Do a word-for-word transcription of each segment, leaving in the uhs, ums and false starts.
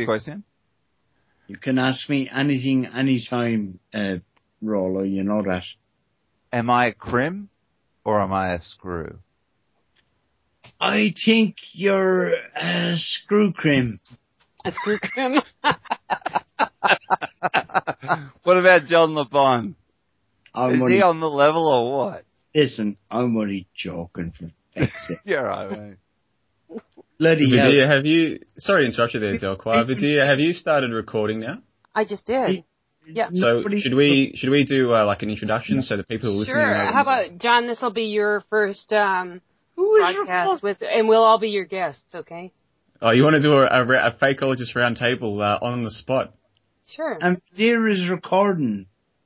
your question? You can ask me anything, anytime, uh, Rollo, you know that. Am I a crim or am I a screw? I think you're a screw crim. A screw crim? What about John LeBon? I'm Is only, he on the level or what? listen, I'm only joking for fuck's sake. You're right, mate. Bloody hell. Vidia, have you, sorry to interrupt you there, Delquire. Vidia, have you started recording now? I just did. Yeah. So Nobody- should we should we do uh, like an introduction so the people who are listening Sure. know How about, John, this will be your first um, Who is broadcast, with, and we'll all be your guests, okay? Oh, you want to do a, a, a fakeologist round table uh, on the spot? Sure. And there is recording.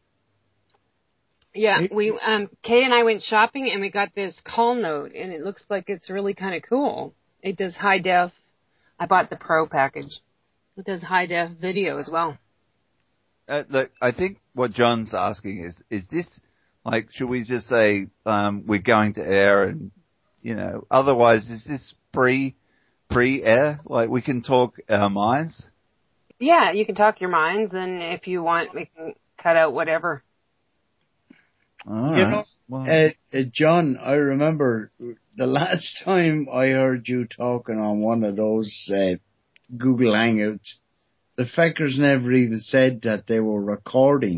Yeah, we um Kay and I went shopping and we got this call note and it looks like it's really kind of cool. It does high def. I bought the pro package. It does high def video as well. Uh, look, I think what John's asking is, is this, like, should we just say, um, we're going to air and, you know, otherwise is this pre, pre-air? Like, we can talk our minds? Yeah, you can talk your minds, and if you want, we can cut out whatever. All You right. know, Well, uh, uh, John, I remember the last time I heard you talking on one of those uh, Google Hangouts, the feckers never even said that they were recording.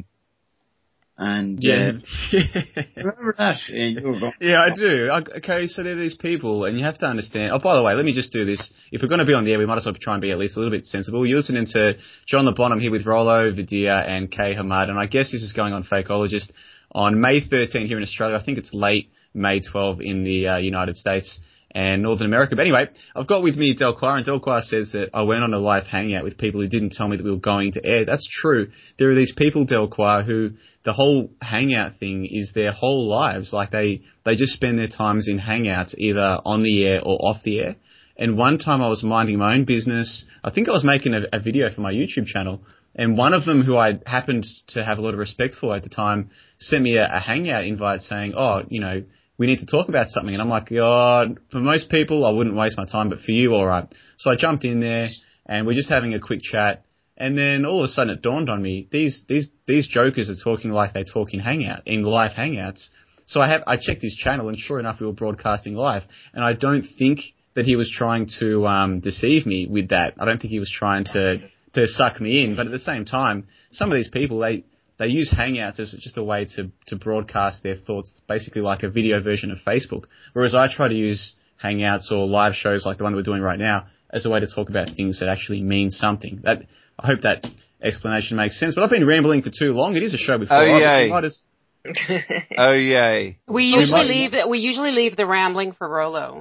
And Yeah. uh, remember that? Yeah, you were going, Yeah, I do. I, okay, so there are these people, and you have to understand. Oh, by the way, let me just do this. If we're going to be on the air, we might as well try and be at least a little bit sensible. You're listening to John LeBon. I'm here with Rollo, Vidia, and Kay Hamad, and I guess this is going on Fakeologist on May thirteenth here in Australia. I think it's late May twelfth in the uh, United States and Northern America. But anyway, I've got with me Delquire, and Delquire says that I went on a live hangout with people who didn't tell me that we were going to air. That's true. There are these people, Delquire, who the whole hangout thing is their whole lives. Like they, they just spend their times in hangouts either on the air or off the air. And one time I was minding my own business. I think I was making a, a video for my YouTube channel. And one of them, who I happened to have a lot of respect for at the time, sent me a, a hangout invite saying, oh, you know, we need to talk about something. And I'm like, God, for most people, I wouldn't waste my time, but for you, all right. So I jumped in there and we're just having a quick chat. And then all of a sudden it dawned on me, these, these, these jokers are talking like they talk in hangout, in live hangouts. So I have, I checked his channel and sure enough, we were broadcasting live. And I don't think that he was trying to, um, deceive me with that. I don't think he was trying to, to suck me in. But at the same time, some of these people, they, they use Hangouts as just a way to, to broadcast their thoughts, basically like a video version of Facebook. Whereas I try to use Hangouts or live shows like the one we're doing right now as a way to talk about things that actually mean something. That, I hope that explanation makes sense. But I've been rambling for too long. It is a show with four Oh, hours. yay. We might as- oh, yay. We usually might- leave the, we usually leave the rambling for Rollo.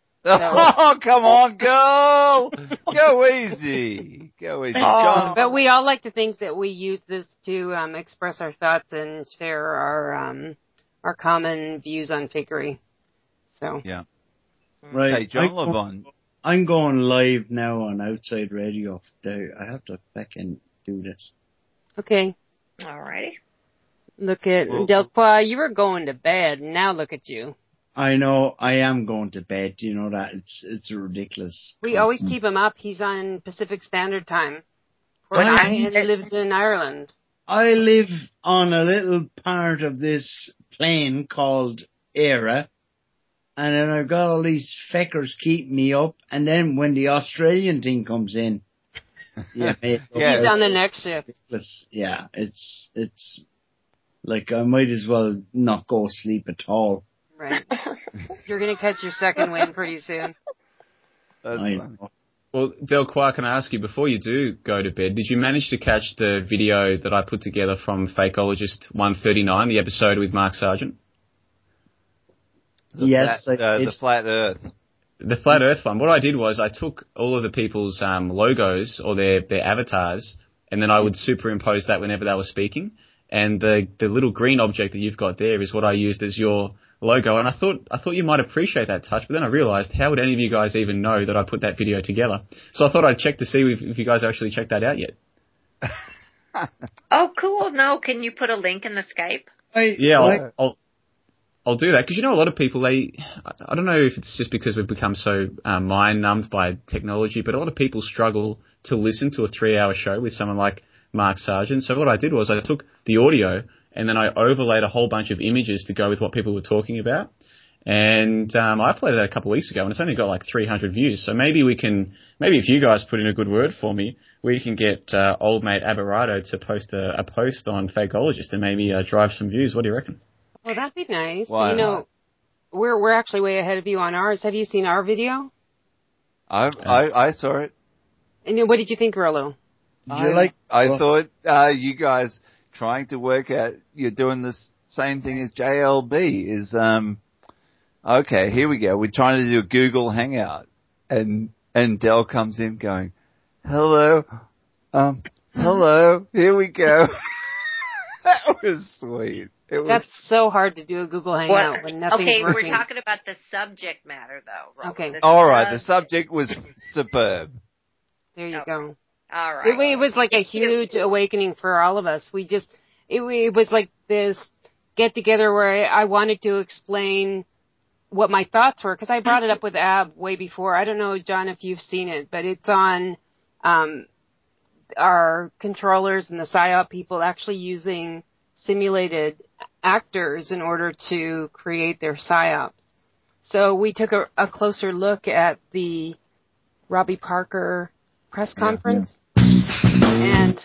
Oh, come on, girl! Go easy. Go easy. John, But we all like to think that we use this to um, express our thoughts and share our um, our common views on fakery. So yeah. right. Hey, John I'm, LeBon. I'm going live now on Outside Radio. I have to fucking do this. okay, Alrighty. look at Well- Delqua. You were going to bed. Now look at you. I know I am going to bed. You know that it's it's ridiculous. We always keep him up. He's on Pacific Standard Time. Poor Well, guy, and he lives in Ireland. I live on a little part of this plane called Era, and then I've got all these feckers keeping me up, and then when the Australian thing comes in, yeah, it- Yeah. He's on the next shift. it's, yeah, it's it's like I might as well not go sleep at all. Right. You're going to catch your second win pretty soon. That's I fun. know. Well, Delquire, can I ask you, before you do go to bed, did you manage to catch the video that I put together from Fakeologist one thirty-nine, the episode with Mark Sargent? The Yes, flat, I uh, did. the flat Earth. The Flat Earth one. What I did was I took all of the people's um, logos or their, their avatars, and then I would superimpose that whenever they were speaking. And the the little green object that you've got there is what I used as your logo. And I thought I thought you might appreciate that touch, but then I realised, how would any of you guys even know that I put that video together? So I thought I'd check to see if, if you guys actually checked that out yet. Oh, cool. No, can you put a link in the Skype? I, Yeah, I, I'll, I'll I'll do that because you know a lot of people they I don't know if it's just because we've become so uh, mind numbed by technology, but a lot of people struggle to listen to a three hour show with someone like Mark Sargent. So what I did was I took the audio and then I overlaid a whole bunch of images to go with what people were talking about. And um, I played that a couple of weeks ago and it's only got like three hundred views. So maybe we can, maybe if you guys put in a good word for me, we can get uh, old mate Aberrado to post a, a post on Fakeologist and maybe uh, drive some views. What do you reckon? Well, that'd be nice. Why you know, not? we're we're actually way ahead of you on ours. Have you seen our video? I I, I saw it. And what did you think, Rollo? You I, like? I well, thought uh, you guys trying to work out you're doing the same thing as J L B is um okay, here we go. We're trying to do a Google Hangout and and Dell comes in going, "Hello. Um hello. Here we go." That was sweet. It was, That's so hard to do a Google Hangout What? when nothing's Okay, working. we're talking about the subject matter, though. Rollo. Okay. The all right, the subject. subject was superb. There you Okay. go. All right. It, it was like a huge awakening for all of us. We just, it, it was like this get together where I, I wanted to explain what my thoughts were because I brought it up with Ab way before. I don't know, John, if you've seen it, but it's on um, our controllers and the PsyOp people actually using simulated actors in order to create their PsyOps. So we took a, a closer look at the Robbie Parker press conference, and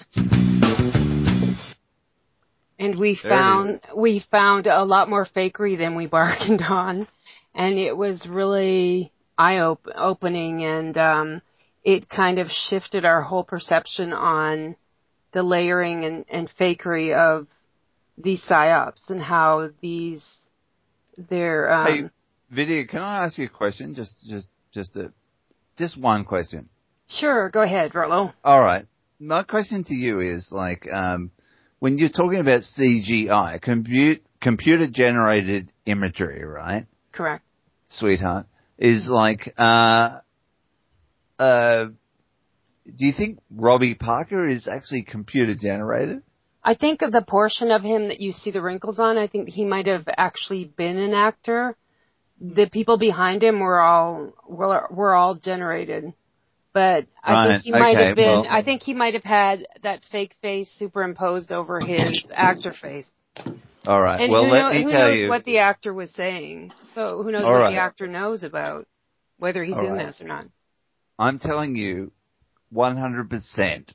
and we There it found we found a lot more fakery than we bargained on, and it was really eye-opening, and um, it kind of shifted our whole perception on the layering and, and fakery of these PsyOps and how these they're um, Hey, Vidya, can I ask you a question? Just just just a just one question. Sure, go ahead, Rollo. All right. My question to you is like, um, when you're talking about C G I, compute, computer generated imagery, right? Correct. Sweetheart, is like, uh, uh, do you think Robbie Parker is actually computer generated? I think of the portion of him that you see the wrinkles on, I think he might have actually been an actor. The people behind him were all were, were all generated. But I Right, think he might okay, have been, well- I think he might have had that fake face superimposed over his actor face. All right. And well, who, let know, me who tell knows you. what the actor was saying. So who knows All what right. the actor knows about whether he's All in right. this or not. I'm telling you, one hundred percent.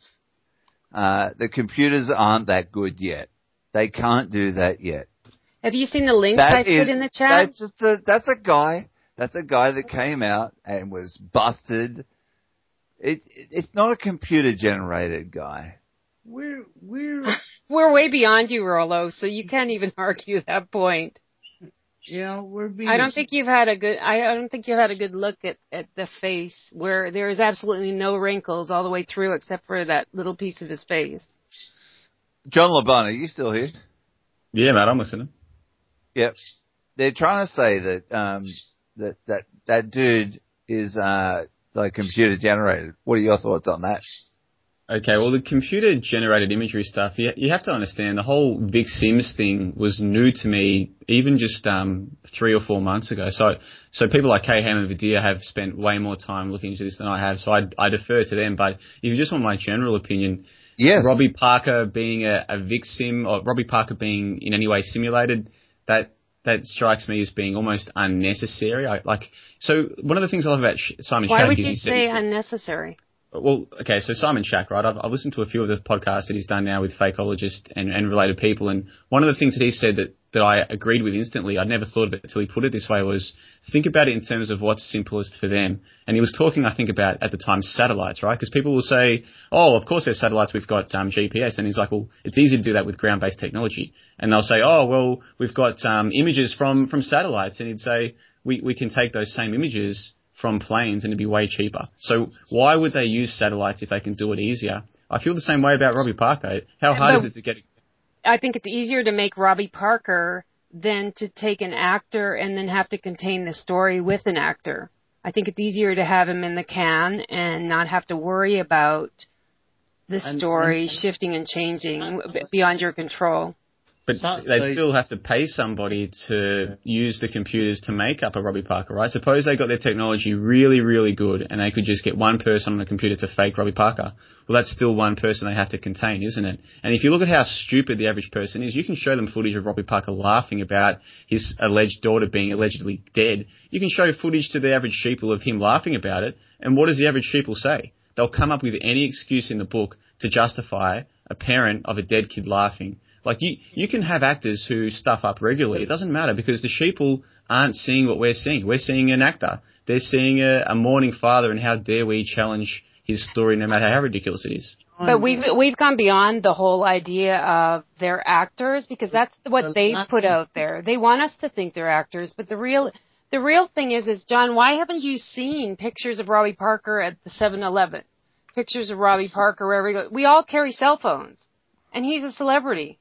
Uh, the computers aren't that good yet. They can't do that yet. Have you seen the links That I is, put in the chat? That's just a, that's a guy. That's a guy that came out and was busted. It's it's not a computer generated guy. We're we're We're way beyond you, Rollo, so you can't even argue that point. you know we're being. I don't think you've had a good. I don't think you've had a good look at, at the face where there is absolutely no wrinkles all the way through except for that little piece of his face. John LeBon, are you still here? Yeah, mate, I'm listening. Yep. They're trying to say that um that that that dude is uh like computer generated. What are your thoughts on that? Okay, well, the computer-generated imagery stuff, you, you have to understand, the whole Vic Sims thing was new to me even just um, three or four months ago. So so people like Kay Ham and Vidya have spent way more time looking into this than I have, so I, I defer to them. But if you just want my general opinion, Yes. Robbie Parker being a, a Vic Sim, or Robbie Parker being in any way simulated, that that strikes me as being almost unnecessary. I, like, so one of the things I love about Sh- Simon Why Schack would is you he say said, unnecessary? well, okay, so Simon Schack, right? I've, I've listened to a few of the podcasts that he's done now with Fakeologist and, and related people, and one of the things that he said that, that I agreed with instantly, I'd never thought of it until he put it this way, was think about it in terms of what's simplest for them. And he was talking, I think, about, at the time, satellites, right? Because people will say, oh, of course there's satellites, we've got um, G P S. And he's like, well, it's easy to do that with ground-based technology. And they'll say, oh, well, we've got um, images from, from satellites. And he'd say, we, we can take those same images from planes and it'd be way cheaper. So why would they use satellites if they can do it easier? I feel the same way about Robbie Parker. How hard But is it to get? I think it's easier to make Robbie Parker than to take an actor and then have to contain the story with an actor. I think it's easier to have him in the can and not have to worry about the And- story and- shifting and changing beyond your control. But So- they'd so- still have to pay somebody to use the computers to make up a Robbie Parker, right? Suppose they got their technology really, really good and they could just get one person on a computer to fake Robbie Parker. Well, that's still one person they have to contain, isn't it? And if you look at how stupid the average person is, you can show them footage of Robbie Parker laughing about his alleged daughter being allegedly dead. You can show footage to the average sheeple of him laughing about it. And what does the average sheeple say? They'll come up with any excuse in the book to justify a parent of a dead kid laughing. Like, you, you can have actors who stuff up regularly. It doesn't matter because the sheeple aren't seeing what we're seeing. We're seeing an actor. They're seeing a, a mourning father, and how dare we challenge his story no matter how ridiculous it is. But we've we've gone beyond the whole idea of they're actors, because that's what they put out there. They want us to think they're actors, but the real the real thing is, is John, why haven't you seen pictures of Robbie Parker at the seven eleven? Pictures of Robbie Parker wherever he goes. We all carry cell phones, and he's a celebrity.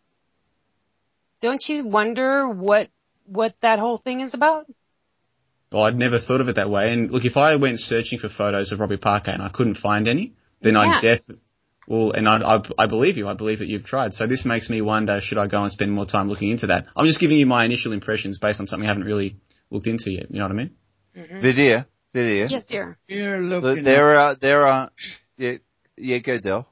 Don't you wonder what what that whole thing is about? Well, I'd never thought of it that way. And look, if I went searching for photos of Robbie Parker and I couldn't find any, then I Yeah. def well, and I, I I believe you. I believe that you've tried. So this makes me wonder: should I go and spend more time looking into that? I'm just giving you my initial impressions based on something I haven't really looked into yet. You know what I mean? Mm-hmm. Video, video. Yes, dear. You're Look, looking there at, are, there are, yeah, yeah, go Del.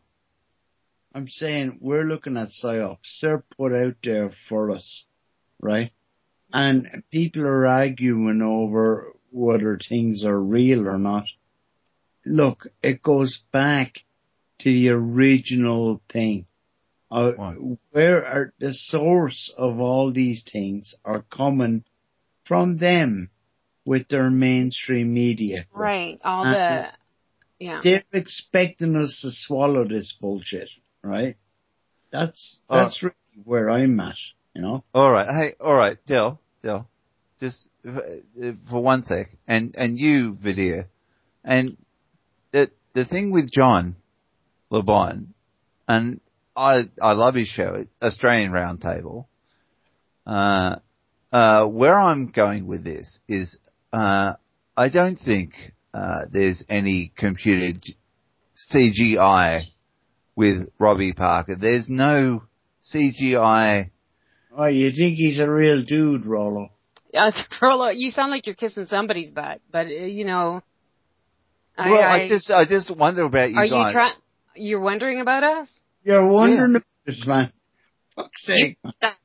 I'm saying we're looking at psyops. They're put out there for us, right? And people are arguing over whether things are real or not. Look, it goes back to the original thing. Uh, What? where are the source of all these things are coming from them with their mainstream media. Right. All Uh, the yeah. They're expecting us to swallow this bullshit, right? That's that's really where I'm at, you know. All right, hey, all right, Del, Del, just for, for one sec, and and you, video, and the the thing with John LeBon, and I I love his show, Australian Roundtable. Uh, uh, where I'm going with this is, uh, I don't think uh, there's any computer C G I with Robbie Parker. There's no C G I. Oh, you think he's a real dude, Rollo? Uh, Rollo, you sound like you're kissing somebody's butt, but uh, you know. I, Well, I, I just I just wonder about you are guys. you trying? You're wondering about us? You're wondering about this, man. Fuck's sake.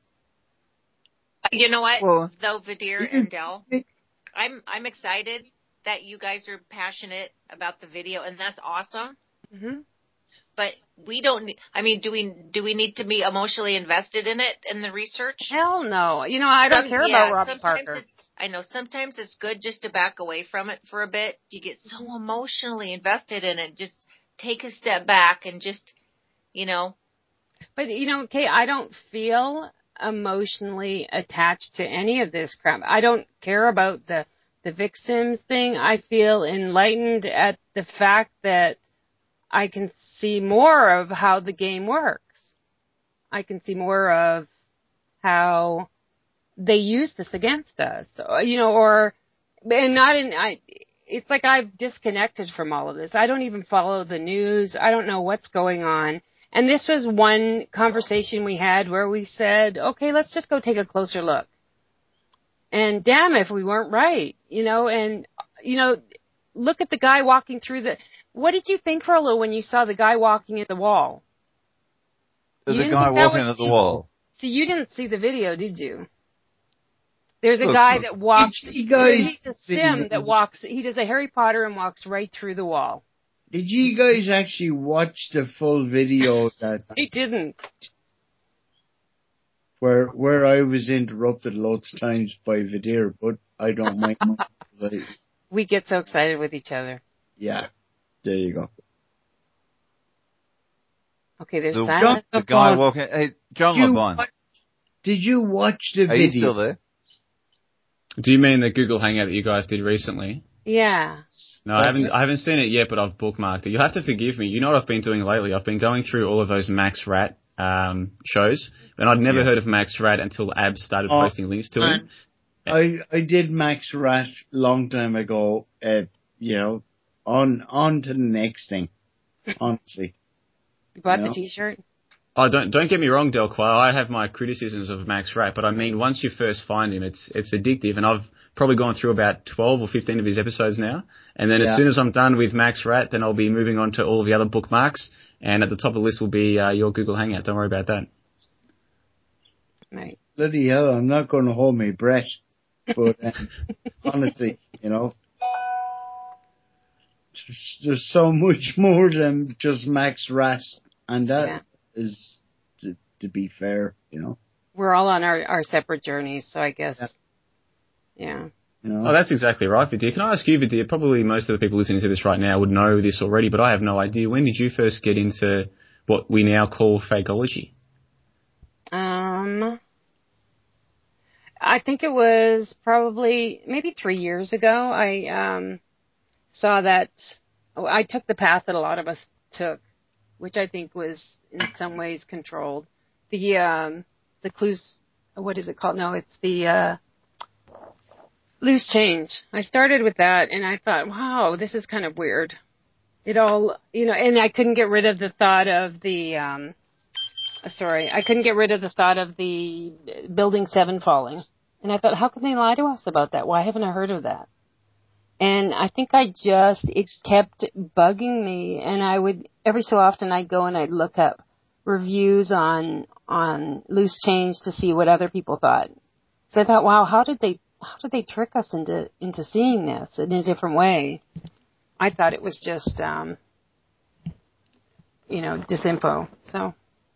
You know what, Well- though, Vidir and Del, I'm I'm excited that you guys are passionate about the video, and that's awesome. Mm-hmm. But we don't. need- I mean, do we do we need to be emotionally invested in it in the research? Hell no. You know, I don't Some- care yeah, about Robbie sometimes Parker. It's, I know sometimes it's good just to back away from it for a bit. You get so emotionally invested in it. Just take a step back and just, you know. But you know, Kay, I don't feel emotionally attached to any of this crap. I don't care about the the Vic Sims thing. I feel enlightened at the fact that I can see more of how the game works. I can see more of how they use this against us, you know, or, and not in, I, it's like I've disconnected from all of this. I don't even follow the news. I don't know what's going on. And this was one conversation we had where we said, okay, let's just go take a closer look. And damn if we weren't right, you know, and, you know, look at the guy walking through the, what did you think, Rollo, when you saw the guy walking at the wall? There's You a didn't guy think that walking was- at the wall. See, you didn't see the video, did you? There's a Look, guy look. that walks, Did you guys he's a sim that walks, he does a Harry Potter and walks right through the wall. Did you guys actually watch the full video that He didn't. where where I was interrupted loads of times by Vidir, but I don't mind. Like, We get so excited with each other. yeah, there you go. Okay, there's The, silence. the guy LeBon. walking. Hey, John Did you LeBon. watch- Did you watch the Are you video? still there? Do you mean the Google Hangout that you guys did recently? Yeah. No, I haven't. I haven't seen it yet, but I've bookmarked it. You'll have to forgive me. You know what I've been doing lately? I've been going through all of those Max Rat um, shows, and I'd never Yeah. heard of Max Rat until Ab started Oh, posting links to him. I I did Max Rat long time ago. Uh, you know, on on to the next thing. Honestly, You bought No. the t-shirt? Oh, don't don't get me wrong, Delqua. I have my criticisms of Max Rat, but I mean, once you first find him, it's it's addictive, and I've probably gone through about twelve or fifteen of his episodes now. And then yeah. as soon as I'm done with Max Rat, then I'll be moving on to all of the other bookmarks, and at the top of the list will be uh, your Google Hangout. Don't worry about that. Right. Bloody hell, I'm not going to hold my breath, but um, honestly, you know, there's, there's so much more than just Max Rat, and that. Yeah. Is to, to be fair, you know. We're all on our, our separate journeys, so I guess, yeah. yeah. You know? Oh, that's exactly right, Vidir. Can I ask you, Vidir? Probably most of the people listening to this right now would know this already, but I have no idea. When did you first get into what we now call fakeology? Um, I think it was probably maybe three years ago. I um saw that. Oh, I took the path that a lot of us took, which I think was in some ways controlled. The, um, the clues, what is it called? No, it's the, uh, loose change. I started with that and I thought, wow, this is kind of weird. It all, you know, and I couldn't get rid of the thought of the, um, sorry, I couldn't get rid of the thought of the building seven falling. And I thought, how can they lie to us about that? Why haven't I heard of that? And I think I just, it kept bugging me, and I would, every so often I'd go and I'd look up reviews on, on Loose Change to see what other people thought. So I thought, wow, how did they, how did they trick us into, into seeing this in a different way? I thought it was just, um, you know, disinfo, so.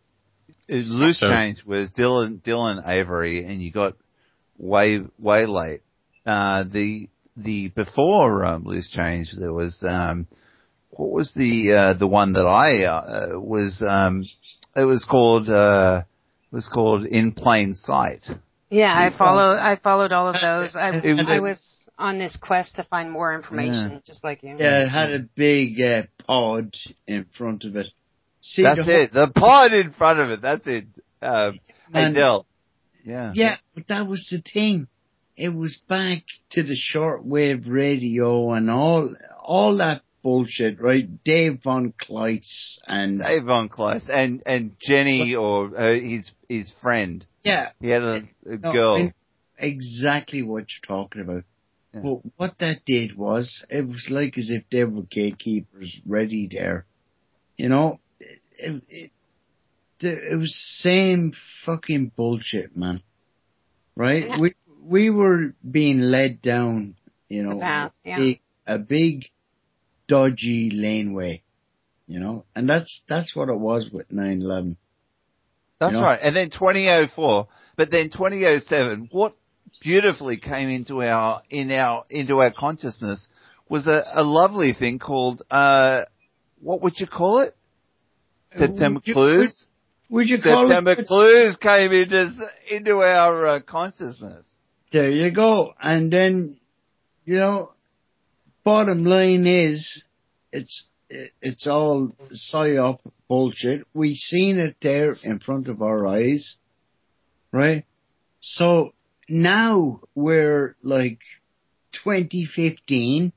Loose Change was Dylan, Dylan Avery, and you got way, way late. Uh, the, The before um, Loose Change, there was um, what was the uh, the one that I uh, was um, it was called uh, it was called In Plain Sight. Yeah, I followed I followed all of those. I I was on this quest to find more information, yeah. just like you. Yeah, it had a big uh, pod in front of it. See, that's the it. The pod in front of it. That's it. Uh, hey, Del. Yeah. Yeah, but that was the thing. It was back to the shortwave radio and all all that bullshit, right? Dave Von Kleist and Dave Von Kleist and and Jenny or uh, his his friend. Yeah, he had a, a no, girl. I, exactly what you're talking about. Yeah. But what that did was, it was like as if they were gatekeepers ready there. You know, it it, it, it was same fucking bullshit, man. Right? Yeah. We. We were being led down, you know, path, yeah. a, big, a big, dodgy laneway, you know, and that's that's what it was with nine eleven. That's you know? right. And then twenty oh four, but then twenty oh seven, what beautifully came into our in our into our consciousness was a, a lovely thing called uh, what would you call it? September would you, Clues. Would, would you September call it? Clues came into into our uh, consciousness. There you go. And then, you know, bottom line is, it's it's all psyop bullshit. We seen it there in front of our eyes, right? So now we're like twenty fifteen,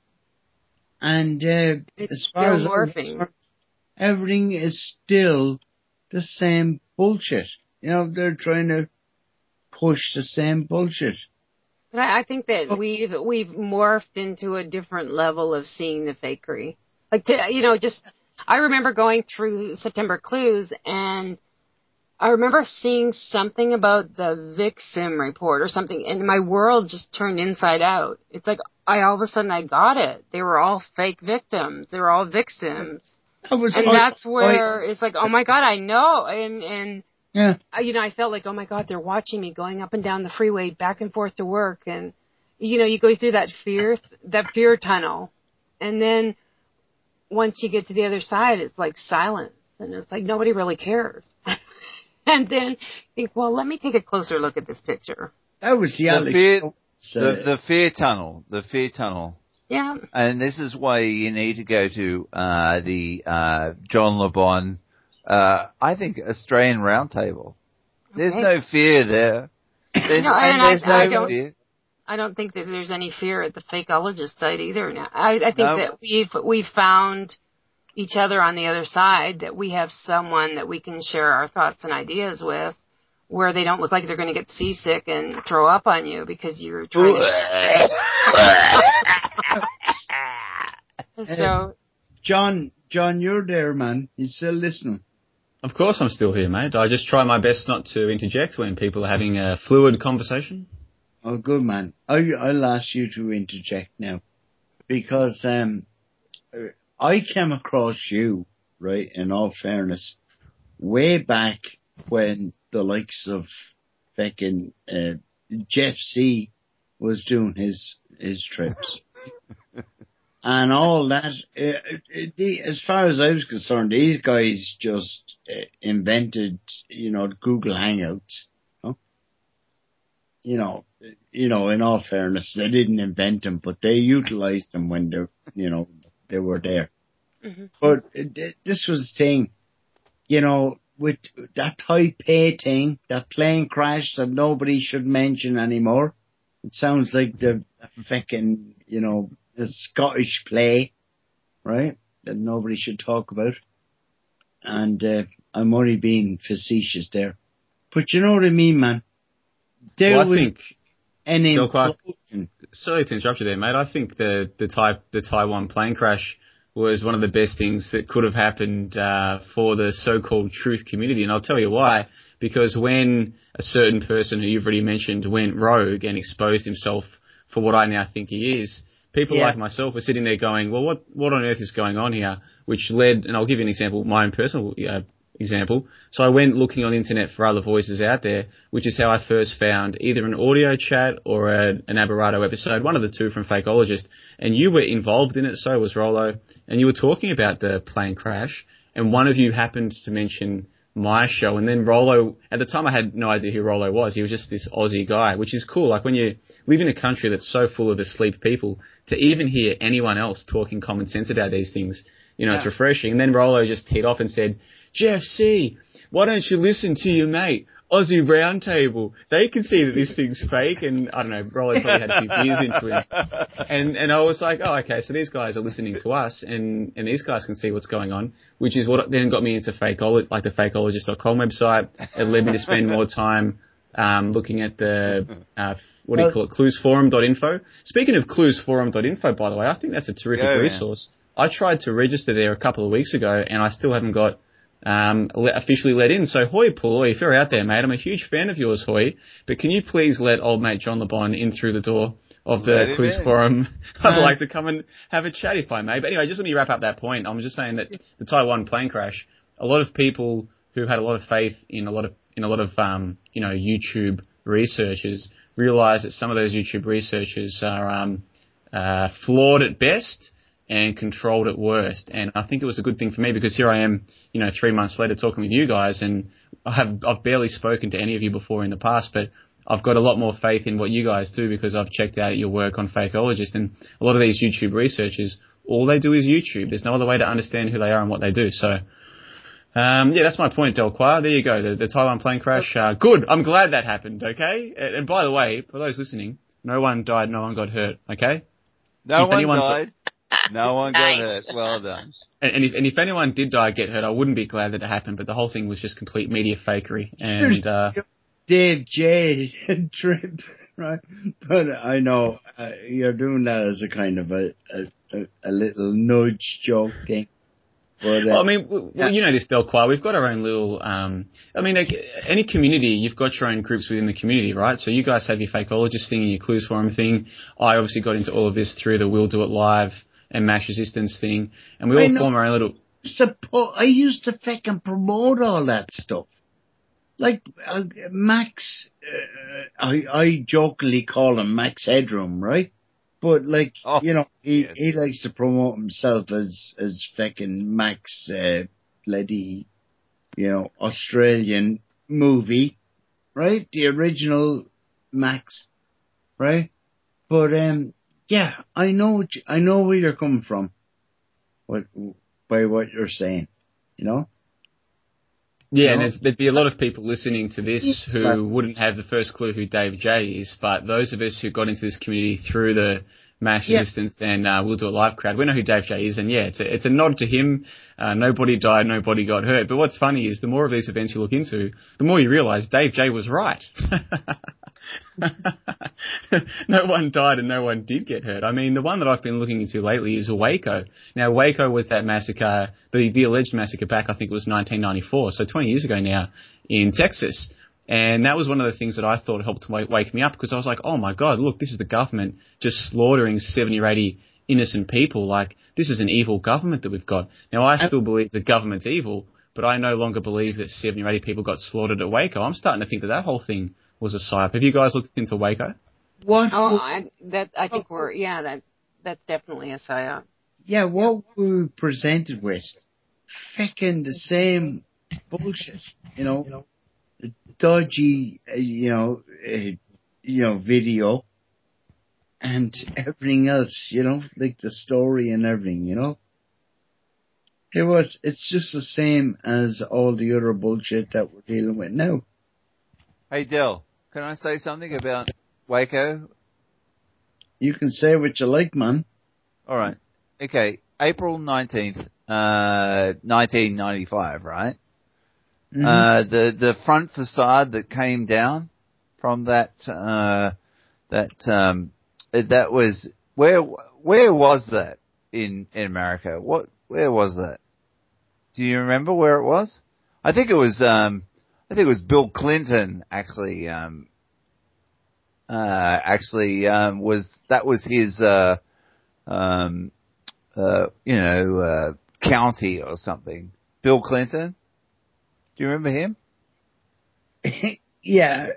and uh, it's as far still as morphing. Everything is still the same bullshit. You know, they're trying to push the same bullshit. But I, I think that we've we've morphed into a different level of seeing the fakery. Like, to, you know, just I remember going through September Clues, and I remember seeing something about the Vixen report or something, and my world just turned inside out. It's like I all of a sudden I got it. They were all fake victims. They were all victims. That was and like, that's where like, it's like, oh my God, I know. And, and, yeah. I, you know, I felt like, oh my God, they're watching me going up and down the freeway, back and forth to work. And, you know, you go through that fear, that fear tunnel. And then once you get to the other side, it's like silence. And it's like nobody really cares. And then you think, well, let me take a closer look at this picture. That was the, the fear, the, the fear tunnel, the fear tunnel. Yeah. And this is why you need to go to uh, the uh, John Le Bon, uh, I think, Australian Roundtable. There's okay. no fear there. There's, no, and, and there's I, no I don't, fear. I don't think that there's any fear at the fakeologist site either. Now, I, I think no. that we've we've found each other on the other side, that we have someone that we can share our thoughts and ideas with, where they don't look like they're going to get seasick and throw up on you because you're trying to. So, John, John, you're there, man. You still listening? Of course I'm still here, mate. I just try my best not to interject when people are having a fluid conversation. Oh, good, man. I, I'll ask you to interject now. Because um, I came across you, right, in all fairness, way back when the likes of fucking uh, Jeff C was doing his his trips. And all that, uh, uh, the, as far as I was concerned, these guys just uh, invented, you know, Google Hangouts. Huh? You know, you know, in all fairness, they didn't invent them, but they utilized them when they, you know, they were there. Mm-hmm. But uh, this was the thing, you know, with that Taipei thing, that plane crash that nobody should mention anymore. It sounds like the fucking, you know, a Scottish play, right, that nobody should talk about. And uh, I'm only being facetious there. But you know what I mean, man? There well, I was think, an implosion. Sorry to interrupt you there, mate. I think the, the, Tai, the Taiwan plane crash was one of the best things that could have happened uh, for the so-called truth community. And I'll tell you why. Because when a certain person who you've already mentioned went rogue and exposed himself for what I now think he is, people yeah. like myself were sitting there going, well, what, what on earth is going on here? Which led, and I'll give you an example, my own personal uh, example. So I went looking on the internet for other voices out there, which is how I first found either an audio chat or a, an Aberrato episode, one of the two from Fakeologist. And you were involved in it, so was Rollo, and you were talking about the plane crash, and one of you happened to mention my show, and then Rollo, at the time I had no idea who Rollo was. He was just this Aussie guy, which is cool. Like when you live in a country that's so full of asleep people, to even hear anyone else talking common sense about these things, you know, yeah. it's refreshing. And then Rollo just teed off and said, Jeff C, why don't you listen to your mate, Aussie Roundtable? They can see that this thing's fake. And I don't know, Rollo probably had a few beers into him. And, and I was like, oh, okay, so these guys are listening to us and, and these guys can see what's going on, which is what then got me into Fakeologist, like the fakeologist dot com website. It led me to spend more time um, looking at the, uh, what do you call it, clues forum dot info. Speaking of clues forum dot info, by the way, I think that's a terrific yeah, resource. Man. I tried to register there a couple of weeks ago and I still haven't got um, officially let in. So Hoy Pooloy, if you're out there, mate, I'm a huge fan of yours, Hoy, but can you please let old mate John LeBon in through the door of the let Clues Forum? I'd like to come and have a chat if I may. But anyway, just let me wrap up that point. I'm just saying that the Taiwan plane crash, a lot of people who had a lot of faith in a lot of, in a lot of, um, you know, YouTube researchers realize that some of those YouTube researchers are, um, uh, flawed at best and controlled at worst. And I think it was a good thing for me because here I am, you know, three months later talking with you guys, and I have, I've barely spoken to any of you before in the past, but I've got a lot more faith in what you guys do because I've checked out your work on Fakeologist, and a lot of these YouTube researchers, all they do is YouTube. There's no other way to understand who they are and what they do. So, um, yeah, that's my point, Delqua. There you go. The, the Taiwan plane crash. Uh, good. I'm glad that happened. Okay. And, and by the way, for those listening, no one died. No one got hurt. Okay. No if one died. No one got hurt. Well done. And, and if and if anyone did die or get hurt, I wouldn't be glad that it happened. But the whole thing was just complete media fakery. And uh, Dave J trip, right? But I know uh, you're doing that as a kind of a a, a little nudge joke thing. But, uh, well, I mean, well, yeah. you know this, Delqua. We've got our own little. Um, I mean, like, any community, you've got your own groups within the community, right? So you guys have your Fakeologist thing and your Clues Forum thing. I obviously got into all of this through the We'll Do It Live and Max Resistance thing, and we all form our own little. Support. I used to fucking promote all that stuff. Like uh, Max, uh, I I jokingly call him Max Headroom, right? But like oh, you know, he yes. he likes to promote himself as as fucking Max, uh, bloody, you know, Australian movie, right? The original Max, right? But um. Yeah, I know what you, I know where you're coming from. What by what you're saying, you know. Yeah, you know? And there's, there'd be a lot of people listening to this who wouldn't have the first clue who Dave J is, but those of us who got into this community through the Mass Yeah. Resistance and uh, We'll Do It Live crowd. We know who Dave J is, and yeah, it's a, it's a nod to him. Uh, nobody died, nobody got hurt. But what's funny is the more of these events you look into, the more you realise Dave J was right. No one died and no one did get hurt. I mean, the one that I've been looking into lately is Waco. Now, Waco was that massacre, the, the alleged massacre back, I think it was nineteen ninety-four, so twenty years ago now, in Texas. And that was one of the things that I thought helped wake, wake me up, because I was like, oh my God, look, this is the government just slaughtering seventy or eighty innocent people. Like, this is an evil government that we've got. Now, I still believe the government's evil, but I no longer believe that seventy or eighty people got slaughtered at Waco. I'm starting to think that that whole thing was a psyop. Have you guys looked into Waco? What? Oh, I, that I think we're yeah, that that's definitely a psyop. Yeah, what were we presented with? Feckin' the same bullshit, you know, the dodgy, uh, you know, uh, you know, video and everything else, you know, like the story and everything, you know. It was, it's just the same as all the other bullshit that we're dealing with now. Hey, Del, can I say something about Waco? You can say what you like, man. All right. Okay. April nineteenth, uh, nineteen ninety-five, right? Mm-hmm. Uh, the, the front facade that came down from that, uh, that, um, that was, where, where was that in, in America? What, where was that? Do you remember where it was? I think it was, um, I think it was Bill Clinton actually, um, uh, actually, um, was, that was his, uh, um, uh, you know, uh, county or something. Bill Clinton? Do you remember him? Yeah.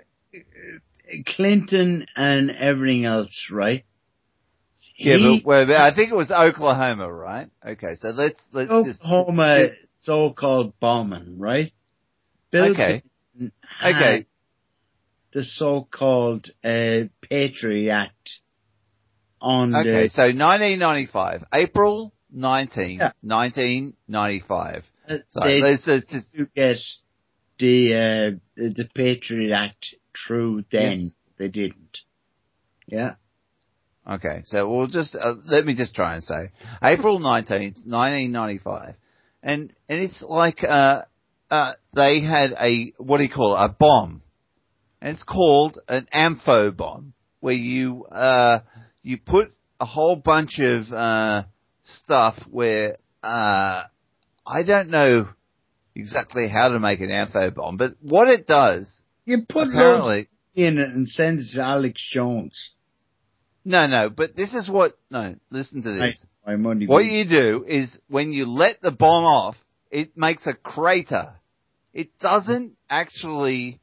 Clinton and everything else, right? Yeah, He, but well, I think it was Oklahoma, right? Okay, so let's, let's just. Oklahoma so-called bombing, right? Bill Okay. Clinton had Okay. the so-called uh, Patriot Act on Okay, the... so nineteen ninety-five, April nineteenth, Yeah. nineteen ninety-five. Uh, So they let's just, just to get the uh, the Patriot Act through then. Yes. They didn't. Yeah. okay, so we'll just, uh, let me just try and say, April nineteenth, nineteen ninety-five. And, and it's like, uh, uh, they had a, what do you call it, a bomb. And it's called an ampho bomb, where you, uh, you put a whole bunch of, uh, stuff where, uh, I don't know exactly how to make an ampho bomb, but what it does, You put loads apparently, in it and send it to Alex Jones. no, no, but this is what, no, listen to this. My money. What you do is when you let the bomb off, it makes a crater. It doesn't actually,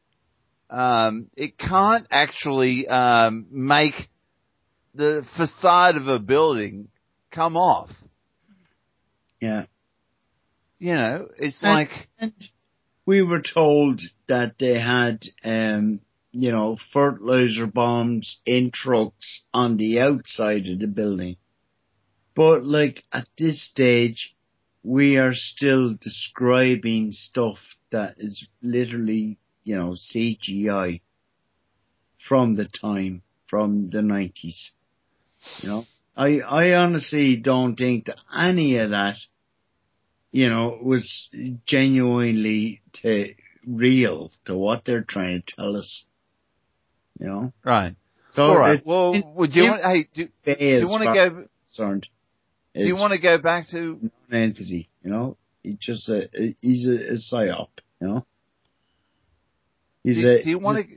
um, it can't actually, um, make the facade of a building come off. Yeah. You know, it's And- like, And we were told that they had, um, you know, fertilizer bombs in trucks on the outside of the building. But like at this stage, we are still describing stuff that is literally, you know, C G I from the time, from the nineties. You know, I, I honestly don't think that any of that, you know, was genuinely to real to what they're trying to tell us. You know? right. So All right. it- Well, it- would you it want, hey, do, do is you want to far go, concerned. do you want to go back to, an entity, you know? He's just a, he's a, a psyop, you know? He's do, a, do you want to, he's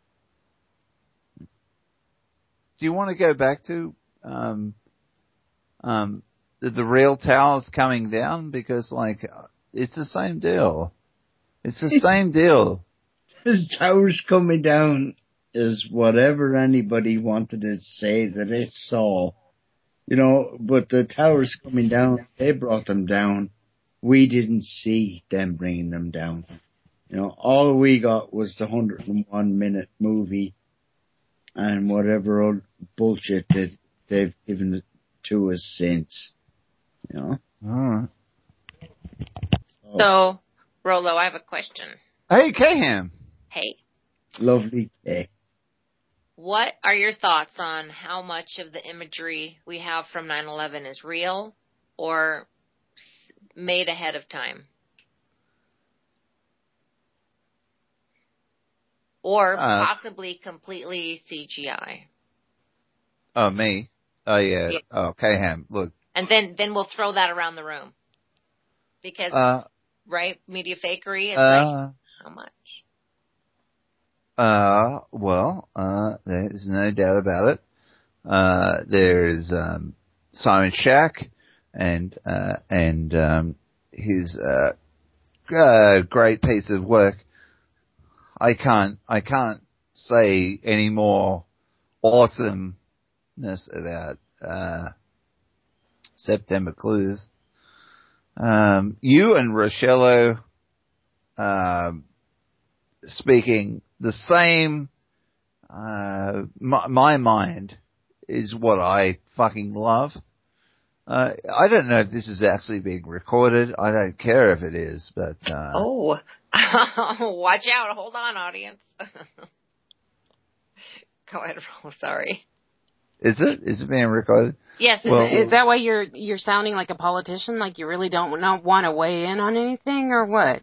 do you want to go back to, um, um, the, the real towers coming down? Because like, it's the same deal. It's the same deal. a, the towers coming down is whatever anybody wanted to say that they saw, you know, but the towers coming down, they brought them down. We didn't see them bringing them down. You know, all we got was the one hundred and one minute movie and whatever old bullshit that they've given it to us since. You know? All right. So, So, Rolo, I have a question. Hey, Kaham. Hey, lovely day. What are your thoughts on how much of the imagery we have from nine eleven is real or made ahead of time? Or uh, possibly completely C G I? Oh, me? Oh, yeah. yeah. Oh, K-Ham, look. And then, then we'll throw that around the room. Because, uh, right, media fakery is uh, like, how much? Uh, well, uh, there's no doubt about it. Uh, there is, um, Simon Shack and, uh, and, um, his, uh, uh, great piece of work. I can't, I can't say any more awesomeness about, uh, September Clues. Um, you and Rochello, um, speaking the same, uh, my, my mind is what I fucking love. Uh, I don't know if this is actually being recorded. I don't care if it is, but, uh. Oh, watch out. Hold on, audience. Go ahead, Roll. Sorry. Is it? Is it being recorded? Yes. Well, is, is that why you're, you're sounding like a politician? Like you really don't not want to weigh in on anything or what?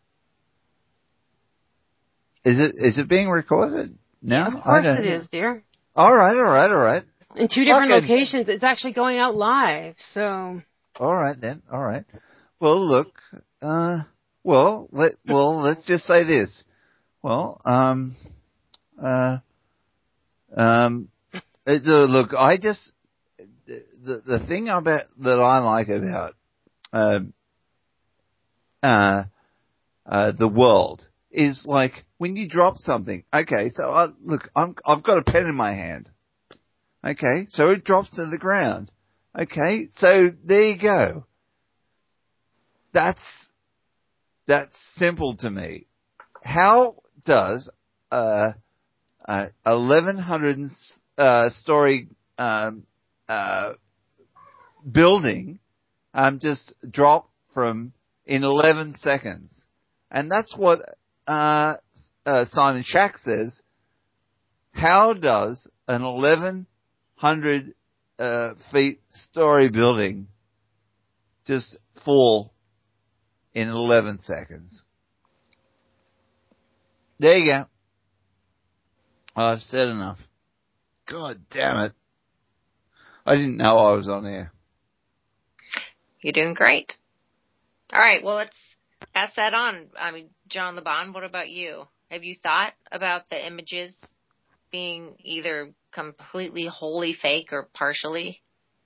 Is it, is it being recorded now? Of course it is, dear. All right, all right, all right. In two different Fucking. locations. It's actually going out live, so. All right then, all right. Well, look, uh, well, let, well, let's just say this. Well, um, uh, um, it, uh, look, I just, the, the thing about, that I like about, uh, uh, uh, the world is like, when you drop something, okay, so I, look, I'm, I've got a pen in my hand. Okay, so it drops to the ground. Okay, so there you go. That's, that's simple to me. How does, uh, uh, eleven hundred, uh, story, um, uh, building, um, just drop from, in eleven seconds? And that's what, uh, uh, Simon Shack says. How does an eleven hundred uh, feet story building just fall in eleven seconds? There you go. I've said enough. God damn it. I didn't know I was on air. You're doing great. All right, well, let's pass that on. I mean, John LeBon, what about you? Have you thought about the images being either completely wholly fake or partially?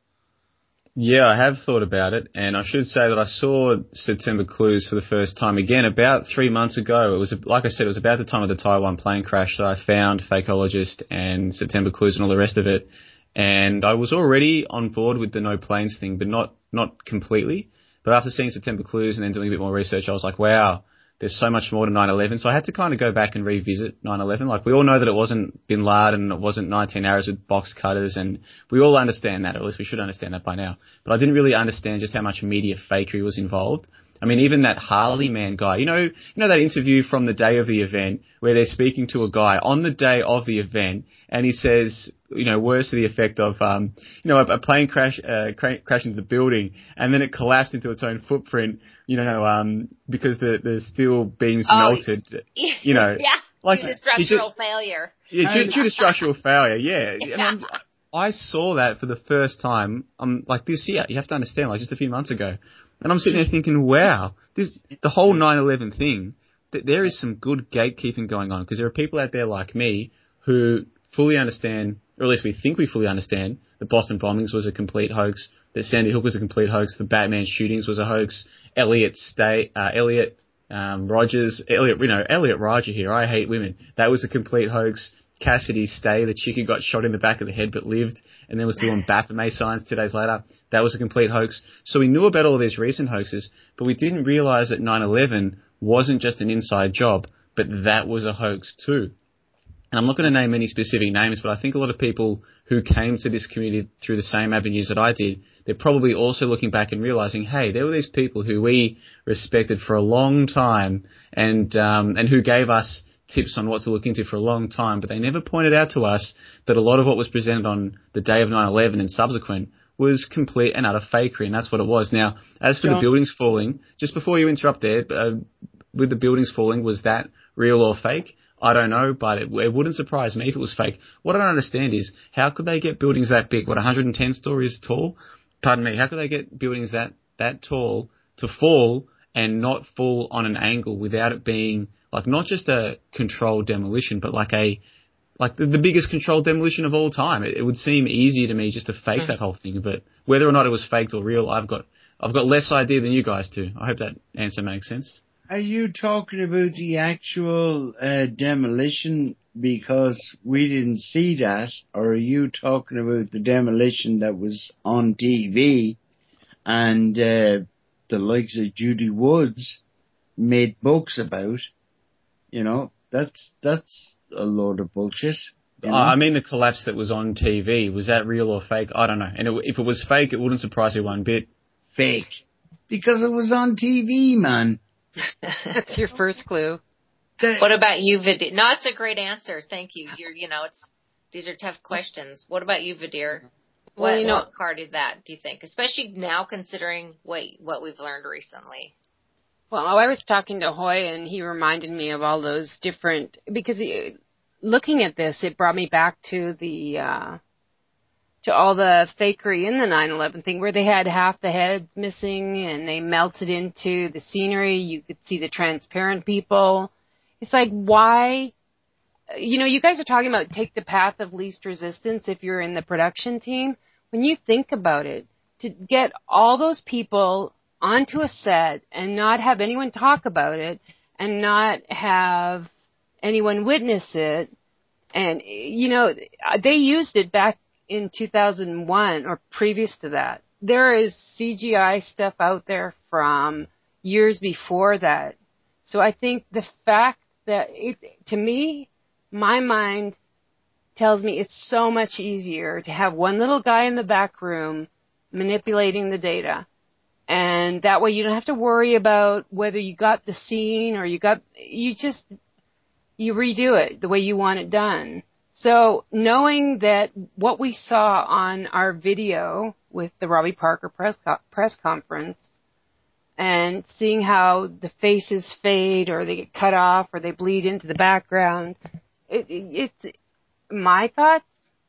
Yeah, I have thought about it, and I should say that I saw September Clues for the first time again about three months ago. It was, like I said, it was about the time of the Taiwan plane crash that I found Fakeologist and September Clues and all the rest of it. And I was already on board with the no planes thing, but not, not completely. But after seeing September Clues and then doing a bit more research, I was like, wow, there's so much more to nine eleven. So I had to kind of go back and revisit nine eleven. Like, we all know that it wasn't Bin Laden and it wasn't nineteen hours with box cutters, and we all understand that, or at least we should understand that by now. But I didn't really understand just how much media fakery was involved. I mean, even that Harley Man guy, you know, you know that interview from the day of the event where they're speaking to a guy on the day of the event, and he says, you know, words to the effect of, um, you know, a, a plane crash, uh, cra- crashed into the building, and then it collapsed into its own footprint, you know, um, because the, the steel beams oh, melted, you know. Yeah, like, due to structural just, failure. Yeah, due, due to structural failure, yeah. yeah. I mean, I saw that for the first time, um, like this year, you have to understand, like just a few months ago. And I'm sitting there thinking, wow, this, the whole nine eleven thing, th- there is some good gatekeeping going on, because there are people out there like me who fully understand, or at least we think we fully understand, the Boston bombings was a complete hoax, that Sandy Hook was a complete hoax, the Batman shootings was a hoax, Elliot Stay, uh, Elliot, um, Rogers, Elliot, you know, Elliot Roger here, I hate women, that was a complete hoax. Cassidy Stay, the chick who got shot in the back of the head but lived and then was doing Baphomet signs two days later, that was a complete hoax. So we knew about all these recent hoaxes, but we didn't realize that nine eleven wasn't just an inside job, but that was a hoax too. And I'm not going to name any specific names, but I think a lot of people who came to this community through the same avenues that I did, they're probably also looking back and realizing, hey, there were these people who we respected for a long time and um, and who gave us tips on what to look into for a long time, but they never pointed out to us that a lot of what was presented on the day of nine eleven and subsequent was complete and utter fakery, and that's what it was. Now, as for John, the buildings falling, just before you interrupt there, uh, with the buildings falling, was that real or fake? I don't know, but it, it wouldn't surprise me if it was fake. What I don't understand is, how could they get buildings that big, what, one hundred ten stories tall? Pardon me, how could they get buildings that, that tall to fall and not fall on an angle without it being, like, not just a controlled demolition, but like a, like the, the biggest controlled demolition of all time? It, it would seem easier to me just to fake mm. that whole thing, but whether or not it was faked or real, I've got, I've got less idea than you guys do. I hope that answer makes sense. Are you talking about the actual uh, demolition because we didn't see that, or are you talking about the demolition that was on T V and uh, the likes of Judy Woods made books about? You know, that's that's a load of bullshit. You know? I mean, the collapse that was on T V, was that real or fake? I don't know. And it, if it was fake, it wouldn't surprise me one bit. Fake. Because it was on T V, man. That's your first clue. What about you, Vadir? No, it's a great answer. Thank you. You're, you know, it's these are tough questions. What about you, Vadir? What, well, you know, what card is that, do you think? Especially now considering what, what we've learned recently. Well, I was talking to Hoy, and he reminded me of all those different, because he, looking at this, it brought me back to the, uh, to all the fakery in the nine eleven thing where they had half the heads missing and they melted into the scenery. You could see the transparent people. It's like, why? You know, you guys are talking about take the path of least resistance if you're in the production team. When you think about it, to get all those people onto a set and not have anyone talk about it and not have anyone witness it. And, you know, they used it back in two thousand one or previous to that. There is C G I stuff out there from years before that. So I think the fact that it, to me, my mind tells me it's so much easier to have one little guy in the back room manipulating the data. And that way you don't have to worry about whether you got the scene or you got, you just, you redo it the way you want it done. So knowing that what we saw on our video with the Robbie Parker press co- press conference and seeing how the faces fade or they get cut off or they bleed into the background, it, it, it's my thoughts.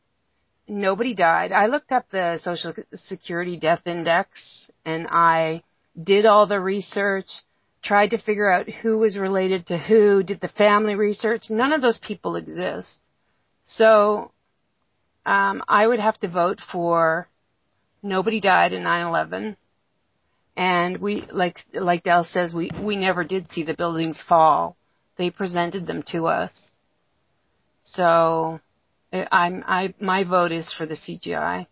Nobody died. I looked up the Social Security Death Index and I did all the research, tried to figure out who was related to who, did the family research. None of those people exist. So um, I would have to vote for nobody died in nine eleven. And we, like like Del says, we, we never did see the buildings fall. They presented them to us. So I'm I my vote is for the C G I.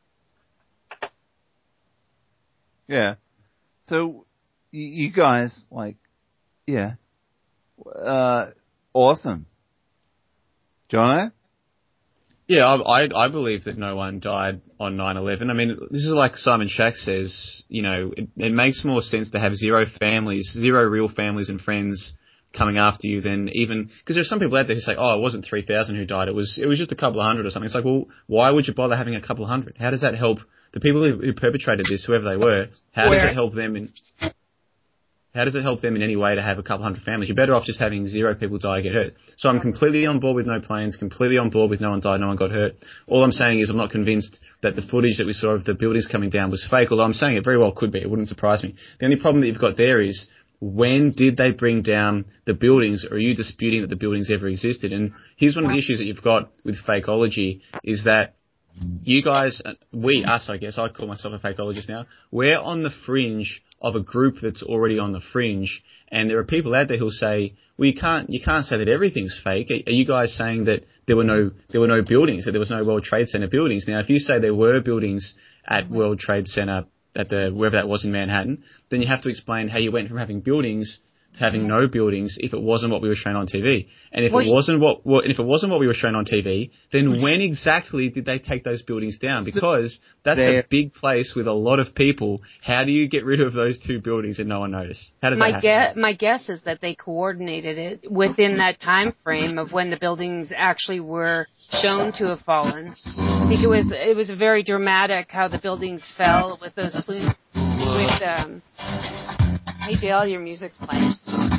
Yeah. So you guys, like, yeah, uh, awesome. Jono? Yeah, I, I I believe that no one died on nine eleven. I mean, this is like Simon Shack says, you know, it, it makes more sense to have zero families, zero real families and friends coming after you than even, because there's some people out there who say, oh, it wasn't three thousand who died, it was it was just a couple of hundred or something. It's like, well, why would you bother having a couple of hundred? How does that help the people who, who perpetrated this, whoever they were? How Where? does it help them in... How does it help them in any way to have a couple hundred families? You're better off just having zero people die or get hurt. So I'm completely on board with no planes, completely on board with no one died, no one got hurt. All I'm saying is I'm not convinced that the footage that we saw of the buildings coming down was fake, although I'm saying it very well could be. It wouldn't surprise me. The only problem that you've got there is, when did they bring down the buildings, or are you disputing that the buildings ever existed? And here's one of the issues that you've got with fakeology, is that you guys, we, us, I guess, I call myself a fakeologist now, we're on the fringe of a group that's already on the fringe, and there are people out there who'll say, well, you can't, you can't say that everything's fake. Are you guys saying that there were no, there were no buildings, that there was no World Trade Center buildings? Now, if you say there were buildings at World Trade Center, at the, wherever that was in Manhattan, then you have to explain how you went from having buildings to having no buildings if it wasn't what we were shown on T V? And if Well, it wasn't what, what if it wasn't what we were shown on T V, then when exactly did they take those buildings down? Because that's a big place with a lot of people. How do you get rid of those two buildings and no one noticed? How does my that happen? guess, my guess is that they coordinated it within that time frame of when the buildings actually were shown to have fallen. I think it was it was very dramatic how the buildings fell with those plumes. With um, hey Dale, your music's playing.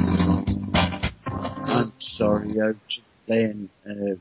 I'm sorry, I'm just playing uh,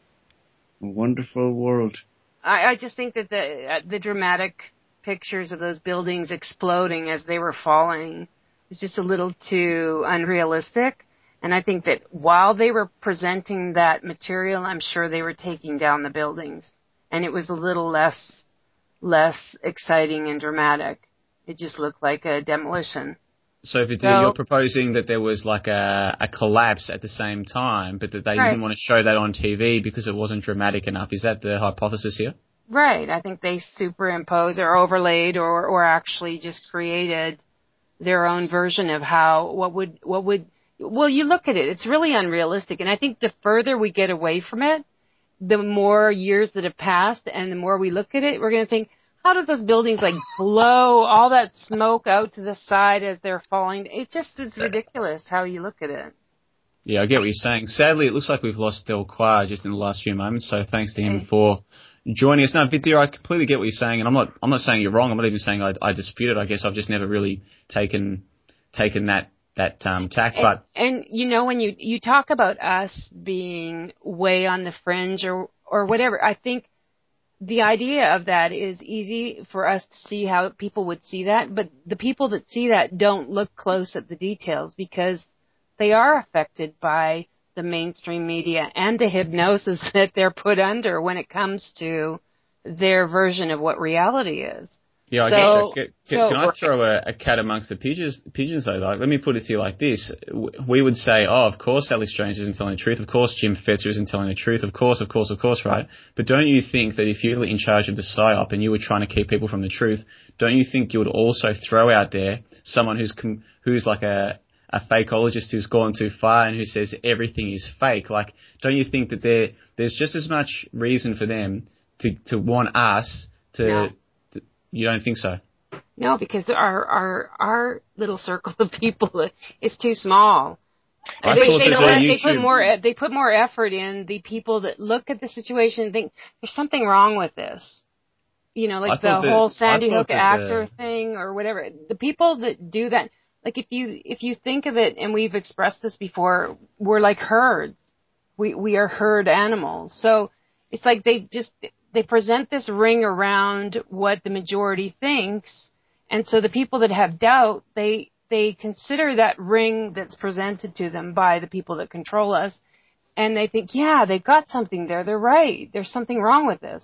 A Wonderful World. I, I just think that the uh, the dramatic pictures of those buildings exploding as they were falling is just a little too unrealistic. And I think that while they were presenting that material, I'm sure they were taking down the buildings, and it was a little less less exciting and dramatic. It just looked like a demolition. So if it, so, you're proposing that there was like a, a collapse at the same time, but that they right. didn't want to show that on T V because it wasn't dramatic enough. Is that the hypothesis here? Right. I think they superimposed or overlaid or, or actually just created their own version of how, what would, what would, well, you look at it, it's really unrealistic. And I think the further we get away from it, the more years that have passed and the more we look at it, we're going to think, how do those buildings like blow all that smoke out to the side as they're falling? It just is ridiculous how you look at it. Yeah, I get what you're saying. Sadly, it looks like we've lost Del Quire just in the last few moments, so thanks to him for joining us. No, Vidya, I completely get what you're saying, and I'm not I'm not saying you're wrong. I'm not even saying I, I dispute it. I guess I've just never really taken taken that that um, tack. And, but and you know, when you you talk about us being way on the fringe or or whatever, I think the idea of that is easy for us to see how people would see that, but the people that see that don't look close at the details because they are affected by the mainstream media and the hypnosis that they're put under when it comes to their version of what reality is. Yeah, I so, get that. Can, so, can I throw a, a cat amongst the pigeons, pigeons though? Like, let me put it to you like this. We would say, oh, of course Alex Jones isn't telling the truth. Of course Jim Fetzer isn't telling the truth. Of course, of course, of course, right? But don't you think that if you're in charge of the PSYOP and you were trying to keep people from the truth, don't you think you would also throw out there someone who's who's like a, a fakeologist who's gone too far and who says everything is fake? Like, don't you think that there there's just as much reason for them to, to want us to... No. You don't think so? No, because our our our little circle of people is too small. I they, thought they, that put, the they YouTube... put more they put more effort in the people that look at the situation and think there's something wrong with this. You know, like the that, whole Sandy Hook actor the... thing or whatever. The people that do that, like if you if you think of it, and we've expressed this before, we're like herds. We we are herd animals. So it's like they just. They present this ring around what the majority thinks, and so the people that have doubt, they they consider that ring that's presented to them by the people that control us, and they think, yeah, they've got something there. They're right. There's something wrong with this.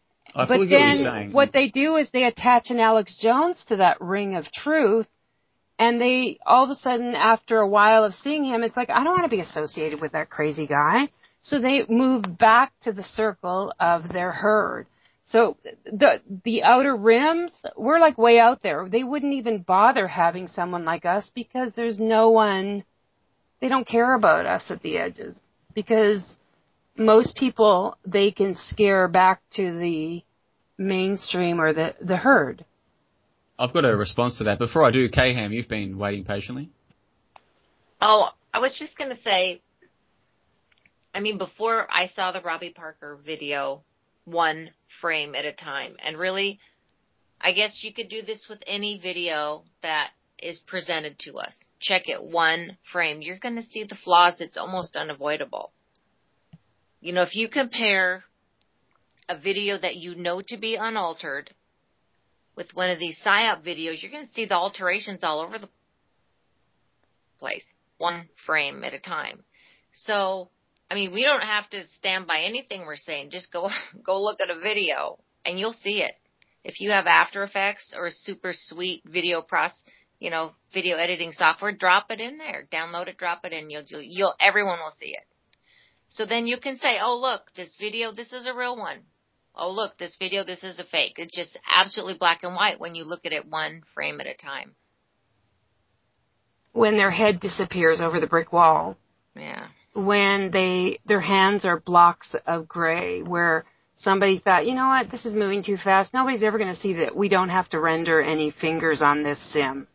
I but what then you're saying. What they do is they attach an Alex Jones to that ring of truth, and they all of a sudden, after a while of seeing him, it's like, I don't want to be associated with that crazy guy. So they move back to the circle of their herd. So the the outer rims, we're like way out there. They wouldn't even bother having someone like us because there's no one, they don't care about us at the edges. Because most people, they can scare back to the mainstream or the, the herd. I've got a response to that. Before I do, K-Ham, you've been waiting patiently. Oh, I was just going to say, I mean, before I saw the Robbie Parker video, one frame at a time. And really, I guess you could do this with any video that is presented to us. Check it one frame. You're going to see the flaws. It's almost unavoidable. You know, if you compare a video that you know to be unaltered with one of these PSYOP videos, you're going to see the alterations all over the place, one frame at a time. So, I mean, we don't have to stand by anything we're saying. Just go go look at a video, and you'll see it. If you have After Effects or super sweet video process, you know, video editing software, drop it in there. Download it, drop it in. You'll, you'll, you'll, everyone will see it. So then you can say, oh, look, this video, this is a real one. Oh, look, this video, this is a fake. It's just absolutely black and white when you look at it one frame at a time. when their head disappears over the brick wall. Yeah. When they, their hands are blocks of gray, where somebody thought, you know what, this is moving too fast. Nobody's ever going to see that we don't have to render any fingers on this sim.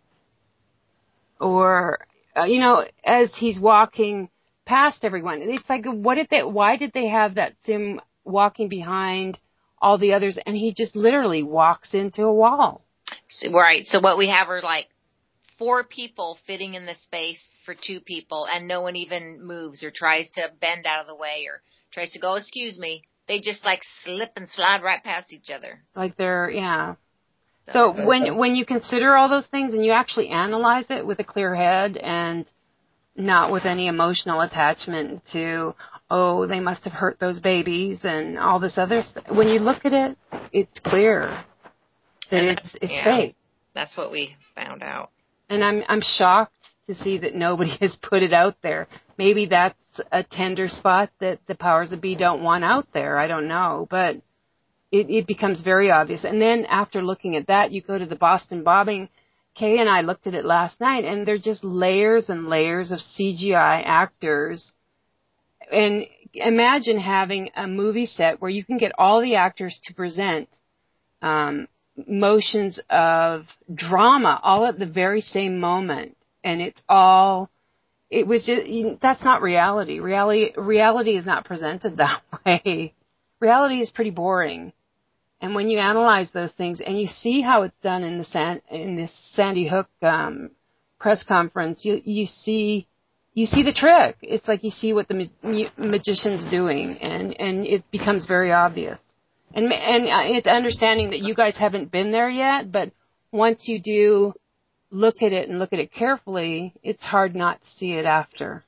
Or, uh, you know, as he's walking past everyone, it's like, what did they, why did they have that sim walking behind all the others, and he just literally walks into a wall? So, right. So what we have are like four people fitting in the space for two people, and no one even moves or tries to bend out of the way or tries to go, excuse me. They just like slip and slide right past each other. Like they're, yeah. So, So when when you consider all those things and you actually analyze it with a clear head and not with any emotional attachment to, oh, they must have hurt those babies and all this other stuff. When you look at it, it's clear that it's it's yeah, fake. That's what we found out. And I'm I'm shocked to see that nobody has put it out there. Maybe that's a tender spot that the powers that be don't want out there. I don't know, but it, it becomes very obvious. And then after looking at that, you go to the Boston bombing. Kay and I looked at it last night, and they're just layers and layers of C G I actors. And imagine having a movie set where you can get all the actors to present um, motions of drama all at the very same moment. And it's all, it was just, that's not reality. Reality, reality is not presented that way. Reality is pretty boring. And when you analyze those things and you see how it's done in the San, in this Sandy Hook um, press conference, you you see you see the trick. It's like you see what the ma- magician's doing, and, and it becomes very obvious. And and it's understanding that you guys haven't been there yet, but once you do look at it and look at it carefully, it's hard not to see it after.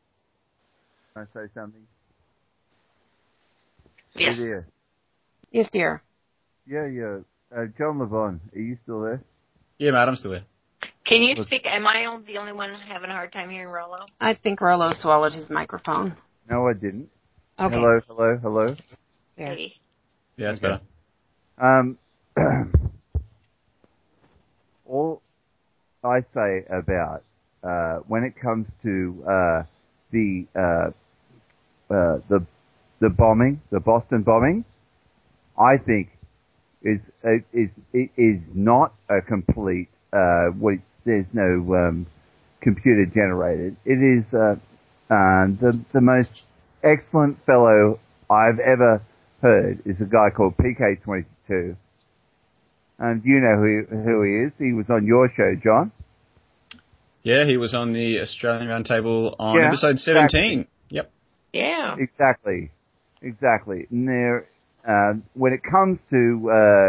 Can I say something? Yes. Hey dear. Yes, dear. Yeah, yeah. Uh, John LeBon, are you still there? Yeah, mate, I'm still there. Can you speak? Am I the only one having a hard time hearing Rollo? I think Rollo swallowed his microphone. No, I didn't. Okay. Hello, hello, hello. There. Hey. Yeah, that's Okay. better. Um, all I say about uh, when it comes to uh, the uh, uh, the the bombing, the Boston bombing, I think is is is not a complete. Uh, what, there's no um, computer generated. It is uh, uh, the the most excellent fellow I've ever heard is a guy called P K twenty-two. And you know who who he is. He was on your show, John. Yeah, he was on the Australian Roundtable on Yeah, episode seventeen. Exactly. Yep. Yeah. Exactly, exactly. And there, uh, when it comes to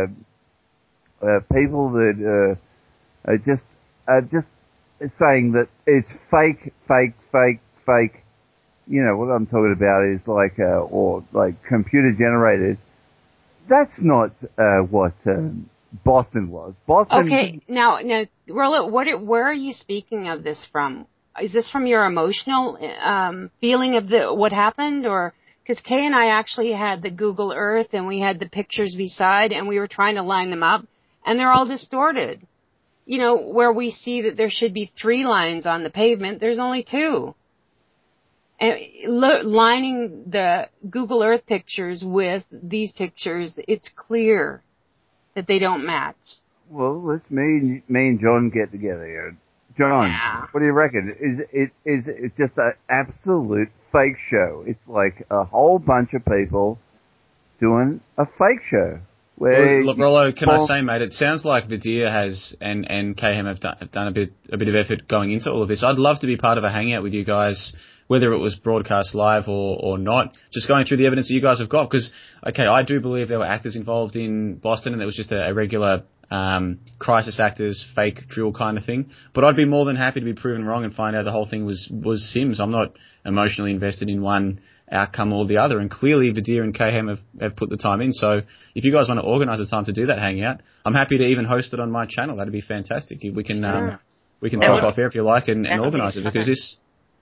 uh, uh, people that uh, are just are just saying that it's fake, fake, fake, fake. You know what I'm talking about is like uh, or like computer generated. That's not uh, what um, Boston was. Boston. Okay, now, now, Rollo, what, where are you speaking of this from? Is this from your emotional um, feeling of the what happened, or because Kay and I actually had the Google Earth and we had the pictures beside, and we were trying to line them up, and they're all distorted. You know, where we see that there should be three lines on the pavement, there's only two. And lo- lining the Google Earth pictures with these pictures, it's clear that they don't match. Well, let's me and, me and John get together here. John, Yeah. what do you reckon? Is it is it just an absolute fake show? It's like a whole bunch of people doing a fake show. Where Well, look, Rollo, can I well, say, mate, it sounds like Vidir has and and K M have done, have done a bit a bit of effort going into all of this. I'd love to be part of a hangout with you guys, whether it was broadcast live or, or not, just going through the evidence that you guys have got. Because, okay, I do believe there were actors involved in Boston and it was just a, a regular um, crisis actors, fake drill kind of thing. But I'd be more than happy to be proven wrong and find out the whole thing was, was Sims. I'm not emotionally invested in one outcome or the other. And clearly Vidir and K M have, have put the time in. So if you guys want to organise a time to do that hangout, I'm happy to even host it on my channel. That'd be fantastic. We can, Sure. um, we can That talk would- off air if you like and, and that would be organise it, because fun. this...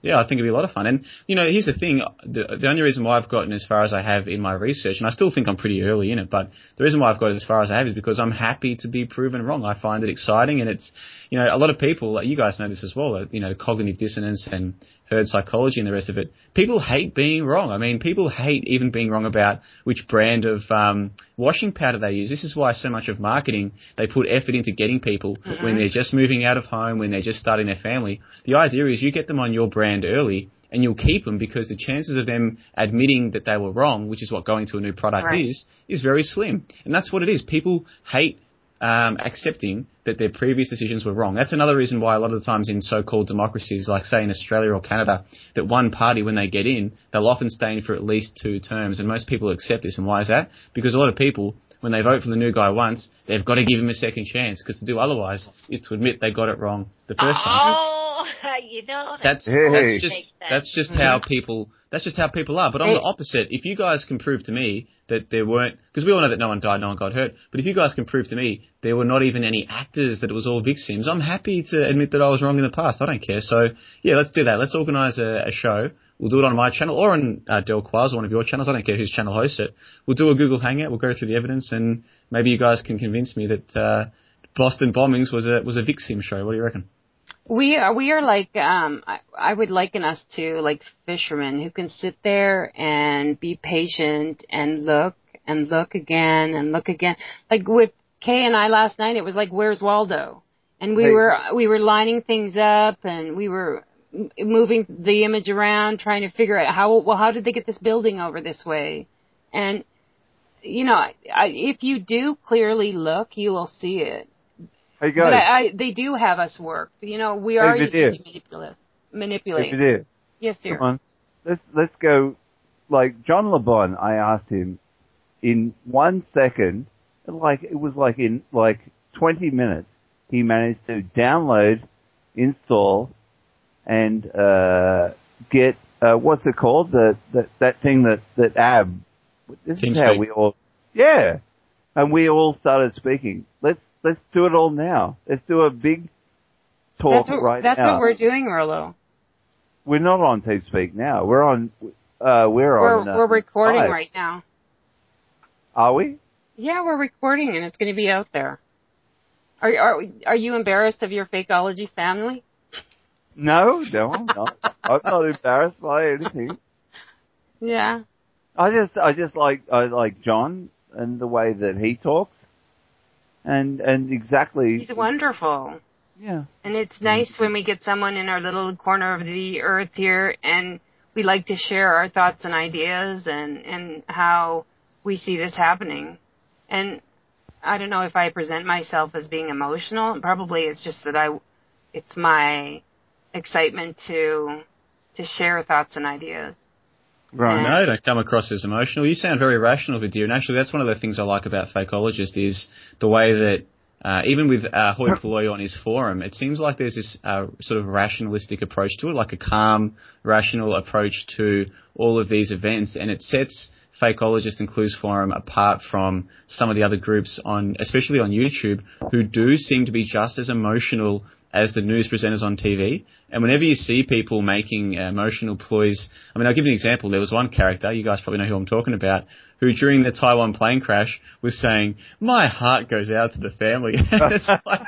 Yeah, I think it'd be a lot of fun. And, you know, here's the thing. The, the only reason why I've gotten as far as I have in my research, and I still think I'm pretty early in it, but the reason why I've got as far as I have is because I'm happy to be proven wrong. I find it exciting, and it's, you know, a lot of people, like you guys know this as well, you know, cognitive dissonance and herd psychology and the rest of it. People hate being wrong. I mean, people hate even being wrong about which brand of um, washing powder they use. This is why so much of marketing, they put effort into getting people mm-hmm. when they're just moving out of home, when they're just starting their family. The idea is you get them on your brand early and you'll keep them because the chances of them admitting that they were wrong, which is what going to a new product right. is, is very slim. And that's what it is. People hate um, accepting that their previous decisions were wrong. That's another reason why a lot of the times in so-called democracies, like say in Australia or Canada, that one party, when they get in, they'll often stay in for at least two terms. And most people accept this. And why is that? Because a lot of people, when they vote for the new guy once, they've got to give him a second chance, because to do otherwise is to admit they got it wrong the first oh. time. You know, that's hey. that's just that's just how people that's just how people are. But on the opposite, if you guys can prove to me that there weren't, because we all know that no one died, no one got hurt, but if you guys can prove to me there were not even any actors, that it was all victims, I'm happy to admit that I was wrong in the past. I don't care. So yeah, let's do that. Let's organise a, a show. We'll do it on my channel or on uh, Del Quaz or one of your channels. I don't care whose channel hosts it. We'll do a Google Hangout. We'll go through the evidence, and maybe you guys can convince me that uh, Boston bombings was a was a victim show. What do you reckon? We are, we are like, um, I, I would liken us to like fishermen who can sit there and be patient and look and look again and look again. Like with Kay and I last night, it was like, where's Waldo? And we hey. were, we were lining things up and we were moving the image around, trying to figure out how, well, how did they get this building over this way? And, you know, I, if you do clearly look, you will see it. Hey guys. But I, I, they do have us worked. You know, we are hey, used to manipulate. manipulate. Hey, yes, dear. Come on. Let's, let's go. Like, John LeBon, I asked him in one second, like, it was like in, like, twenty minutes, he managed to download, install, and, uh, get, uh, what's it called? The, the, that thing that, that Ab, this Team is how speak. we all, yeah. And we all started speaking. Let's, Let's do it all now. Let's do a big talk that's what, right that's now. That's what we're doing, Rollo. We're not on TeamSpeak now. We're on. Uh, we're, we're on. Uh, we're recording Skype. right now. Are we? Yeah, we're recording, and it's going to be out there. Are are are you embarrassed of your Fakeology family? No, no, I'm not. I'm not embarrassed by anything. Yeah. I just, I just like, I like John and the way that he talks. And, and exactly. He's wonderful. Yeah. And it's nice when we get someone in our little corner of the earth here, and we like to share our thoughts and ideas and, and how we see this happening. And I don't know if I present myself as being emotional. Probably it's just that I, it's my excitement to, to share thoughts and ideas. Right. No, don't come across as emotional. You sound very rational, Vidya. And actually, that's one of the things I like about Fakeologist is the way that, uh, even with uh, Hoi Polloi on his forum, it seems like there's this uh, sort of rationalistic approach to it, like a calm, rational approach to all of these events. And it sets Fakeologist and Clues Forum apart from some of the other groups on, especially on YouTube, who do seem to be just as emotional as the news presenters on T V. And whenever you see people making uh, emotional ploys, I mean, I'll give you an example. There was one character, you guys probably know who I'm talking about, who during the Taiwan plane crash was saying, my heart goes out to the family. it's, like, it's, like,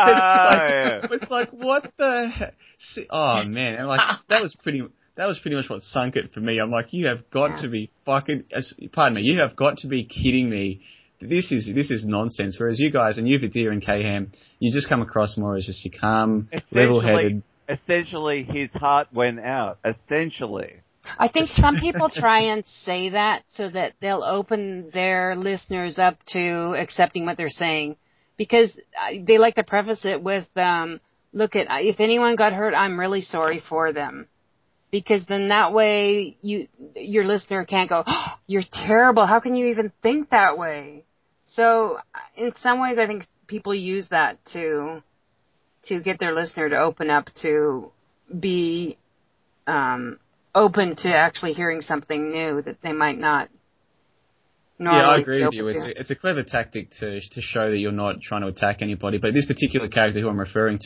it's like, what the heck? Oh, man. And like, that was pretty, that was pretty much what sunk it for me. I'm like, you have got yeah. to be fucking, pardon me, you have got to be kidding me. This is this is nonsense. Whereas you guys, and you, Vidya and K-Ham, you just come across more as just your calm, level-headed. Essentially, his heart went out. Essentially. I think some people try and say that so that they'll open their listeners up to accepting what they're saying. Because they like to preface it with, um, look, at if anyone got hurt, I'm really sorry for them. Because then that way you your listener can't go, oh, you're terrible. How can you even think that way? So in some ways, I think people use that to to get their listener to open up, to be um, open to actually hearing something new that they might not normally. Yeah, I agree with you. It's a, it's a clever tactic to to show that you're not trying to attack anybody. But this particular character who I'm referring to,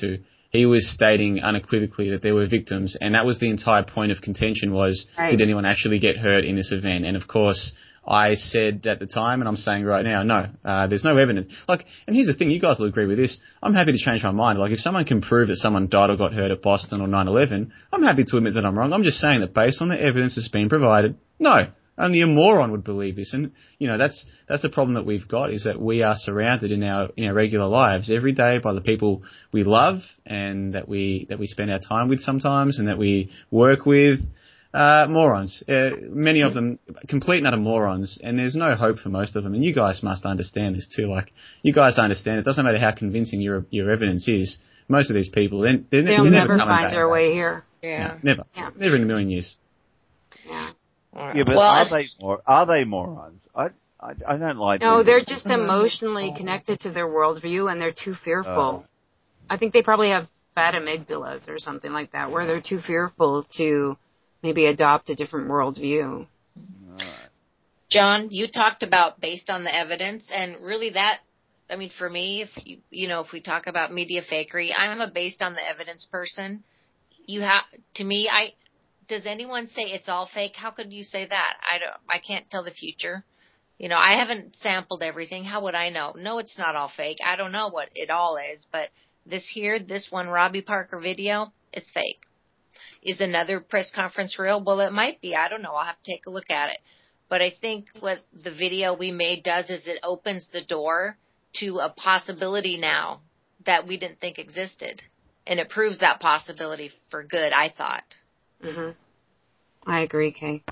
he was stating unequivocally that there were victims, and that was the entire point of contention was, right. Did anyone actually get hurt in this event? And of course, I said at the time, and I'm saying right now, no, uh, there's no evidence. Like, and here's the thing, you guys will agree with this. I'm happy to change my mind. Like, if someone can prove that someone died or got hurt at Boston or nine eleven, I'm happy to admit that I'm wrong. I'm just saying that based on the evidence that's been provided, no, only a moron would believe this. And, you know, that's, that's the problem that we've got, is that we are surrounded in our, in our regular lives every day by the people we love and that we, that we spend our time with sometimes and that we work with. Uh, morons. Uh, many of them complete and utter morons, and there's no hope for most of them. And you guys must understand this too. Like, you guys understand it doesn't matter how convincing your your evidence is. Most of these people, they're, they're, they'll they're never never find back. their way here. Yeah. yeah never. Yeah. Never in a million years. Yeah. Yeah, but well, are they mor- are they morons? I I, I don't like. No, them. they're just emotionally connected to their worldview, and they're too fearful. Uh, I think they probably have fat amygdalas or something like that, where they're too fearful to maybe adopt a different worldview. John, you talked about based on the evidence, and really that, I mean, for me, if you, you know, if we talk about media fakery, I'm a based on the evidence person. You have, to me, I, does anyone say it's all fake? How could you say that? I don't, I can't tell the future. You know, I haven't sampled everything. How would I know? No, it's not all fake. I don't know what it all is, but this here, this one Robbie Parker video is fake. Is another press conference real? Well, it might be. I don't know. I'll have to take a look at it. But I think what the video we made does is it opens the door to a possibility now that we didn't think existed. And it proves that possibility for good, I thought. Mm-hmm. I agree, Kay.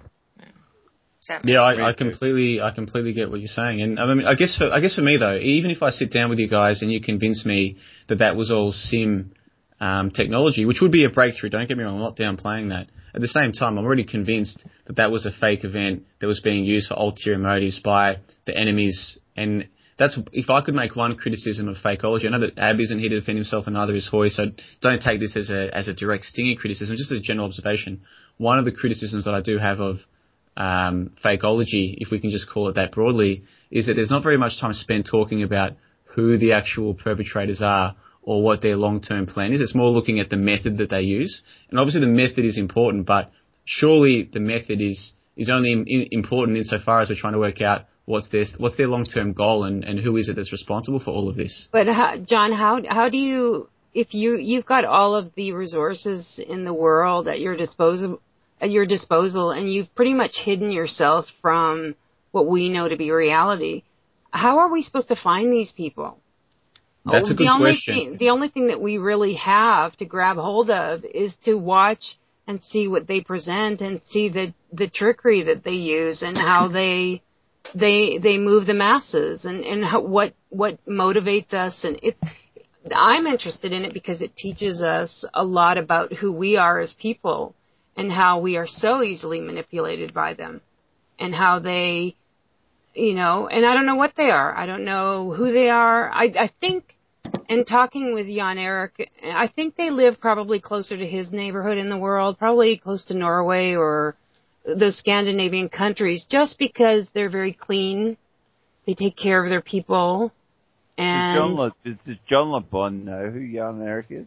Yeah, I, I completely, I completely get what you're saying, and I mean, I guess, for, I guess for me though, even if I sit down with you guys and you convince me that that was all sim um, technology, which would be a breakthrough, don't get me wrong, I'm not downplaying that. At the same time, I'm already convinced that that was a fake event that was being used for ulterior motives by the enemies, and that's if I could make one criticism of fakeology. I know that Ab isn't here to defend himself, and neither is Hoy, so don't take this as a as a direct stinging criticism, just a general observation. One of the criticisms that I do have of Um, fakeology, if we can just call it that broadly, is that there's not very much time spent talking about who the actual perpetrators are or what their long-term plan is. It's more looking at the method that they use. And obviously the method is important, but surely the method is, is only in, important insofar as we're trying to work out what's their, what's their long-term goal and, and who is it that's responsible for all of this. But how, John, how, how do you, if you, you've got all of the resources in the world at your disposal, at your disposal, and you've pretty much hidden yourself from what we know to be reality, how are we supposed to find these people? That's oh, a good the only question. Thing, the only thing that we really have to grab hold of is to watch and see what they present and see the, the trickery that they use and how they they they move the masses and, and how, what what motivates us. And it, I'm interested in it because it teaches us a lot about who we are as people, and how we are so easily manipulated by them, and how they, you know, and I don't know what they are. I don't know who they are. I, I think, in talking with Jan Erik, I think they live probably closer to his neighborhood in the world, probably close to Norway or the Scandinavian countries, just because they're very clean. They take care of their people. And does John, Le, does John Le Bon know who Jan Erik is?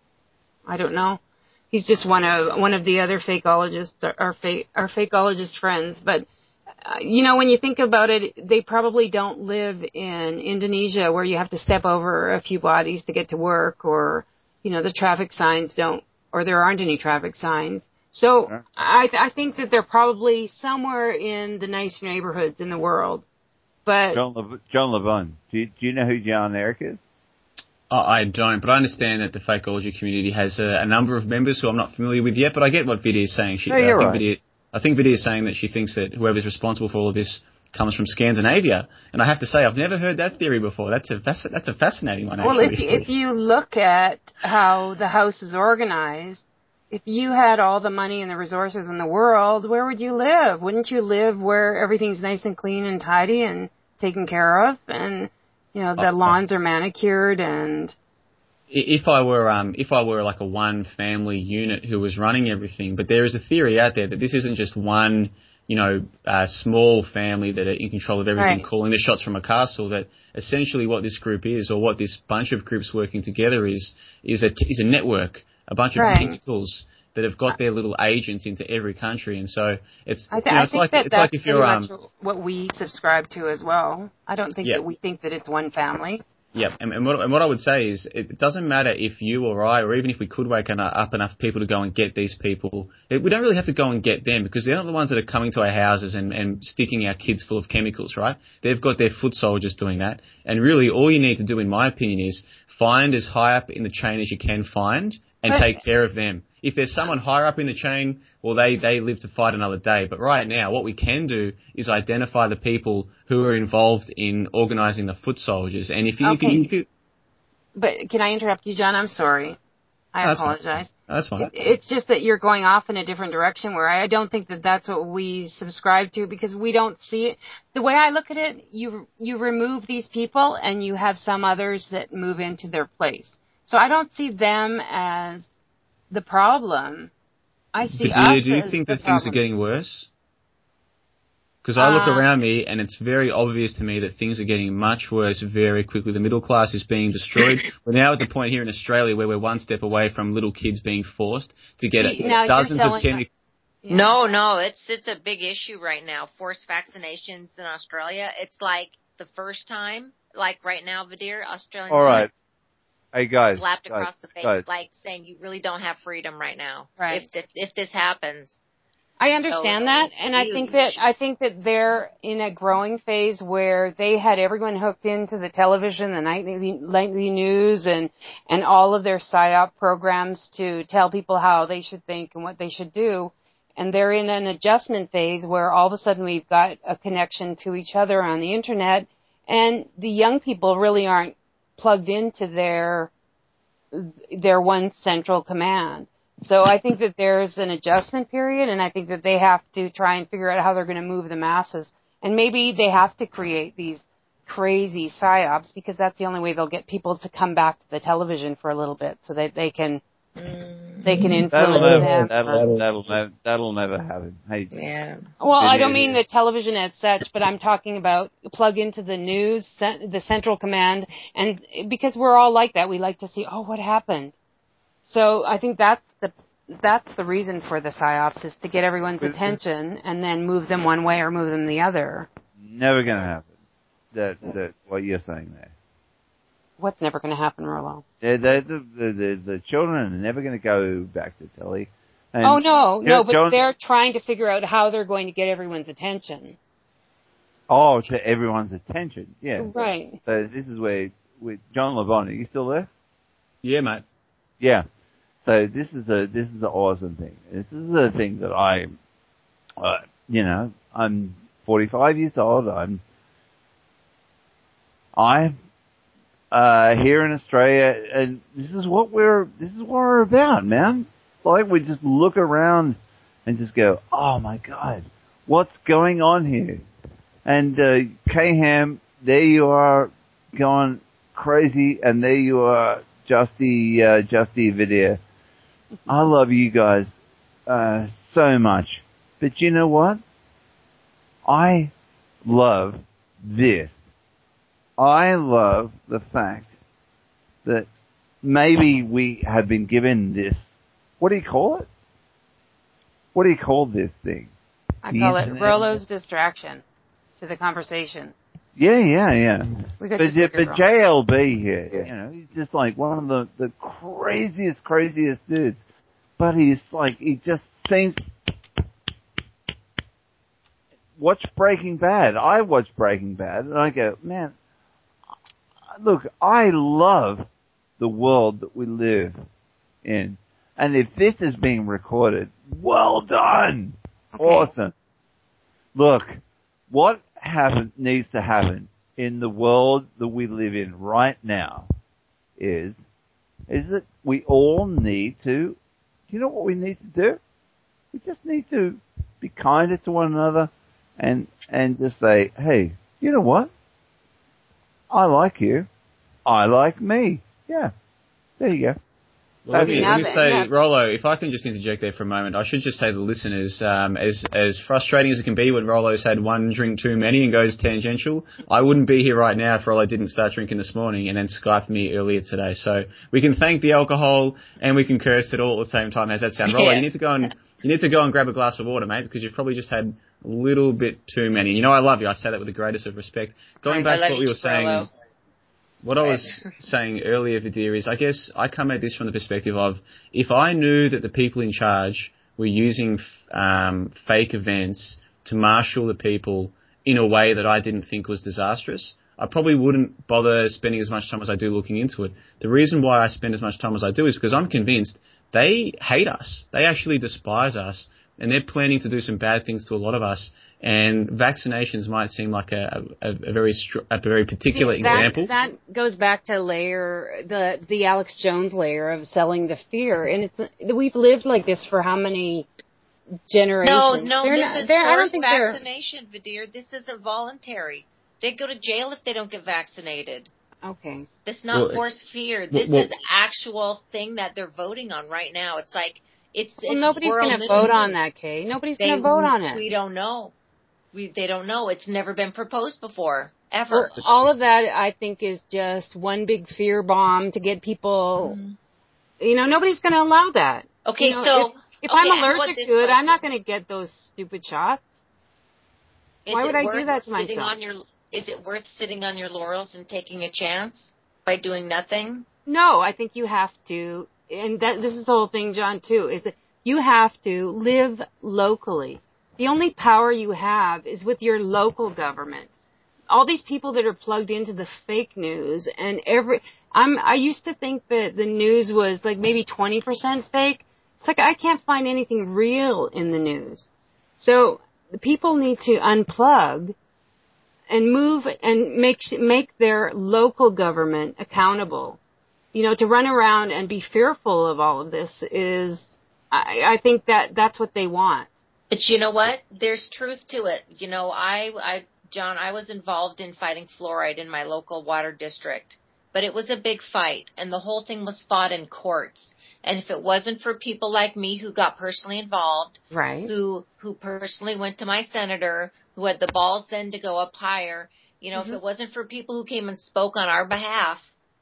I don't know. He's just one of one of the other fakeologists, our fake our fakeologist friends. But uh, you know, when you think about it, they probably don't live in Indonesia where you have to step over a few bodies to get to work, or you know, the traffic signs don't, or there aren't any traffic signs. So Sure. I I think that they're probably somewhere in the nice neighborhoods in the world. But John Le, John Le Bon, do you, do you know who Jan Erik is? I don't, but I understand that the fakeology community has a, a number of members who I'm not familiar with yet, but I get what Vidya is saying. She, No, you're I think right. Vidya, I think Vidya is saying that she thinks that whoever's responsible for all of this comes from Scandinavia. And I have to say, I've never heard that theory before. That's a, that's a, that's a fascinating one, well, actually. if you, if you look at how the house is organized, if you had all the money and the resources in the world, where would you live? Wouldn't you live where everything's nice and clean and tidy and taken care of, and you know the Oh, lawns are manicured and if I were um if I were like a one family unit who was running everything, but there is a theory out there that this isn't just one, you know, uh, small family that are in control of everything, Right. calling the shots from a castle. That essentially what this group is, or what this bunch of groups working together is, is a is a network, a bunch of Right. tentacles that have got their little agents into every country, and so it's I, th- you know, I it's think like that it's that's like if pretty you're much um what we subscribe to as well. I don't think Yeah. that we think that it's one family. Yeah, and, and, what, and what I would say is it doesn't matter if you or I, or even if we could wake up enough people to go and get these people, it, we don't really have to go and get them because they're not the ones that are coming to our houses and, and sticking our kids full of chemicals, right? They've got their foot soldiers doing that. And really all you need to do, in my opinion, is find as high up in the chain as you can find and But- take care of them. If there's someone higher up in the chain, well, they, they live to fight another day. But right now, what we can do is identify the people who are involved in organising the foot soldiers. And if you, Okay. if you, if you But can I interrupt you, John? I'm sorry. I That's fine. apologize. That's fine. It, it's just that you're going off in a different direction where I don't think that that's what we subscribe to because we don't see it. The way I look at it, you you remove these people and you have some others that move into their place. So I don't see them as the problem. I see But us do you as think the that things are problem. getting worse? Because I look Uh, around me and it's very obvious to me that things are getting much worse very quickly. The middle class is being destroyed. We're now at the point here in Australia where we're one step away from little kids being forced to get See, now you're dozens of selling- chemicals. Yeah. No, no, it's it's a big issue right now. Forced vaccinations in Australia. It's like the first time, like right now, Vadir, Australians All right. Hey guys, slapped guys, across the face, guys. like saying you really don't have freedom right now. Right. If if, if this happens, I understand So, that, and I think that I think that they're in a growing phase where they had everyone hooked into the television, the nightly, nightly news, and and all of their psyop programs to tell people how they should think and what they should do, and they're in an adjustment phase where all of a sudden we've got a connection to each other on the internet, and the young people really aren't plugged into their their one central command. So I think that there's an adjustment period, and I think that they have to try and figure out how they're going to move the masses. And maybe they have to create these crazy psyops because that's the only way they'll get people to come back to the television for a little bit, so that they can they can influence That'll never, them. that'll, that'll, never, that'll never happen. Hey, yeah. Well, I don't It mean is. the television as such, but I'm talking about plug into the news, cen- the central command, and because we're all like that, we like to see, oh, what happened? So I think that's the that's the reason for the psyops is to get everyone's But- attention and then move them one way or move them the other. never going to happen. That, that, what you're saying there. What's never going to happen, Rollo? The, the, the, the, the children are never going to go back to telly. And Oh no, no, but John- they're trying to figure out how they're going to get everyone's attention. Oh, to everyone's attention. Yeah. Right. So this is where, with John LeBon, are you still there? Yeah, mate. Yeah. So this is a this is the awesome thing. This is the thing that I, uh, you know, I'm forty-five years old. I'm I uh here in Australia, and this is what we're this is what we're about, man. Like we just look around and just go, oh my god, what's going on here? And uh, K-Ham, there you are going crazy, and there you are, Justy uh, Justy Video. I love you guys uh, so much. But you know what? I love this. I love the fact that maybe we have been given this. What do you call it? What do you call this thing? I The call it internet. Rollo's distraction to the conversation. Yeah, yeah, yeah. We got But, just bigger but Rollo. J L B here, you know, he's just like one of the, the craziest, craziest dudes. But he's like, he just seems... Watch Breaking Bad. I watch Breaking Bad, and I go, man, look, I love the world that we live in. And if this is being recorded, well done! Okay. Awesome. Look, what happen, needs to happen in the world that we live in right now is, is that we all need to, you know what we need to do? We just need to be kinder to one another and, and just say, hey, you know what? I like you. I like me. Yeah. There you go. Well, let me, Now let me that- say, now- Rollo, if I can just interject there for a moment, I should just say to the listeners, um, as as frustrating as it can be when Rollo's had one drink too many and goes tangential, I wouldn't be here right now if Rollo didn't start drinking this morning and then Skyped me earlier today. So we can thank the alcohol and we can curse it all at the same time. How's that sound? Rollo, Yes. you need to go and you need to go and grab a glass of water, mate, because you've probably just had a little bit too many. You know I love you. I say that with the greatest of respect. Going I back love to what you we were too, saying. Rollo. What I was saying earlier, Vidir, is I guess I come at this from the perspective of if I knew that the people in charge were using um, fake events to marshal the people in a way that I didn't think was disastrous, I probably wouldn't bother spending as much time as I do looking into it. The reason why I spend as much time as I do is because I'm convinced they hate us. They actually despise us, and they're planning to do some bad things to a lot of us. And vaccinations might seem like a, a, a very str- a very particular See, that, example. That goes back to layer the the Alex Jones layer of selling the fear, and it's we've lived like this for how many generations? No, no, They're this not, is they're- I don't forced think they're- vaccination, Vidir. This isn't voluntary. They go to jail if they don't get vaccinated. Okay. It's not Well, forced fear. This well- is actual thing that they're voting on right now. It's like it's Well, it's nobody's world going to news. vote on that, Kay. Nobody's They- going to vote on it. We don't know. We they don't know. It's never been proposed before ever. Well, all of that, I think, is just one big fear bomb to get people. Mhm. You know, nobody's going to allow that. Okay, You know, so if, if okay, I'm how about allergic this to it, I'm question? not going to get those stupid shots. Is why it would I do worth that to sitting myself? On your, is it worth sitting on your laurels and taking a chance by doing nothing? No, I think you have to, and that this is the whole thing, John, too, is that you have to live locally. The only power you have is with your local government. All these people that are plugged into the fake news and every, I'm, I used to think that the news was like maybe twenty percent fake. It's like I can't find anything real in the news. So the people need to unplug and move and make, make their local government accountable. You know, to run around and be fearful of all of this is, I, I think that that's what they want. But you know what? There's truth to it. You know, I, I, John, I was involved in fighting fluoride in my local water district, but it was a big fight, and the whole thing was fought in courts. And if it wasn't for people like me who got personally involved, Right. who who personally went to my senator, who had the balls then to go up higher, you know, Mm-hmm. if it wasn't for people who came and spoke on our behalf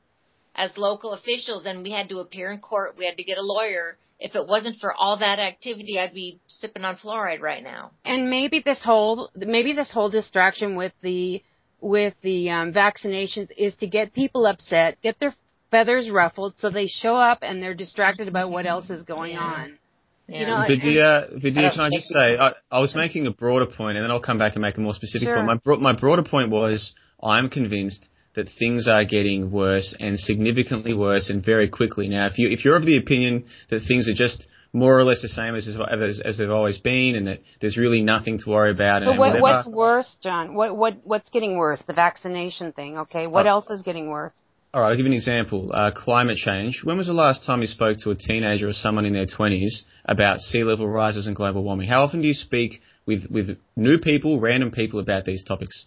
as local officials, and we had to appear in court, we had to get a lawyer. If it wasn't for all that activity, I'd be sipping on fluoride right now. And maybe this whole maybe this whole distraction with the with the um, vaccinations is to get people upset, get their feathers ruffled, so they show up and they're distracted about what else is going Yeah. on. Yeah. You know, Vidia, I Vidia, don't can I think just we- say, I, I was making a broader point, and then I'll come back and make a more specific Sure. point. My, bro- my broader point was, I'm convinced that things are getting worse and significantly worse and very quickly. Now, if you if you're of the opinion that things are just more or less the same as as, as they've always been, and that there's really nothing to worry about, so and what, whatever. what's worse, John? What what what's getting worse? The vaccination thing, okay? What Oh. else is getting worse? All right, I'll give you an example. Uh, climate change. When was the last time you spoke to a teenager or someone in their twenties about sea level rises and global warming? How often do you speak with, with new people, random people about these topics?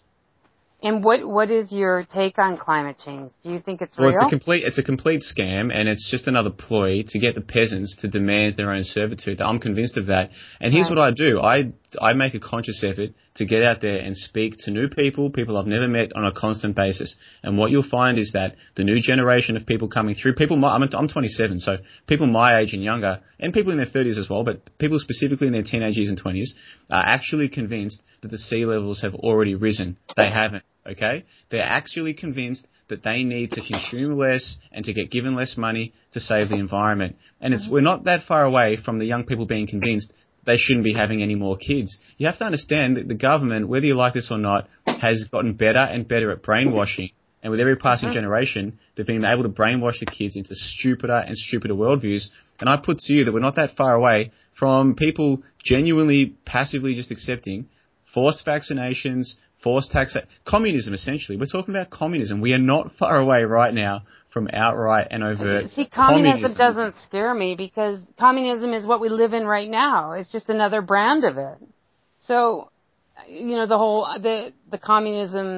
And what what is your take on climate change? Do you think it's Well, real? it's a complete it's a complete scam, and it's just another ploy to get the peasants to demand their own servitude. I'm convinced of that. And here's Right. what I do: I I make a conscious effort to get out there and speak to new people, people I've never met, on a constant basis. And what you'll find is that the new generation of people coming through, people my, I'm I'm twenty-seven, so people my age and younger, and people in their thirties as well, but people specifically in their teenage years and twenties, are actually convinced that the sea levels have already risen. They haven't. Okay? They're actually convinced that they need to consume less and to get given less money to save the environment. And it's, we're not that far away from the young people being convinced they shouldn't be having any more kids. You have to understand that the government, whether you like this or not, has gotten better and better at brainwashing. And with every passing generation, they've been able to brainwash the kids into stupider and stupider worldviews. And I put to you that we're not that far away from people genuinely, passively just accepting forced vaccinations, forced tax, communism essentially. We're talking about communism. We are not far away right now from outright and overt See, communism, communism. doesn't scare me because communism is what we live in right now. It's just another brand of it. So, you know, the whole the the communism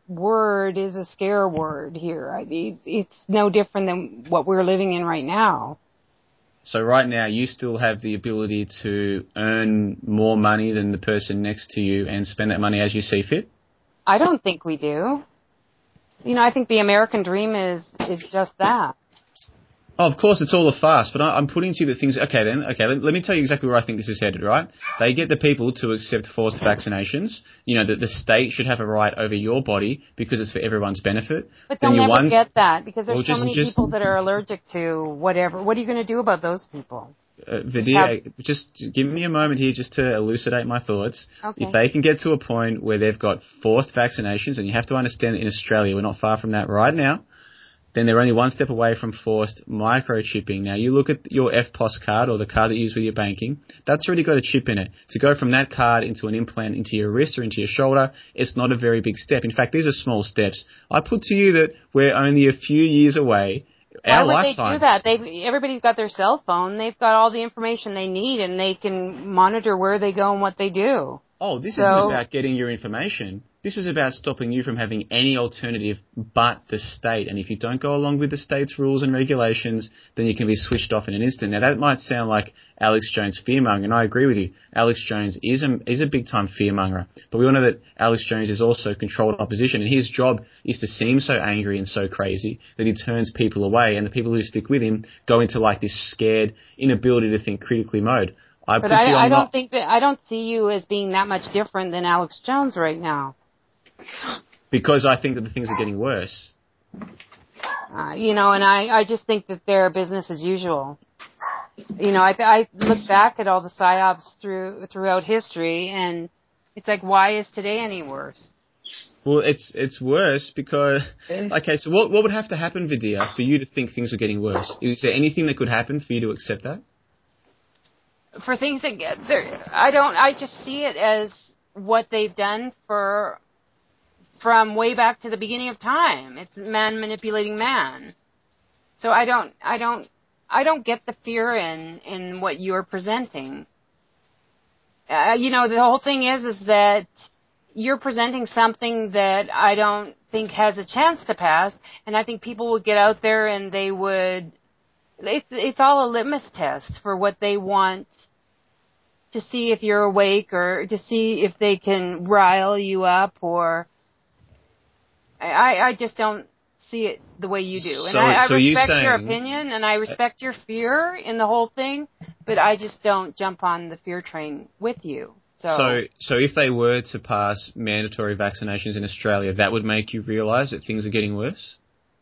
word is a scare word here. I mean, it's no different than what we're living in right now. So right now, you still have the ability to earn more money than the person next to you and spend that money as you see fit? I don't think we do. You know, I think the American dream is is just that. Oh, of course, it's all a farce, but I, I'm putting to you the things... Okay, then. Okay, let, let me tell you exactly where I think this is headed, right? They get the people to accept forced vaccinations. You know, that the state should have a right over your body because it's for everyone's benefit. But they'll then never ones, get that because there's well, just, so many just, people that are allergic to whatever. What are you going to do about those people? Uh, Vidya, just, just give me a moment here just to elucidate my thoughts. Okay. If they can get to a point where they've got forced vaccinations, and you have to understand that in Australia we're not far from that right now, then they're only one step away from forced microchipping. Now, you look at your F P O S card or the card that you use with your banking, that's already got a chip in it. To go from that card into an implant into your wrist or into your shoulder, it's not a very big step. In fact, these are small steps. I put to you that we're only a few years away. Why Our would lifetimes, they do that? They everybody's got their cell phone. They've got all the information they need, and they can monitor where they go and what they do. Oh, this So, isn't about getting your information. This is about stopping you from having any alternative but the state. And if you don't go along with the state's rules and regulations, then you can be switched off in an instant. Now, that might sound like Alex Jones fearmonger, and I agree with you. Alex Jones is a, is a big-time fearmonger. But we all know that Alex Jones is also controlled opposition, and his job is to seem so angry and so crazy that he turns people away, and the people who stick with him go into like this scared inability to think critically mode. I but I, I don't not- think that I don't see you as being that much different than Alex Jones right now. Because I think that the things are getting worse. Uh, you know, and I, I just think that they're business as usual. You know, I, I look back at all the psyops through throughout history, and it's like, why is today any worse? Well, it's it's worse because... Okay, so what what would have to happen, Vidya, for you to think things were getting worse? Is there anything that could happen for you to accept that? For things that get there, I don't, I just see it as what they've done for... from way back to the beginning of time. It's man manipulating man. So I don't, I don't, I don't get the fear in, in what you're presenting. Uh, you know, the whole thing is, is that you're presenting something that I don't think has a chance to pass, and I think people would get out there and they would, it's, it's all a litmus test for what they want to see if you're awake or to see if they can rile you up or, I, I just don't see it the way you do. And So- I, I so respect you're your saying- opinion and I respect your fear in the whole thing, but I just don't jump on the fear train with you. So, So, so if they were to pass mandatory vaccinations in Australia, that would make you realise that things are getting worse?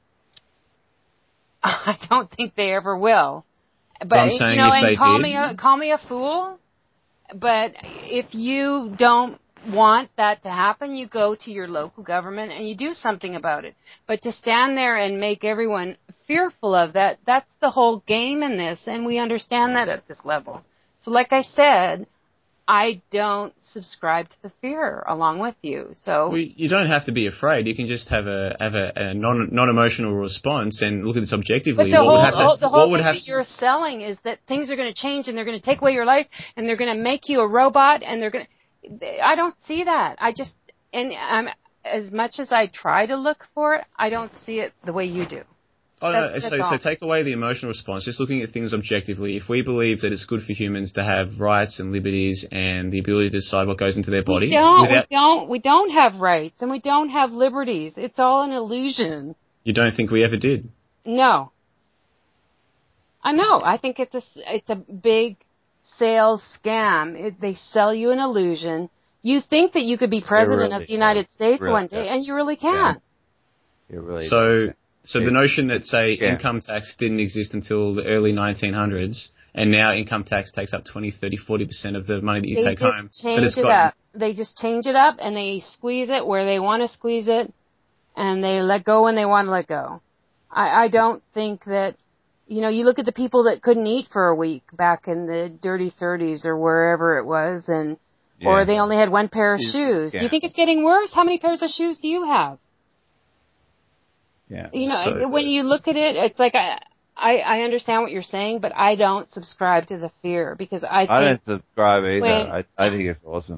I don't think they ever will. But, But I'm saying you know, if and they call did- me a call me a fool, but if you don't want that to happen, you go to your local government and you do something about it. But to stand there and make everyone fearful of that, that's the whole game in this, and we understand that at this level. So like I said, I don't subscribe to the fear along with you. So Well, you don't have to be afraid. You can just have a have a, a non non emotional response and look at this objectively. But the what whole, would have to, whole- the whole what would thing have that you're selling is that things are going to change and they're going to take away your life and they're going to make you a robot and they're going to. I don't see that. I just and I'm as much as I try to look for it, I don't see it the way you do. Oh, no, That's- so, that's so all. take away the emotional response, just looking at things objectively. If we believe that it's good for humans to have rights and liberties and the ability to decide what goes into their body, We don't. without, We don't. We don't have rights and we don't have liberties. It's all an illusion. you don't think we ever did? No. I know. I think it's a it's a big sales scam. It, they sell you an illusion. You think that you could be president really of the United do. States Really one do. day, and you really can't. It really So, does. so Yeah. the notion that, say, Yeah. income tax didn't exist until the early nineteen hundreds, and now income tax takes up twenty, thirty, forty percent of the money that you They take just home. that change it's it got- up. They just change it up, and they squeeze it where they want to squeeze it, and they let go when they want to let go. I, I don't think that, you know, you look at the people that couldn't eat for a week back in the dirty thirties or wherever it was, and or Yeah. they only had one pair of It's- shoes. Do yeah. you think it's getting worse? How many pairs of shoes do you have? Yeah. You know, So- when you look at it, it's like I, I, I understand what you're saying, but I don't subscribe to the fear because I think I don't subscribe either. when- I, I think it's awesome.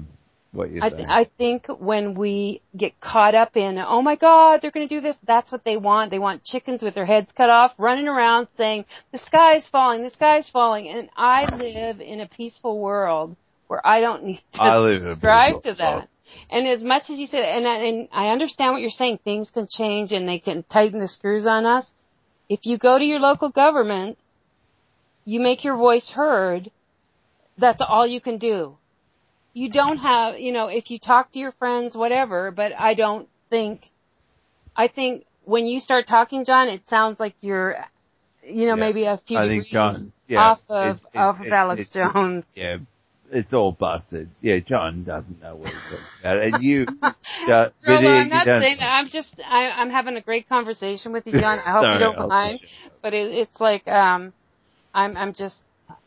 what you're I, saying. I think when we get caught up in, oh my God, they're going to do this, that's what they want. They want chickens with their heads cut off, running around saying, the sky's falling, the sky's falling. And I live in a peaceful world where I don't need to subscribe to that. World. And as much as you said, and I, and I understand what you're saying, things can change and they can tighten the screws on us. If you go to your local government, you make your voice heard, that's all you can do. You don't have, you know, if you talk to your friends, whatever, but I don't think, I think when you start talking, John, it sounds like you're, you know, yeah. maybe a few I degrees think John, yeah, off of, it, it, off it, of Alex it, Jones. Yeah, it's all busted. Yeah, John doesn't know what he's talking about. And you, uh, Girl, Vidya, I'm not you don't, saying that. I'm just, I, I'm having a great conversation with you, John. I hope Sorry, you don't I'll mind. But it, it's like, um, I'm, I'm just,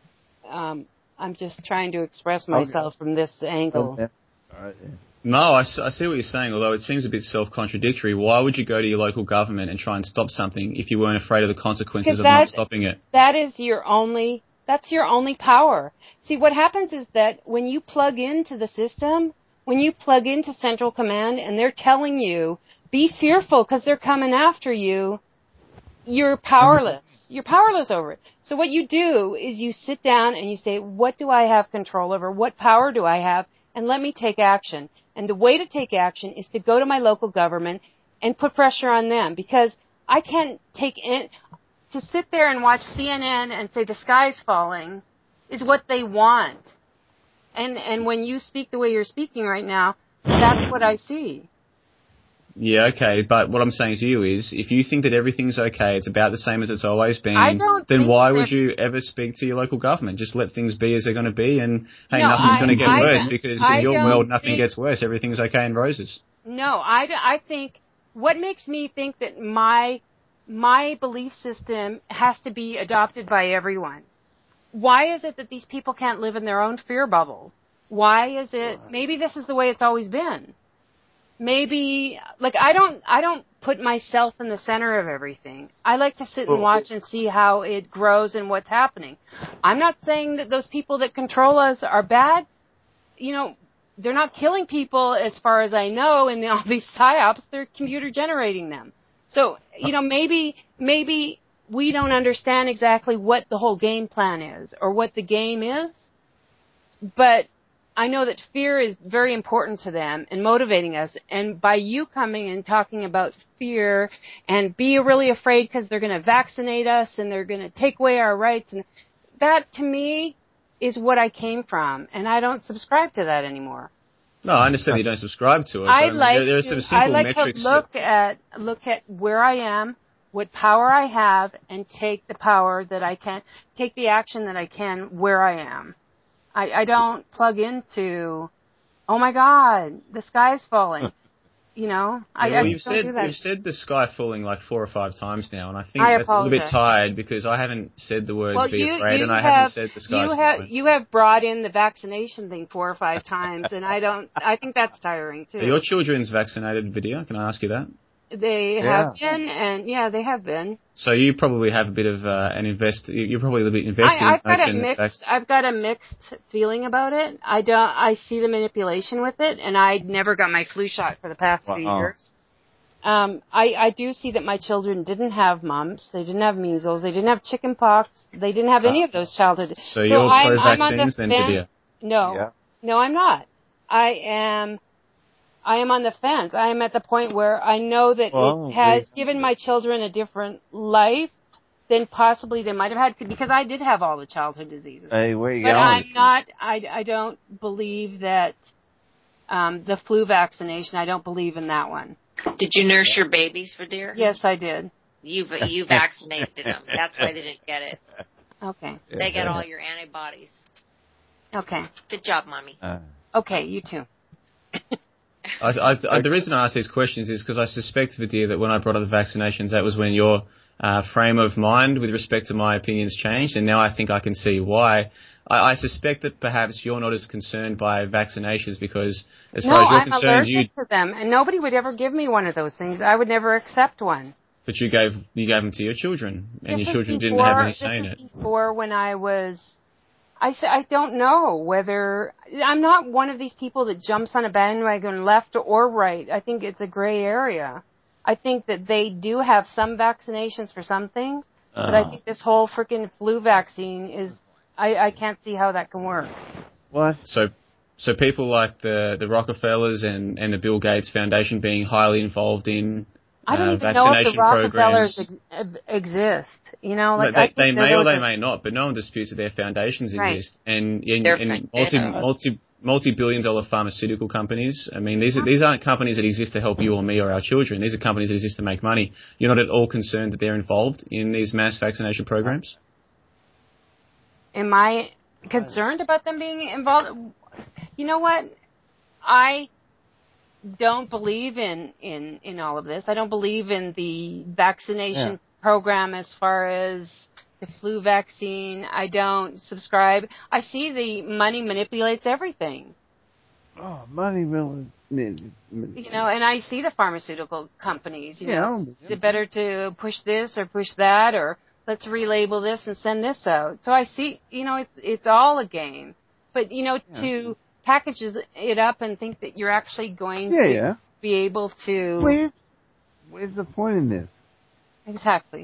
um, I'm just trying to express myself okay. from this angle. Okay. All right, yeah. No, I, I see what you're saying, although it seems a bit self-contradictory. Why would you go to your local government and try and stop something if you weren't afraid of the consequences of that, not stopping it? That is your only, that's your only power. See, what happens is that when you plug into the system, when you plug into Central Command and they're telling you, be fearful because they're coming after you, you're powerless. You're powerless over it. So what you do is you sit down and you say, what do I have control over? What power do I have? And let me take action. And the way to take action is to go to my local government and put pressure on them, because I can't take in, to sit there and watch C N N and say the sky's falling is what they want. And, and when you speak the way you're speaking right now, that's what I see. Yeah, okay, but what I'm saying to you is, if you think that everything's okay, it's about the same as it's always been, I don't then think why that would you ever speak to your local government? Just let things be as they're going to be, and hey, no, nothing's I, going to get I, worse, I, because I in your world, nothing think, gets worse. Everything's okay in roses. No, I, I think, what makes me think that my, my belief system has to be adopted by everyone? Why is it that these people can't live in their own fear bubble? Why is it, maybe this is the way it's always been. Maybe, like, I don't, I don't put myself in the center of everything. I like to sit and watch and see how it grows and what's happening. I'm not saying that those people that control us are bad. You know, they're not killing people as far as I know in all these psyops. They're computer generating them. So, you know, maybe, maybe we don't understand exactly what the whole game plan is or what the game is, but I know that fear is very important to them and motivating us. And by you coming and talking about fear and be really afraid because they're going to vaccinate us and they're going to take away our rights, and that to me is what I came from. And I don't subscribe to that anymore. No, I understand you don't subscribe to it. I but like there, there are some to, simple I like metrics. to look at look at where I am, what power I have, and take the power that I can, take the action that I can where I am. I, I don't plug into, oh my God, the sky's falling. You know, I, yeah, well, I you've just don't said do that. You've said the sky falling like four or five times now, and I think I that's apologize. a little bit tired because I haven't said the words well, "be you, afraid" you and I have, haven't said the sky's you have, falling. You have brought in the vaccination thing four or five times, and I don't. I think that's tiring too. Are your children's vaccinated, Vidya? Can I ask you that? They Yeah. have been, and yeah, they have been. So you probably have a bit of uh, an invest. You're probably a little bit invested. I, I've got a in mixed. I've got a mixed feeling about it. I don't. I see the manipulation with it, and I never got my flu shot for the past Wow. two years. Um, I, I do see that my children didn't have mumps, they didn't have measles, they didn't have chicken pox, they didn't have any of those childhood. So, so you're I'm, pro-vaccines I'm then, Vidya? No, yeah. no, I'm not. I am. I am on the fence. I am at the point where I know that Well, it has they, given my children a different life than possibly they might have had, because I did have all the childhood diseases. Hey, where you but going? I'm not. I, I don't believe that um, the flu vaccination. I don't believe in that one. Did you nurse your babies, for dear? Yes, I did. You you vaccinated them. That's why they didn't get it. Okay. They get all your antibodies. Okay. Good job, Mommy. Uh, okay, you too. I, I, I, the reason I ask these questions is because I suspect, Vidya, that when I brought up the vaccinations, that was when your uh, frame of mind with respect to my opinions changed, and now I think I can see why. I, I suspect that perhaps you're not as concerned by vaccinations because, as no, far as you're I'm concerned, you. allergic to them, and nobody would ever give me one of those things. I would never accept one. But you gave you gave them to your children, and this your children before, didn't have any say in this it. This is before when I was I, I don't know whether, I'm not one of these people that jumps on a bandwagon left or right. I think it's a gray area. I think that they do have some vaccinations for some things, uh-huh. but I think this whole freaking flu vaccine is, I, I can't see how that can work. What? So, so people like the, the Rockefellers and, and the Bill Gates Foundation being highly involved in I don't uh, even know if the Rockefellers programs. ex- exist. You know, like they, I think they may or they are... may not, but no one disputes that their foundations right. exist, and, and, They're and multi, multi multi-billion dollar pharmaceutical companies. I mean, these are, these aren't companies that exist to help you or me or our children. These are companies that exist to make money. You're not at all concerned that they're involved in these mass vaccination programs? Am I concerned about them being involved? You know what? I don't believe in, in, in all of this. I don't believe in the vaccination yeah. program as far as the flu vaccine. I don't subscribe. I see the money manipulates everything. Oh, money will. You know, and I see the pharmaceutical companies, you yeah, know, is it better to push this or push that, or let's relabel this and send this out. So I see, you know, it's, it's all a game. But, you know, yeah. to package it up and think that you're actually going yeah, to yeah. be able to... Where's, where's the point in this? Exactly.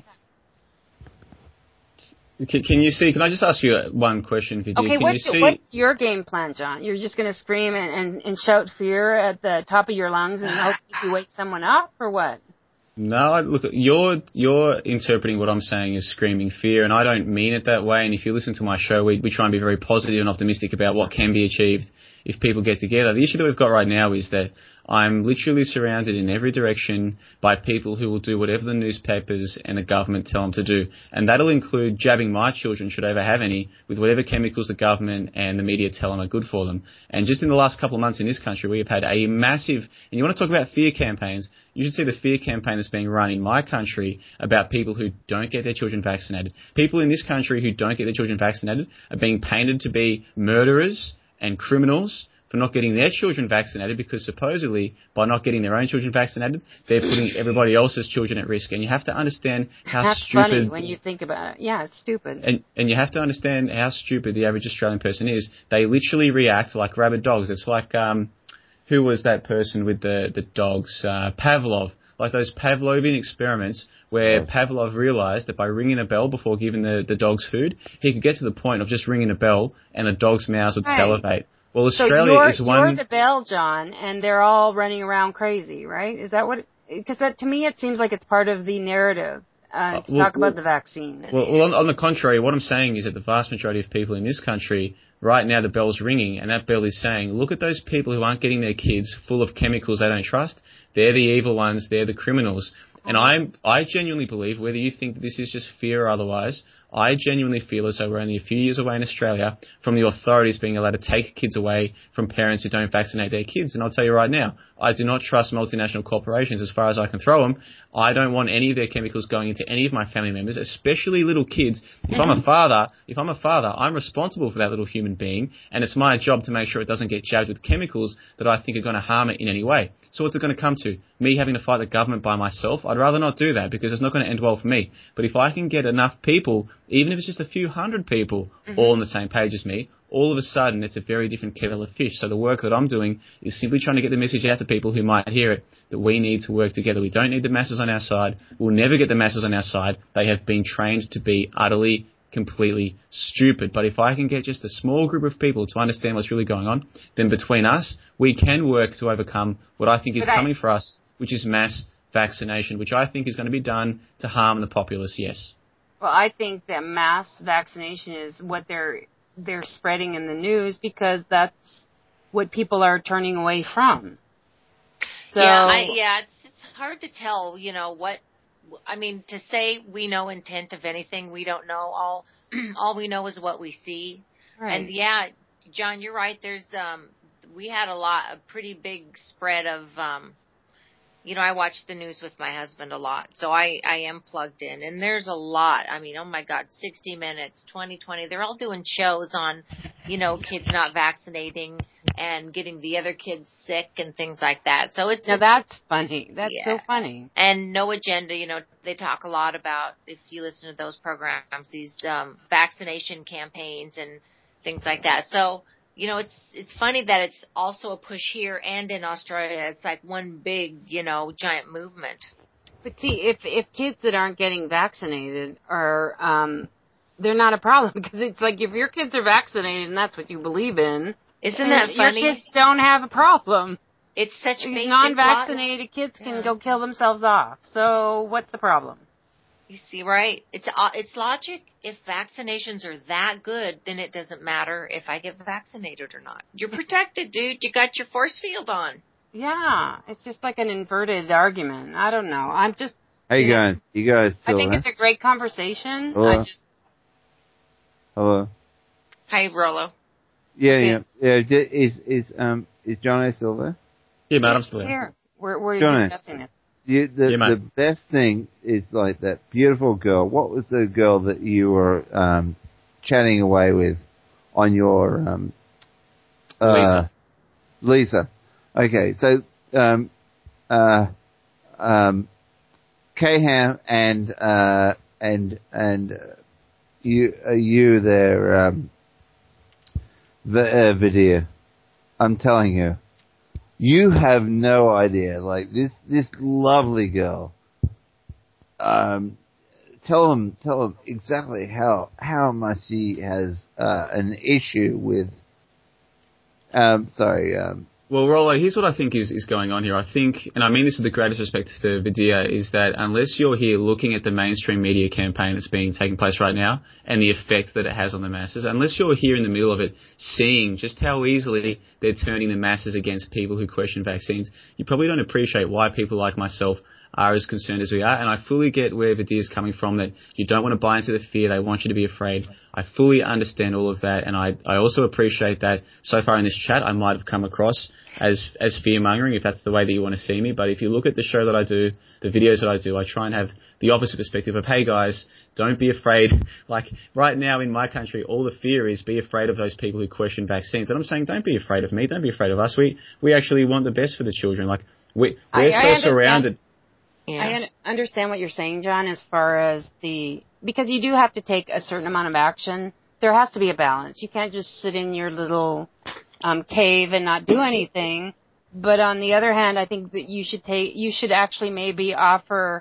Can, can you see, can I just ask you one question, Vidya? Okay, can what's, you see, what's your game plan, John? You're just going to scream and, and, and shout fear at the top of your lungs and hope you wake someone up, or what? No, look, you're you're interpreting what I'm saying as screaming fear, and I don't mean it that way. And if you listen to my show, we we try and be very positive and optimistic about what can be achieved if people get together. The issue that we've got right now is that I'm literally surrounded in every direction by people who will do whatever the newspapers and the government tell them to do. And that'll include jabbing my children, should I ever have any, with whatever chemicals the government and the media tell them are good for them. And just in the last couple of months in this country, we have had a massive, and you want to talk about fear campaigns, you should see the fear campaign that's being run in my country about people who don't get their children vaccinated. People in this country who don't get their children vaccinated are being painted to be murderers and criminals for not getting their children vaccinated, because supposedly by not getting their own children vaccinated, they're putting everybody else's children at risk. And you have to understand how That's stupid... funny when you think about it. Yeah, it's stupid. And, and you have to understand how stupid the average Australian person is. They literally react like rabid dogs. It's like, um, who was that person with the, the dogs? Uh, Pavlov. Like those Pavlovian experiments where oh. Pavlov realized that by ringing a bell before giving the, the dogs food, he could get to the point of just ringing a bell and a dog's mouths would right. salivate. Well, Australia so you're, is one... you're the bell, John, and they're all running around crazy, right? Is that what... Because that, to me, it seems like it's part of the narrative uh, to uh, well, talk about the vaccine. Well, well on, on the contrary, what I'm saying is that the vast majority of people in this country, right now the bell's ringing, and that bell is saying, look at those people who aren't getting their kids full of chemicals they don't trust. They're the evil ones. They're the criminals. And I I genuinely believe, whether you think that this is just fear or otherwise, I genuinely feel as though we're only a few years away in Australia from the authorities being allowed to take kids away from parents who don't vaccinate their kids. And I'll tell you right now, I do not trust multinational corporations as far as I can throw them. I don't want any of their chemicals going into any of my family members, especially little kids. If I'm a father, if I'm a father, I'm responsible for that little human being, and it's my job to make sure it doesn't get jabbed with chemicals that I think are going to harm it in any way. So what's it going to come to? Me having to fight the government by myself? I'd rather not do that, because it's not going to end well for me. But if I can get enough people, even if it's just a few hundred people, mm-hmm. all on the same page as me, all of a sudden it's a very different kettle of fish. So the work that I'm doing is simply trying to get the message out to people who might hear it, that we need to work together. We don't need the masses on our side. We'll never get the masses on our side. They have been trained to be utterly, completely stupid. But if I can get just a small group of people to understand what's really going on, then between us, we can work to overcome what I think is coming for us, which is mass vaccination, which I think is going to be done to harm the populace, yes. Well, I think that mass vaccination is what they're they're spreading in the news, because that's what people are turning away from. So yeah, I, yeah, it's it's hard to tell, you know, what I mean, to say we know intent of anything, we don't know. All all we know is what we see. Right. And yeah, John, you're right. There's um we had a lot a pretty big spread of um you know, I watch the news with my husband a lot, so I, I am plugged in. And there's a lot. I mean, oh, my God, sixty minutes, twenty twenty. They're all doing shows on, you know, kids not vaccinating and getting the other kids sick and things like that. So it's... Now, that's funny. That's yeah. so funny. And No Agenda, you know, they talk a lot about, if you listen to those programs, these um, vaccination campaigns and things like that. So, you know, it's it's funny that it's also a push here and in Australia. It's like one big, you know, giant movement. But see, if if kids that aren't getting vaccinated are, um, they're not a problem, because it's like if your kids are vaccinated and that's what you believe in, isn't that funny? Your kids don't have a problem. It's such basic non-vaccinated kids can yeah. go kill themselves off. So what's the problem? You see, right? It's uh, it's logic. If vaccinations are that good, then it doesn't matter if I get vaccinated or not. You're protected, dude. You got your force field on. Yeah, it's just like an inverted argument. I don't know. I'm just. How you, you going? Know, you guys still I think there? It's a great conversation. Hello. I just. Hello. Hi, Rollo. Yeah, okay. yeah, yeah. Is is um is John still there? Yeah, man, I'm still there. Here. We're we're Johnny, discussing it. You, the yeah, the best thing is like that beautiful girl. What was the girl that you were um chatting away with on your um uh, Lisa. Lisa. Okay, so um uh um K-Ham and uh and and uh, you uh, you there um the uh, Vidya. I'm telling you. You have no idea. Like this, this lovely girl. Um, tell them, tell them exactly how how much she has uh, an issue with. Um, sorry. Um, Well, Rollo, here's what I think is, is going on here. I think, and I mean this with the greatest respect to Vidya, is that unless you're here looking at the mainstream media campaign that's being taking place right now and the effect that it has on the masses, unless you're here in the middle of it seeing just how easily they're turning the masses against people who question vaccines, you probably don't appreciate why people like myself are as concerned as we are. And I fully get where Vidya's coming from, that you don't want to buy into the fear. They want you to be afraid. I fully understand all of that. And I, I also appreciate that so far in this chat, I might have come across as, as fear-mongering, if that's the way that you want to see me. But if you look at the show that I do, the videos that I do, I try and have the opposite perspective of, hey guys, don't be afraid. Like right now in my country, all the fear is be afraid of those people who question vaccines. And I'm saying, don't be afraid of me. Don't be afraid of us. We, we actually want the best for the children. Like we, we're I, so I surrounded. Yeah. I un- understand what you're saying, John, as far as the, because you do have to take a certain amount of action. There has to be a balance. You can't just sit in your little um, cave and not do anything. But on the other hand, I think that you should take, you should actually maybe offer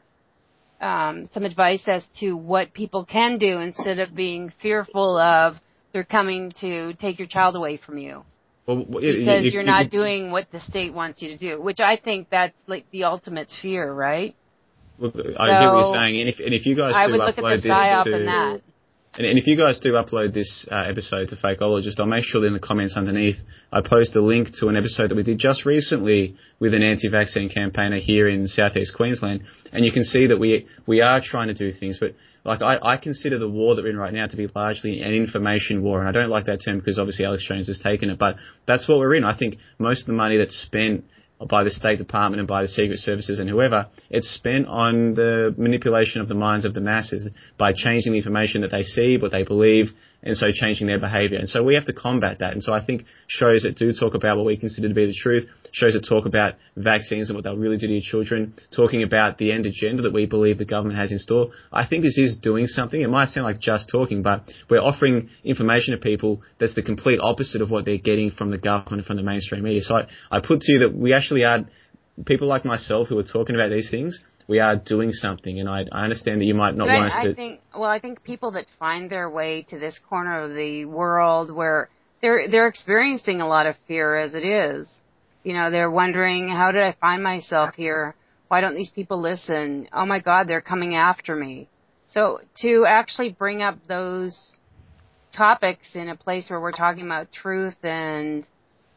um, some advice as to what people can do instead of being fearful of they're coming to take your child away from you. Well, because you, you, you're you, not you, doing what the state wants you to do, which I think that's like the ultimate fear, right? Well, I so get what you're saying, and if and if you guys I do would upload look at the this psyop to, in that. And, and if you guys do upload this uh, episode to Fakeologist, I'll make sure that in the comments underneath I post a link to an episode that we did just recently with an anti-vaccine campaigner here in southeast Queensland, and you can see that we we are trying to do things, but like I, I consider the war that we're in right now to be largely an information war, and I don't like that term because obviously Alex Jones has taken it, but that's what we're in. I think most of the money that's spent by the State Department and by the Secret Services and whoever, it's spent on the manipulation of the minds of the masses by changing the information that they see, what they believe, and so changing their behaviour. And so we have to combat that. And so I think shows that do talk about what we consider to be the truth, shows that talk about vaccines and what they'll really do to your children, talking about the end agenda that we believe the government has in store, I think this is doing something. It might sound like just talking, but we're offering information to people that's the complete opposite of what they're getting from the government and from the mainstream media. So I, I put to you that we actually are, people like myself who are talking about these things, we are doing something, and I, I understand that you might not but want I, us to... I think, well, I think people that find their way to this corner of the world where they're they're experiencing a lot of fear as it is. You know, they're wondering, how did I find myself here? Why don't these people listen? Oh my God, they're coming after me. So to actually bring up those topics in a place where we're talking about truth and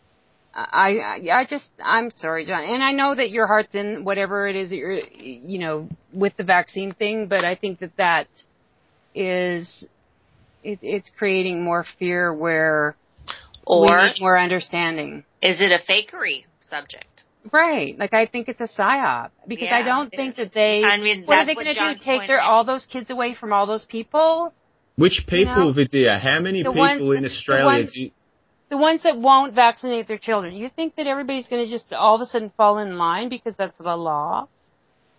I, I, I just, I'm sorry, John. And I know that your heart's in whatever it is that you're, you know, with the vaccine thing, but I think that that is, it, it's creating more fear where or we need more understanding. Is it a fakery subject? Right. Like, I think it's a psyop. Because yeah, I don't think that they, I mean, what are they going to do? Take their, all those kids away from all those people? Which people, you know? Vidya? How many the people ones, in Australia ones, do you... The ones that won't vaccinate their children. You think that everybody's going to just all of a sudden fall in line because that's the law?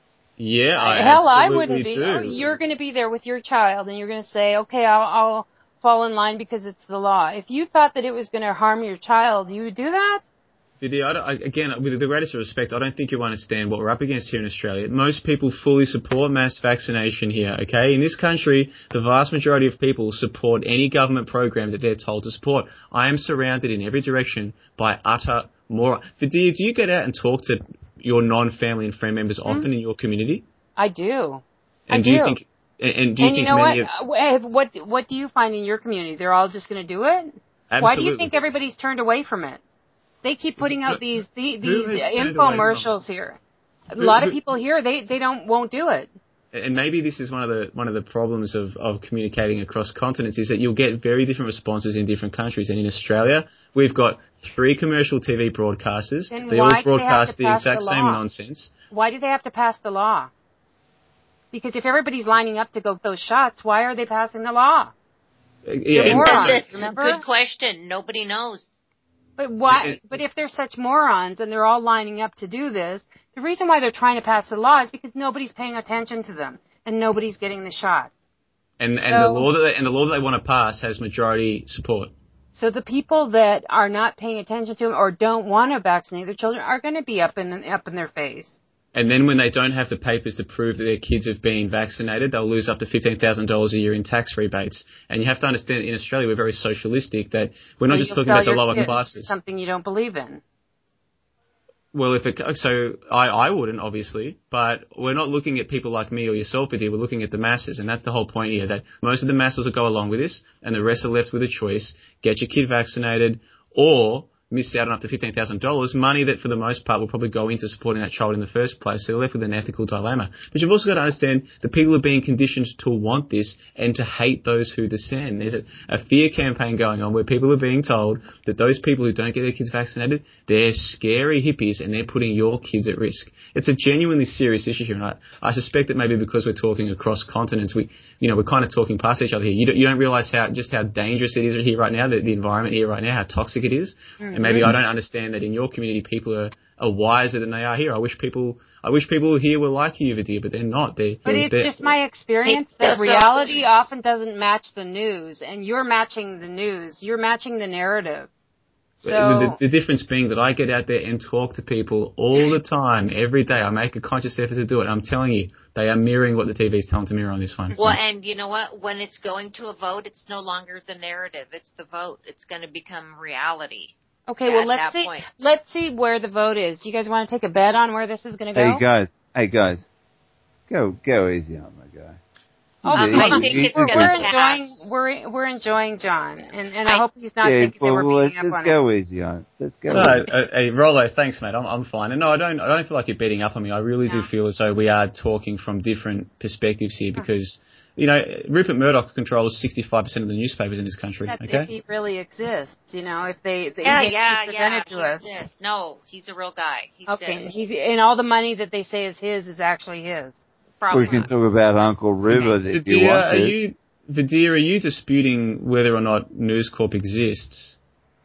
Yeah, I Hell, absolutely I wouldn't be. do. You're going to be there with your child, and you're going to say, "Okay, I'll, I'll fall in line because it's the law. If you thought that it was going to harm your child, you would do that? Vidya, I don't, I, again, with the greatest respect, I don't think you understand what we're up against here in Australia. Most people fully support mass vaccination here, okay? In this country, the vast majority of people support any government program that they're told to support. I am surrounded in every direction by utter moron. Vidya, do you get out and talk to your non-family and friend members often mm-hmm. in your community? I do. And I do, do. you think... And, and do you and think you know many what? Of, what? What do you find in your community? They're all just going to do it? Absolutely. Why do you think everybody's turned away from it? They keep putting out these these, these infomercials here. A who, lot who, of people here they they don't won't do it. And maybe this is one of the one of the problems of, of communicating across continents is that you'll get very different responses in different countries. And in Australia, we've got three commercial T V broadcasters. Then they why all broadcast do they have to the pass exact the same law? nonsense. Why do they have to pass the law? Because if everybody's lining up to go those shots, why are they passing the law? Uh, yeah, They're morons, that's remember? a good question. Nobody knows. But why? It, but if they're such morons and they're all lining up to do this, the reason why they're trying to pass the law is because nobody's paying attention to them and nobody's getting the shot. And and so, the law that they, and the law that they want to pass has majority support. So the people that are not paying attention to them or don't want to vaccinate their children are going to be up in up in their face. And then when they don't have the papers to prove that their kids have been vaccinated, they'll lose up to fifteen thousand dollars a year in tax rebates. And you have to understand in Australia we're very socialistic that we're so not just talking about the lower classes. Something you don't believe in. Well, if it, so I, I wouldn't, obviously, but we're not looking at people like me or yourself here. We're looking at the masses, and that's the whole point here, that most of the masses will go along with this, and the rest are left with a choice. Get your kid vaccinated, or miss out on up to fifteen thousand dollars, money that for the most part will probably go into supporting that child in the first place. So they're left with an ethical dilemma. But you've also got to understand that people are being conditioned to want this and to hate those who dissent. There's a, a fear campaign going on where people are being told that those people who don't get their kids vaccinated, they're scary hippies and they're putting your kids at risk. It's a genuinely serious issue here. And I, I suspect that maybe because we're talking across continents, we, you know, we're kind of talking past each other here. You don't, you don't realize how, just how dangerous it is here right now, the, the environment here right now, how toxic it is. Mm. And maybe I don't understand that in your community people are, are wiser than they are here. I wish people, I wish people here were like you, Vidya, but they're not. They're, but they're, it's they're, just my experience that reality often doesn't match the news, and you're matching the news. You're matching the narrative. So the, the, the difference being that I get out there and talk to people all the time, every day. I make a conscious effort to do it. I'm telling you, they are mirroring what the T V is telling to mirror on this one. Well, and you know what? When it's going to a vote, it's no longer the narrative. It's the vote. It's going to become reality. Okay, well, let's see. Point. Let's see where the vote is. You guys want to take a bet on where this is going to go? Hey guys, hey guys, go go easy on my guy. Oh, um, I think it's we're, we're enjoying we're we're enjoying John, and and I, I hope he's not yeah, thinking well, that we're beating let's up on just go him. easy on it. Let's go. No, uh, hey, Rollo, thanks, mate. I'm I'm fine. And no, I don't I don't feel like you're beating up on me. I really no. do feel as though we are talking from different perspectives here because. You know, Rupert Murdoch controls sixty-five percent of the newspapers in this country. That's okay? If he really exists, you know, if they, they yeah, he's yeah, presented yeah, to he us. Exists. No, he's a real guy. He okay, exists. he's and all the money that they say is his is actually his. Probably we can not. talk about Uncle Rupert if Vidya, you want to. Are you, Vidya, are you disputing whether or not News Corp exists?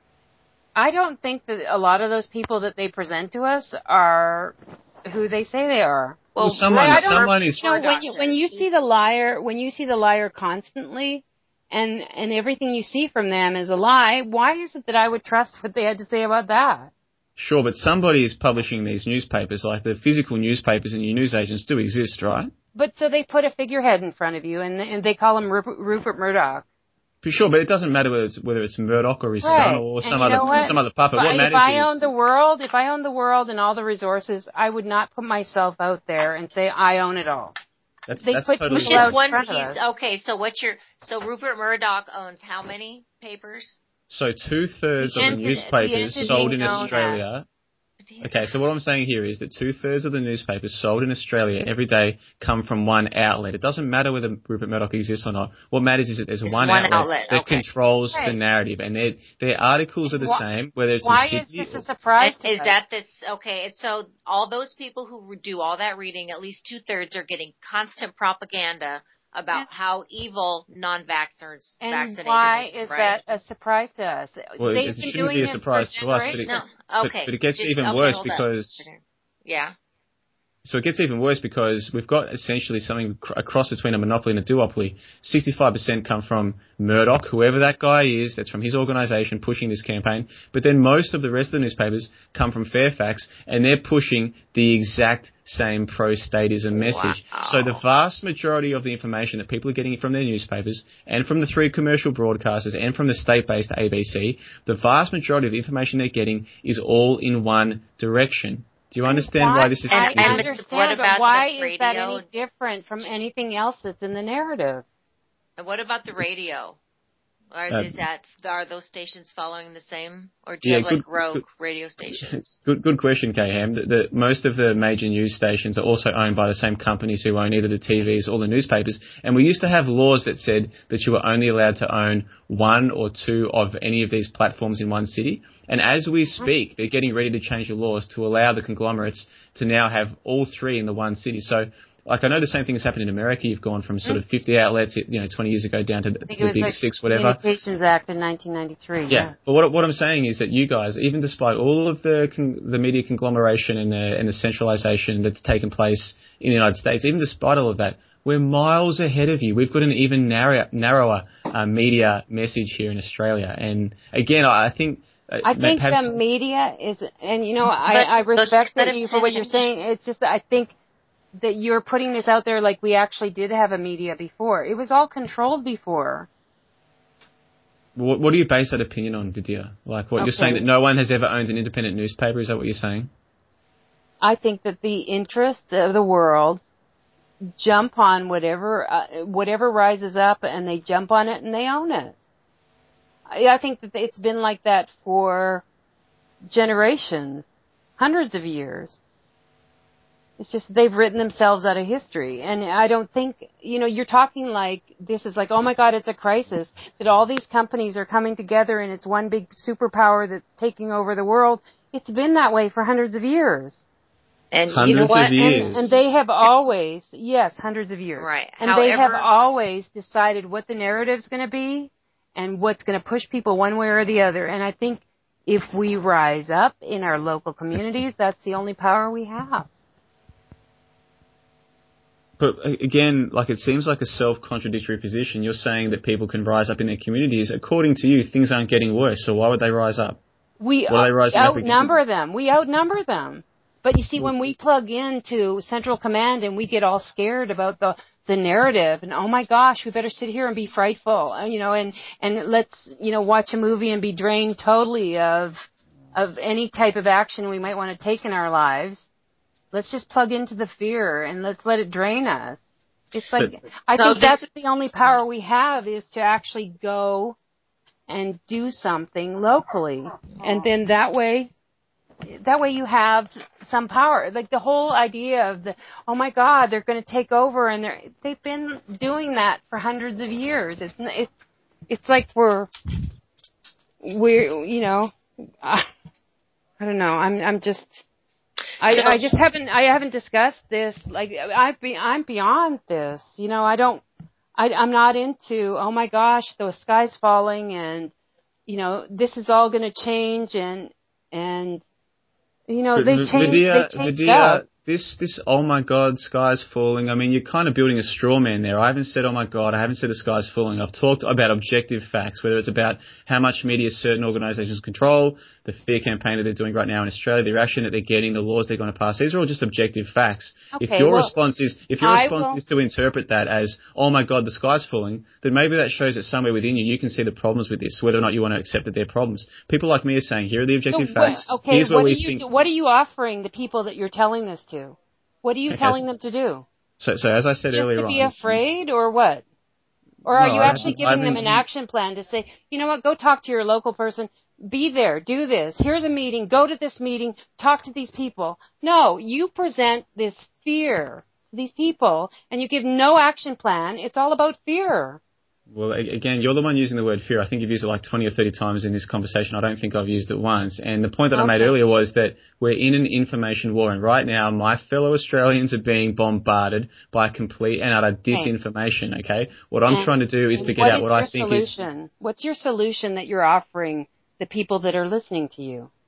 I don't think that a lot of those people that they present to us are who they say they are. Well, well someone, I someone is. You know, when you when you see the liar, when you see the liar constantly, and and everything you see from them is a lie, why is it that I would trust what they had to say about that? Sure, but somebody is publishing these newspapers, like the physical newspapers and your newsagents do exist, right? But so they put a figurehead in front of you, and and they call him Rupert, Rupert Murdoch. Sure, but it doesn't matter whether it's, whether it's Murdoch or his right. son or some and other some other puppet. If what I, matters if I is owned the world, if I owned the world and all the resources, I would not put myself out there and say I own it all. That's, they that's put totally just one piece. Okay, so what's your so Rupert Murdoch owns how many papers? So two thirds of the newspapers the sold in Australia. Okay, so what I'm saying here is that two-thirds of the newspapers sold in Australia every day come from one outlet. It doesn't matter whether Rupert Murdoch exists or not. What matters is that there's one, one outlet, outlet that okay. controls okay. the narrative, and their their articles are the why, same, whether it's why in Sydney. Why is this a surprise? Is, is that this, okay, so all those people who do all that reading, at least two-thirds are getting constant propaganda about yeah. how evil non-vaxxers and vaccinators why are, is right? that a surprise to us? Well, They've it been shouldn't doing be a this surprise for to us, but it, no. but, okay. but it gets Just, even okay, worse because up. Yeah. So it gets even worse because we've got essentially something a cross between a monopoly and a duopoly. sixty-five percent come from Murdoch, whoever that guy is, that's from his organisation pushing this campaign. But then most of the rest of the newspapers come from Fairfax, and they're pushing the exact same pro-statism message. Wow. So the vast majority of the information that people are getting from their newspapers and from the three commercial broadcasters and from the state-based A B C, the vast majority of the information they're getting is all in one direction. Do you understand why, why this is I happening? And understand, what but about why the is that radio? any different from anything else that's in the narrative? And what about the radio? Are, Uh, is that, are those stations following the same? Or do Yeah, you have like good- rogue good- radio stations? Good, good question, K-Ham. The, the, most of the major news stations are also owned by the same companies who own either the T Vs or the newspapers. And we used to have laws that said that you were only allowed to own one or two of any of these platforms in one city. And as we speak, they're getting ready to change the laws to allow the conglomerates to now have all three in the one city. So, like, I know the same thing has happened in America. You've gone from sort of fifty outlets, you know, twenty years ago down to, to I think the it was big like six, whatever. Communications Act in nineteen ninety-three. Yeah, Yeah. but what what I'm saying is that you guys, even despite all of the con- the media conglomeration and the and the centralisation that's taken place in the United States, even despite all of that, we're miles ahead of you. We've got an even narrow, narrower uh, media message here in Australia. And again, I think. Uh, I think perhaps, the media is, and you know, I, But- I respect but that you for what you're saying. It's just that I think that you're putting this out there like we actually did have a media before. It was all controlled before. what, what do you base that opinion on, Vidya? Like, what Okay. you're saying that no one has ever owned an independent newspaper? Is that what you're saying? I think that the interests of the world jump on whatever uh, whatever rises up, and they jump on it and they own it. I, I think that it's been like that for generations, hundreds of years. It's just they've written themselves out of history. And I don't think, you know, you're talking like this is like, oh my God, it's a crisis, that all these companies are coming together and it's one big superpower that's taking over the world. It's been that way for hundreds of years. And you Hundreds know of what? years. And, and they have always, yes, hundreds of years. Right. And they have However- always decided what the narrative's going to be and what's going to push people one way or the other. And I think if we rise up in our local communities, that's the only power we have. But uh, again, like it seems like a self-contradictory position. You're saying that people can rise up in their communities. According to you, things aren't getting worse. So why would they rise up? We What are they rising up against? outnumber them. We outnumber them. But you see, when we plug into Central Command and we get all scared about the the narrative and, oh my gosh, we better sit here and be frightful, uh, you know, and, and let's, you know, watch a movie and be drained totally of, of any type of action we might want to take in our lives. Let's just plug into the fear and let's let it drain us. It's like, But- I No, think this- that's the only power we have is to actually go and do something locally. And then that way, that way you have some power. Like the whole idea of the, oh my God, they're going to take over, and they're they've been doing that for hundreds of years. It's it's it's like we're we're you know, I, I don't know. I'm I'm just I So- I just haven't I haven't discussed this. Like I've be I'm beyond this. You know, I don't I I'm not into, oh my gosh, the sky's falling and you know, this is all going to change and and you know, But they V- changed, Vidya, they changed Vidya, up. this, this, oh my God, sky's falling. I mean, you're kind of building a straw man there. I haven't said, oh my God, I haven't said the sky's falling. I've talked about objective facts, whether it's about how much media certain organisations control, the fear campaign that they're doing right now in Australia, the reaction that they're getting, the laws they're going to pass. These are all just objective facts. If Okay, your well, response is, if your I response will- is to interpret that as, oh my God, the sky's falling, then maybe that shows that somewhere within you, you can see the problems with this, whether or not you want to accept that they're problems. People like me are saying, here are the objective So what- facts. okay, Here's where what we are you think. what are you offering the people that you're telling this to? What are you Okay, telling so- them to do? So, so as I said Just earlier to be on, afraid, or what? Or are No, you I actually haven't- I giving them haven't- an action plan to say, you know what, go talk to your local person, be there, do this, here's a meeting, go to this meeting, talk to these people. No, you present this fear to these people, and you give no action plan. It's all about fear. Well, a- again, you're the one using the word fear. I think you've used it like twenty or thirty times in this conversation. I don't think I've used it once. And the point that I made Okay. earlier was that we're in an information war. And right now, my fellow Australians are being bombarded by complete and utter disinformation, okay? What I'm And trying to do is to get what out is what your I think is... solution? What's your solution that you're offering the people that are listening to you?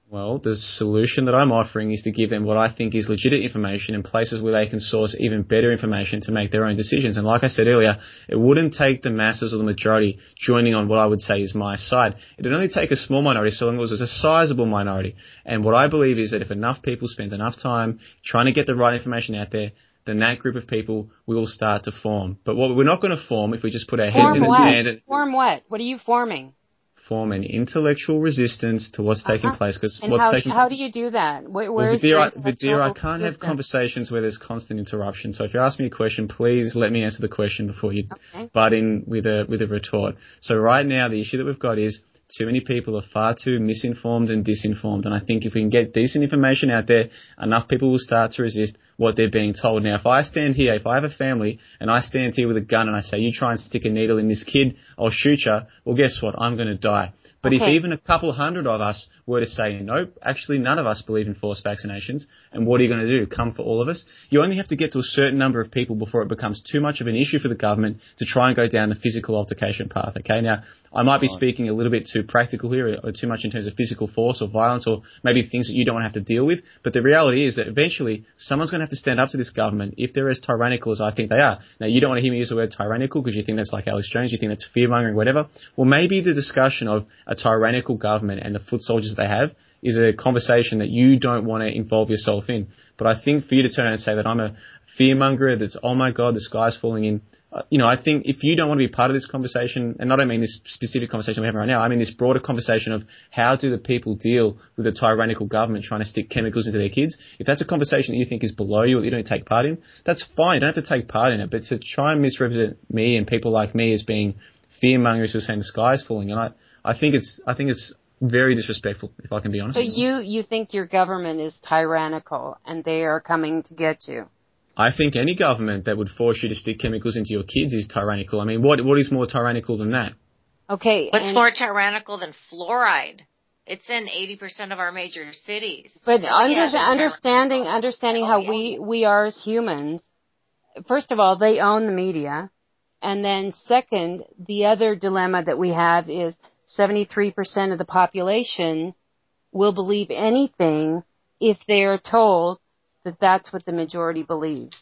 Well, the solution that I'm offering is to give them what I think is legitimate information in places where they can source even better information to make their own decisions. And like I said earlier, it wouldn't take the masses or the majority joining on what I would say is my side. It would only take a small minority so long as it was a sizable minority. And what I believe is that if enough people spend enough time trying to get the right information out there, then that group of people will start to form. But what we're not going to form if we just put our Form heads in the what? sand and Form what? What are you forming? form an intellectual resistance to what's taking Uh-huh. place. Because And what's how, taking how do you do that? Where, well, where's Vidya, your I, Vidya, I intellectual can't have resistance? conversations where there's constant interruption. So if you ask me a question, please let me answer the question before you Okay. butt in with a with a retort. So right now, the issue that we've got is too many people are far too misinformed and disinformed. And I think if we can get decent information out there, enough people will start to resist what they're being told. Now, if I stand here, if I have a family and I stand here with a gun and I say, you try and stick a needle in this kid, I'll shoot you. Well, guess what? I'm going to die. But Okay. if even a couple hundred of us were to say, nope, actually none of us believe in forced vaccinations, and what are you going to do? Come for all of us? You only have to get to a certain number of people before it becomes too much of an issue for the government to try and go down the physical altercation path, okay? Now, I might be speaking a little bit too practical here or too much in terms of physical force or violence or maybe things that you don't want to have to deal with, but the reality is that eventually someone's going to have to stand up to this government if they're as tyrannical as I think they are. Now, you don't want to hear me use the word tyrannical because you think that's like Alex Jones, you think that's fear-mongering, whatever. Well, maybe the discussion of a tyrannical government and the foot soldiers they have is a conversation that you don't want to involve yourself in. But I think for you to turn around and say that I'm a fearmonger, that's, oh my God, the sky's falling in, uh, you know, I think if you don't want to be part of this conversation, and I don't mean this specific conversation we're having right now, I mean this broader conversation of how do the people deal with a tyrannical government trying to stick chemicals into their kids, if that's a conversation that you think is below you or you don't take part in, that's fine, you don't have to take part in it, but to try and misrepresent me and people like me as being fearmongers who are saying the sky's falling, and I, I think it's, I think it's very disrespectful, if I can be honest. So you, you think your government is tyrannical and they are coming to get you? I think any government that would force you to stick chemicals into your kids is tyrannical. I mean, what what is more tyrannical than that? Okay. What's and, more tyrannical than fluoride? It's in eighty percent of our major cities. But Oh, under, yeah, they're understanding, tyrannical. understanding Oh, how yeah. we, we are as humans, first of all, they own the media. And then second, the other dilemma that we have is seventy-three percent of the population will believe anything if they are told that that's what the majority believes.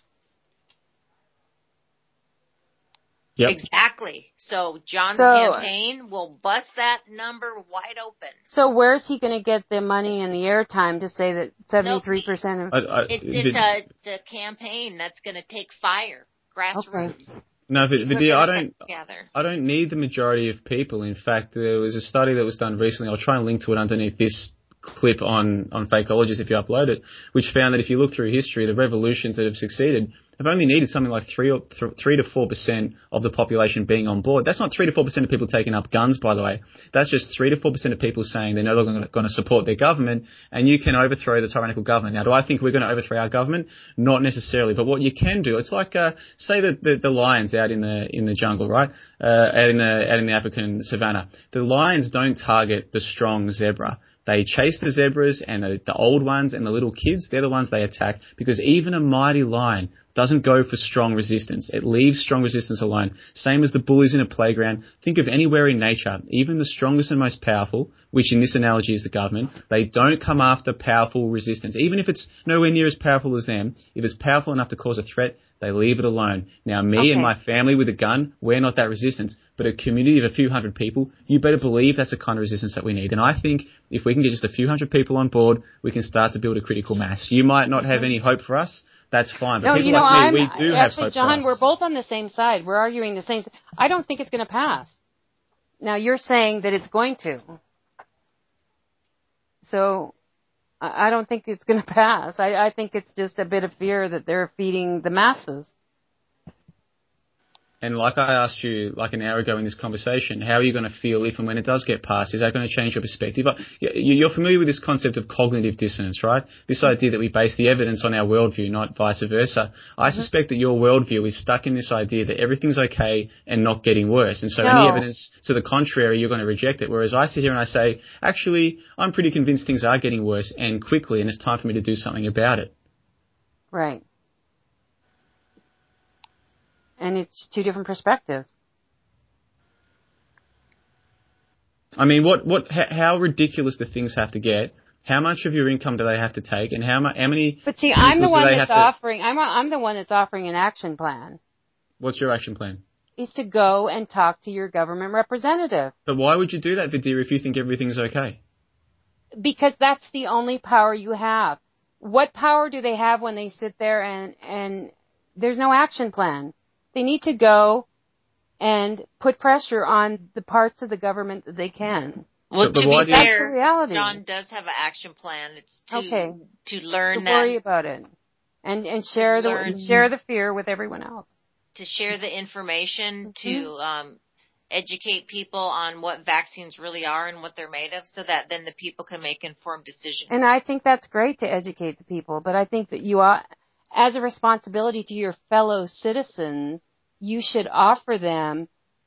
Yep. Exactly. So John's So- campaign will bust that number wide open. So where's he going to get the money and the airtime to say that seventy-three percent of... I, I, It's Vid- it's a it's a campaign that's going to take fire, grassroots. no, Vid- People are Vidya, I gonna don't. stick together. I don't need the majority of people. In fact, there was a study that was done recently. I'll try and link to it underneath this clip on, on Fakeologist if you upload it, which found that if you look through history, the revolutions that have succeeded have only needed something like three or th- three to four percent of the population being on board. That's not three to four percent of people taking up guns, by the way. That's just three to four percent of people saying they're no longer going to support their government, and you can overthrow the tyrannical government. Now, do I think we're going to overthrow our government? Not necessarily, but what you can do, it's like uh, say the, the the lions out in the in the jungle, right? Uh, out in the out in the African savannah. The lions don't target the strong zebra. They chase the zebras and the, the old ones and the little kids. They're the ones they attack because even a mighty lion doesn't go for strong resistance. It leaves strong resistance alone. Same as the bullies in a playground. Think of anywhere in nature, even the strongest and most powerful, which in this analogy is the government, they don't come after powerful resistance. Even if it's nowhere near as powerful as them, if it's powerful enough to cause a threat, they leave it alone. Now, me Okay. and my family with a gun, we're not that resistance. But a community of a few hundred people, you better believe that's the kind of resistance that we need. And I think if we can get just a few hundred people on board, we can start to build a critical mass. You might not have any hope for us. That's fine. But No, people you know, like I'm, me, we do have actually, hope John, for we're us. both on the same side. We're arguing the same. I don't think it's going to pass. Now, you're saying that it's going to. So, I I don't think it's going to pass. I, I think it's just a bit of fear that they're feeding the masses. And like I asked you like an hour ago in this conversation, how are you going to feel if and when it does get passed? Is that going to change your perspective? You're familiar with this concept of cognitive dissonance, right? This idea that we base the evidence on our worldview, not vice versa. I Mm-hmm. suspect that your worldview is stuck in this idea that everything's okay and not getting worse. And so No. any evidence to the contrary, you're going to reject it. Whereas I sit here and I say, actually, I'm pretty convinced things are getting worse and quickly, and it's time for me to do something about it. Right. And it's two different perspectives. I mean, what, what, how ridiculous do things have to get How much of your income do they have to take, and how, mu- how many... But see, I'm the chemicals do one they that's have to- offering, I'm, I'm the one that's offering an action plan, What's your action plan? is to go and talk to your government representative. But why would you do that, Vidya, if you think everything's okay? Because that's the only power you have. What power do they have when they sit there and, and there's no action plan? They need to go and put pressure on the parts of the government that they can. Well, But- but to why be do you- That's the fair, reality. John does have an action plan. It's to Okay. to learn Don't that, worry about it. And, and share the, Learn- share the fear with everyone else. to share the information, Mm-hmm. to um, educate people on what vaccines really are and what they're made of, so that then the people can make informed decisions. And I think that's great to educate the people, but I think that you ought, as a responsibility to your fellow citizens, you should offer them,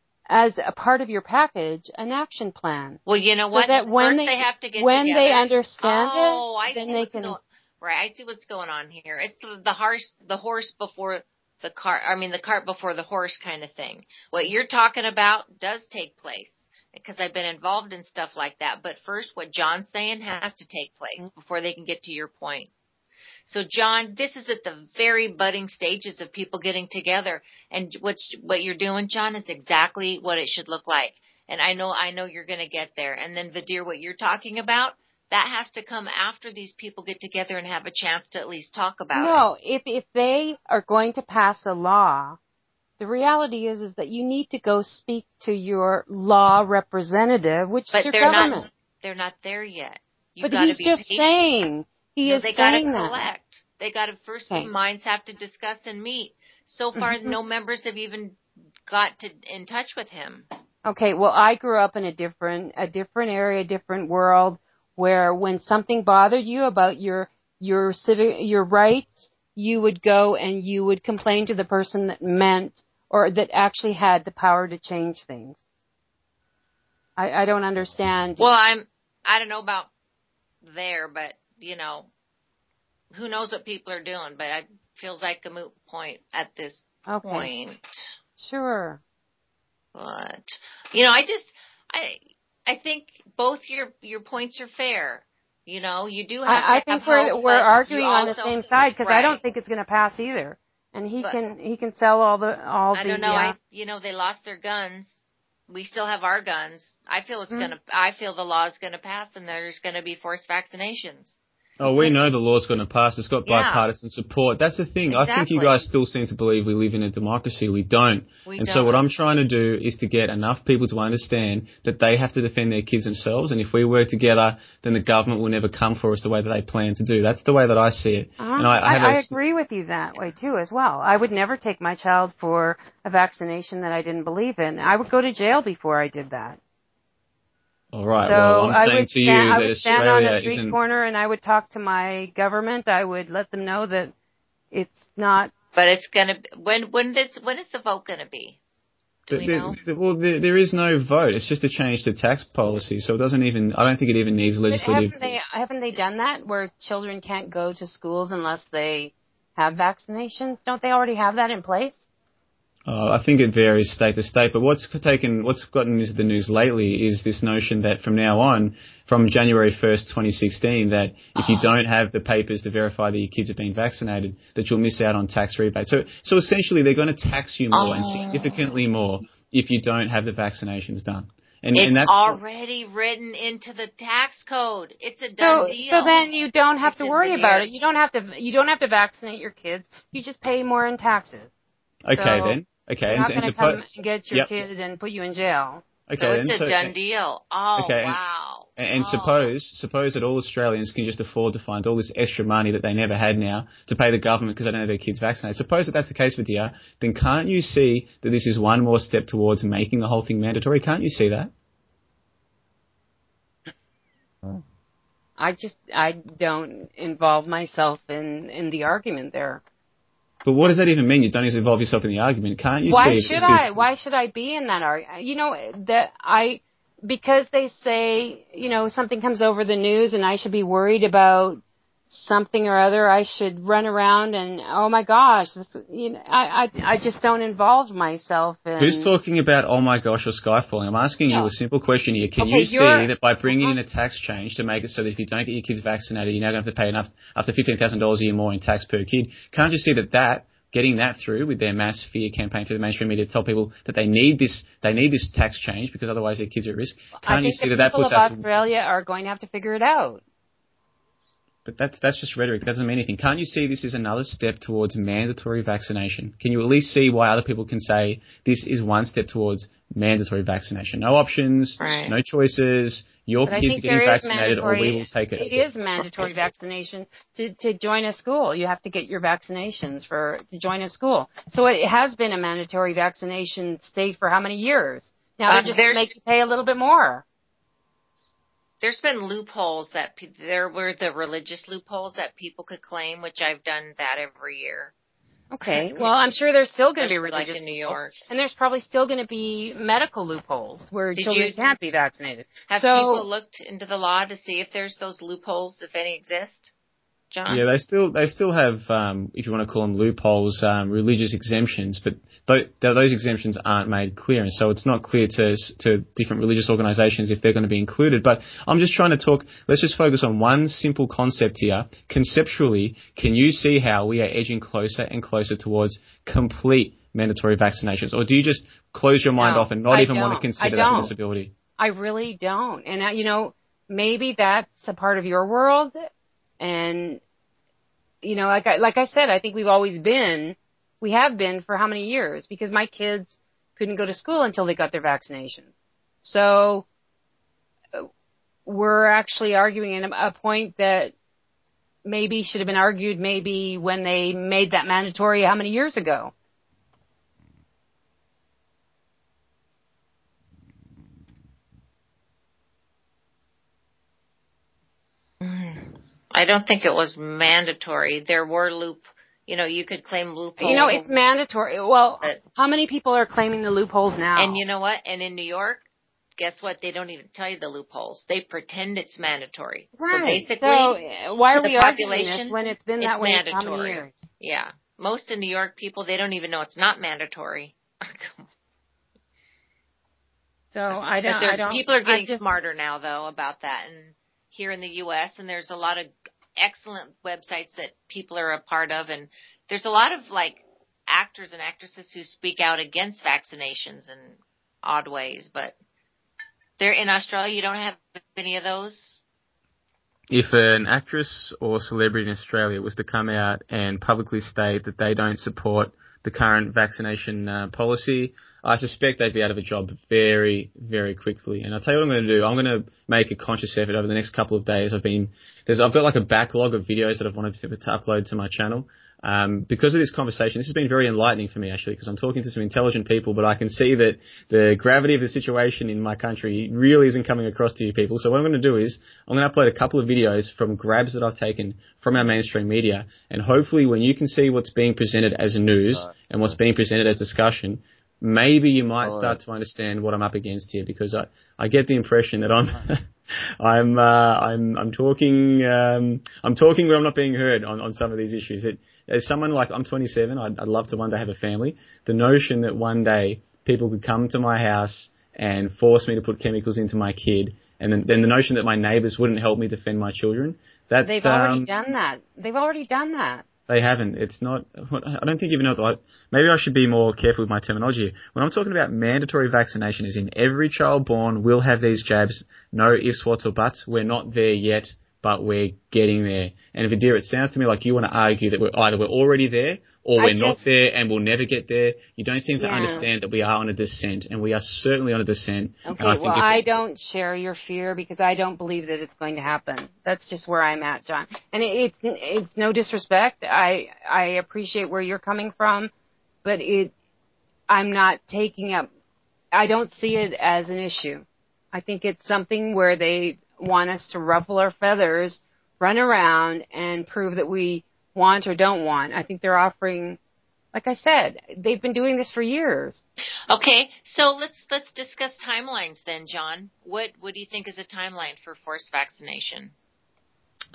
as a part of your package, an action plan. Well, you know So what? that when First they- have to get when together. they understand oh, it, I then see they what's can- going. Right, I see what's going on here. It's the, the horse, the horse before the cart. I mean, the cart before the horse kind of thing. What you're talking about does take place, because I've been involved in stuff like that. But first, what John's saying has to take place before they can get to your point. So, John, this is at the very budding stages of people getting together, and what's what you're doing, John, is exactly what it should look like. And I know, I know you're going to get there. And then, Vidir, what you're talking about, that has to come after these people get together and have a chance to at least talk about it. No, if if they are going to pass a law, the reality is is that you need to go speak to your law representative, which But is your they're government. not, they're not there yet. You've But got to he's be just patient. saying. He No, is they got to saying that. collect. They got to first. Okay. Minds have to discuss and meet. So far, Mhm. no members have even got to in touch with him. Okay, well, I grew up in a different a different area, a different world, where when something bothered you about your your civic your rights, you would go and you would complain to the person that meant or that actually had the power to change things. I, I don't understand. Well, I'm. I don't know about there, but you know, who knows what people are doing? But it feels like a moot point at this Okay. point. Sure. But you know, I just I I think both your your points are fair. You know, you do have. I, I to think have we're hope, we're but arguing you on the also- same side because I right. don't think it's going to pass either. And he But- can he can sell all the all I the. don't know. uh, I you know they lost their guns. We still have our guns. I feel it's Mhm. gonna. I feel the law is gonna pass, and there's gonna be forced vaccinations. Oh, we know the law's going to pass. It's got Yeah. bipartisan support. That's the thing. I think you Exactly. guys still seem to believe we live in a democracy. We don't. We and don't. so what I'm trying to do is to get enough people to understand that they have to defend their kids themselves. And if we work together, then the government will never come for us the way that they plan to do. That's the way that I see it. Uh-huh. And I, I I, have I a, agree with you that way too as well. I would never take my child for a vaccination that I didn't believe in. I would go to jail before I did that. all right. So well, I'm I saying would to you stand, I that would stand on Australia a street isn't. corner and I would talk to my government. I would let them know that it's not. But it's gonna. When when this when is the vote gonna be? Do we There- know? there- well, there, there is no vote. It's just a change to tax policy, so it doesn't even. I don't think it even needs But legislative. haven't they haven't they done that where children can't go to schools unless they have vaccinations? Don't they already have that in place? Uh, I think it varies state to state, but what's taken, what's gotten into the news lately is this notion that from now on, from January first, twenty sixteen, that if you don't have the papers to verify that your kids have been vaccinated, that you'll miss out on tax rebates. So, so essentially, they're going to tax you more and Oh. significantly more if you don't have the vaccinations done. And, It's and that's already written into the tax code. It's a So, done deal. so then you don't have It's to in worry the about air. it. You don't have to. You don't have to vaccinate your kids. You just pay more in taxes. okay so then. Okay, They're and, not and going to suppo- come and get your Yep. kid and put you in jail. okay, so it's then, a so- done deal. Oh Okay, and- wow! And, and Oh. suppose, suppose that all Australians can just afford to find all this extra money that they never had now to pay the government because they don't have their kids vaccinated. Suppose that that's the case with you, then can't you see that this is one more step towards making the whole thing mandatory? Can't you see that? I just I don't involve myself in in the argument there. But what does that even mean? You don't even involve yourself in the argument. Can't you Why see should that this I? is- Why should I be in that argument? You know that I because they say you know something comes over the news and I should be worried about something or other, I should run around and, oh my gosh, this, you know, I, I, I just don't involve myself in... Who's talking about, oh my gosh, or skyfalling? I'm asking you No. a simple question here. Can Okay, you see you're- that by bringing uh-huh. in a tax change to make it so that if you don't get your kids vaccinated, you're now going to have to pay enough, up to fifteen thousand dollars a year more in tax per kid? Can't you see that that, getting that through with their mass fear campaign through the mainstream media to tell people that they need this, they need this tax change because otherwise their kids are at risk? Can't I you think see the that that people puts of us... Australia are going to have to figure it out. But that's that's just rhetoric. That doesn't mean anything. Can't you see this is another step towards mandatory vaccination? Can you at least see why other people can say this is one step towards mandatory vaccination? No options, Right. no choices. Your But I kids think getting there is vaccinated, or we mandatory, will take it. it is mandatory vaccination to, to join a school. You have to get your vaccinations for to join a school. So it has been a mandatory vaccination state for how many years? Now Uh, they're just going to there's- make you pay a little bit more. There's been loopholes that pe- there were the religious loopholes that people could claim, which I've done that every year. Okay. Well, I'm sure there's still going to be Especially like religious in New loopholes. York. And there's probably still going to be medical loopholes where Did children you- can't be vaccinated. Have so, people looked into the law to see if there's those loopholes, if any exist? John? Yeah, they still they still have, um, if you want to call them loopholes, um, religious exemptions, but th- those exemptions aren't made clear, and so it's not clear to to different religious organisations if they're going to be included. But I'm just trying to talk. Let's just focus on one simple concept here. Conceptually, can you see how we are edging closer and closer towards complete mandatory vaccinations, or do you just close your mind No, off and not I even want to don't. consider I that don't. possibility? I really don't. And, uh, you know, maybe that's a part of your world. And, you know, like I, like I said, I think we've always been, we have been for how many years? Because my kids couldn't go to school until they got their vaccinations. So uh, we're actually arguing in a, a point that maybe should have been argued maybe when they made that mandatory how many years ago? I don't think it was mandatory. There were loop, you know, you could claim loopholes. You know, it's mandatory. Well, But- how many people are claiming the loopholes now? And you know what? And in New York, guess what? They don't even tell you the loopholes. They pretend it's mandatory. So Right. basically, So, uh, why to are the we arguing population, this when it's been that it's way for how many mandatory. years? Yeah. Most of New York people, they don't even know it's not mandatory. So I But don't. they're- I don't. people are I getting just, smarter now, though, about that. And here in the U S, and there's a lot of excellent websites that people are a part of, and there's a lot of like actors and actresses who speak out against vaccinations in odd ways. But they're in Australia. You don't have any of those. If an actress or celebrity in Australia was to come out and publicly state that they don't support the current vaccination uh, policy, I suspect they'd be out of a job very, very quickly. And I'll tell you what I'm going to do. I'm going to make a conscious effort over the next couple of days. I've been, there's, I've got like a backlog of videos that I've wanted to, to upload to my channel. Um, because of this conversation, this has been very enlightening for me actually, because I'm talking to some intelligent people, but I can see that the gravity of the situation in my country really isn't coming across to you people. So what I'm going to do is I'm going to upload a couple of videos from grabs that I've taken from our mainstream media, and hopefully when you can see what's being presented as news Right. and what's being presented as discussion, maybe you might Right. start to understand what I'm up against here, because I, I get the impression that I'm I'm uh, I'm I'm talking um, I'm talking where I'm not being heard on, on some of these issues. It, as someone like I'm twenty-seven, I'd, I'd love to one day have a family. The notion that one day people could come to my house and force me to put chemicals into my kid, and then, then the notion that my neighbours wouldn't help me defend my children, that They've um, already done that. They've already done that. They haven't. It's not. I don't think you even know. Like, maybe I should be more careful with my terminology. When I'm talking about mandatory vaccination, is in every child born will have these jabs. No ifs, whats, or buts. We're not there yet, but we're getting there. And Vidya, it sounds to me like you want to argue that we're either we're already there or I we're just- not there and we'll never get there. You don't seem to Yeah. understand that we are on a descent, and we are certainly on a descent. Okay, And I think well, if- I don't share your fear because I don't believe that it's going to happen. That's just where I'm at, John. And it, it's it's no disrespect. I I appreciate where you're coming from, but it I'm not taking up. I don't see it as an issue. I think it's something where they want us to ruffle our feathers, run around, and prove that we want or don't want. I think they're offering. Like I said, they've been doing this for years. Okay, so let's let's discuss timelines then, John. What what do you think is a timeline for forced vaccination?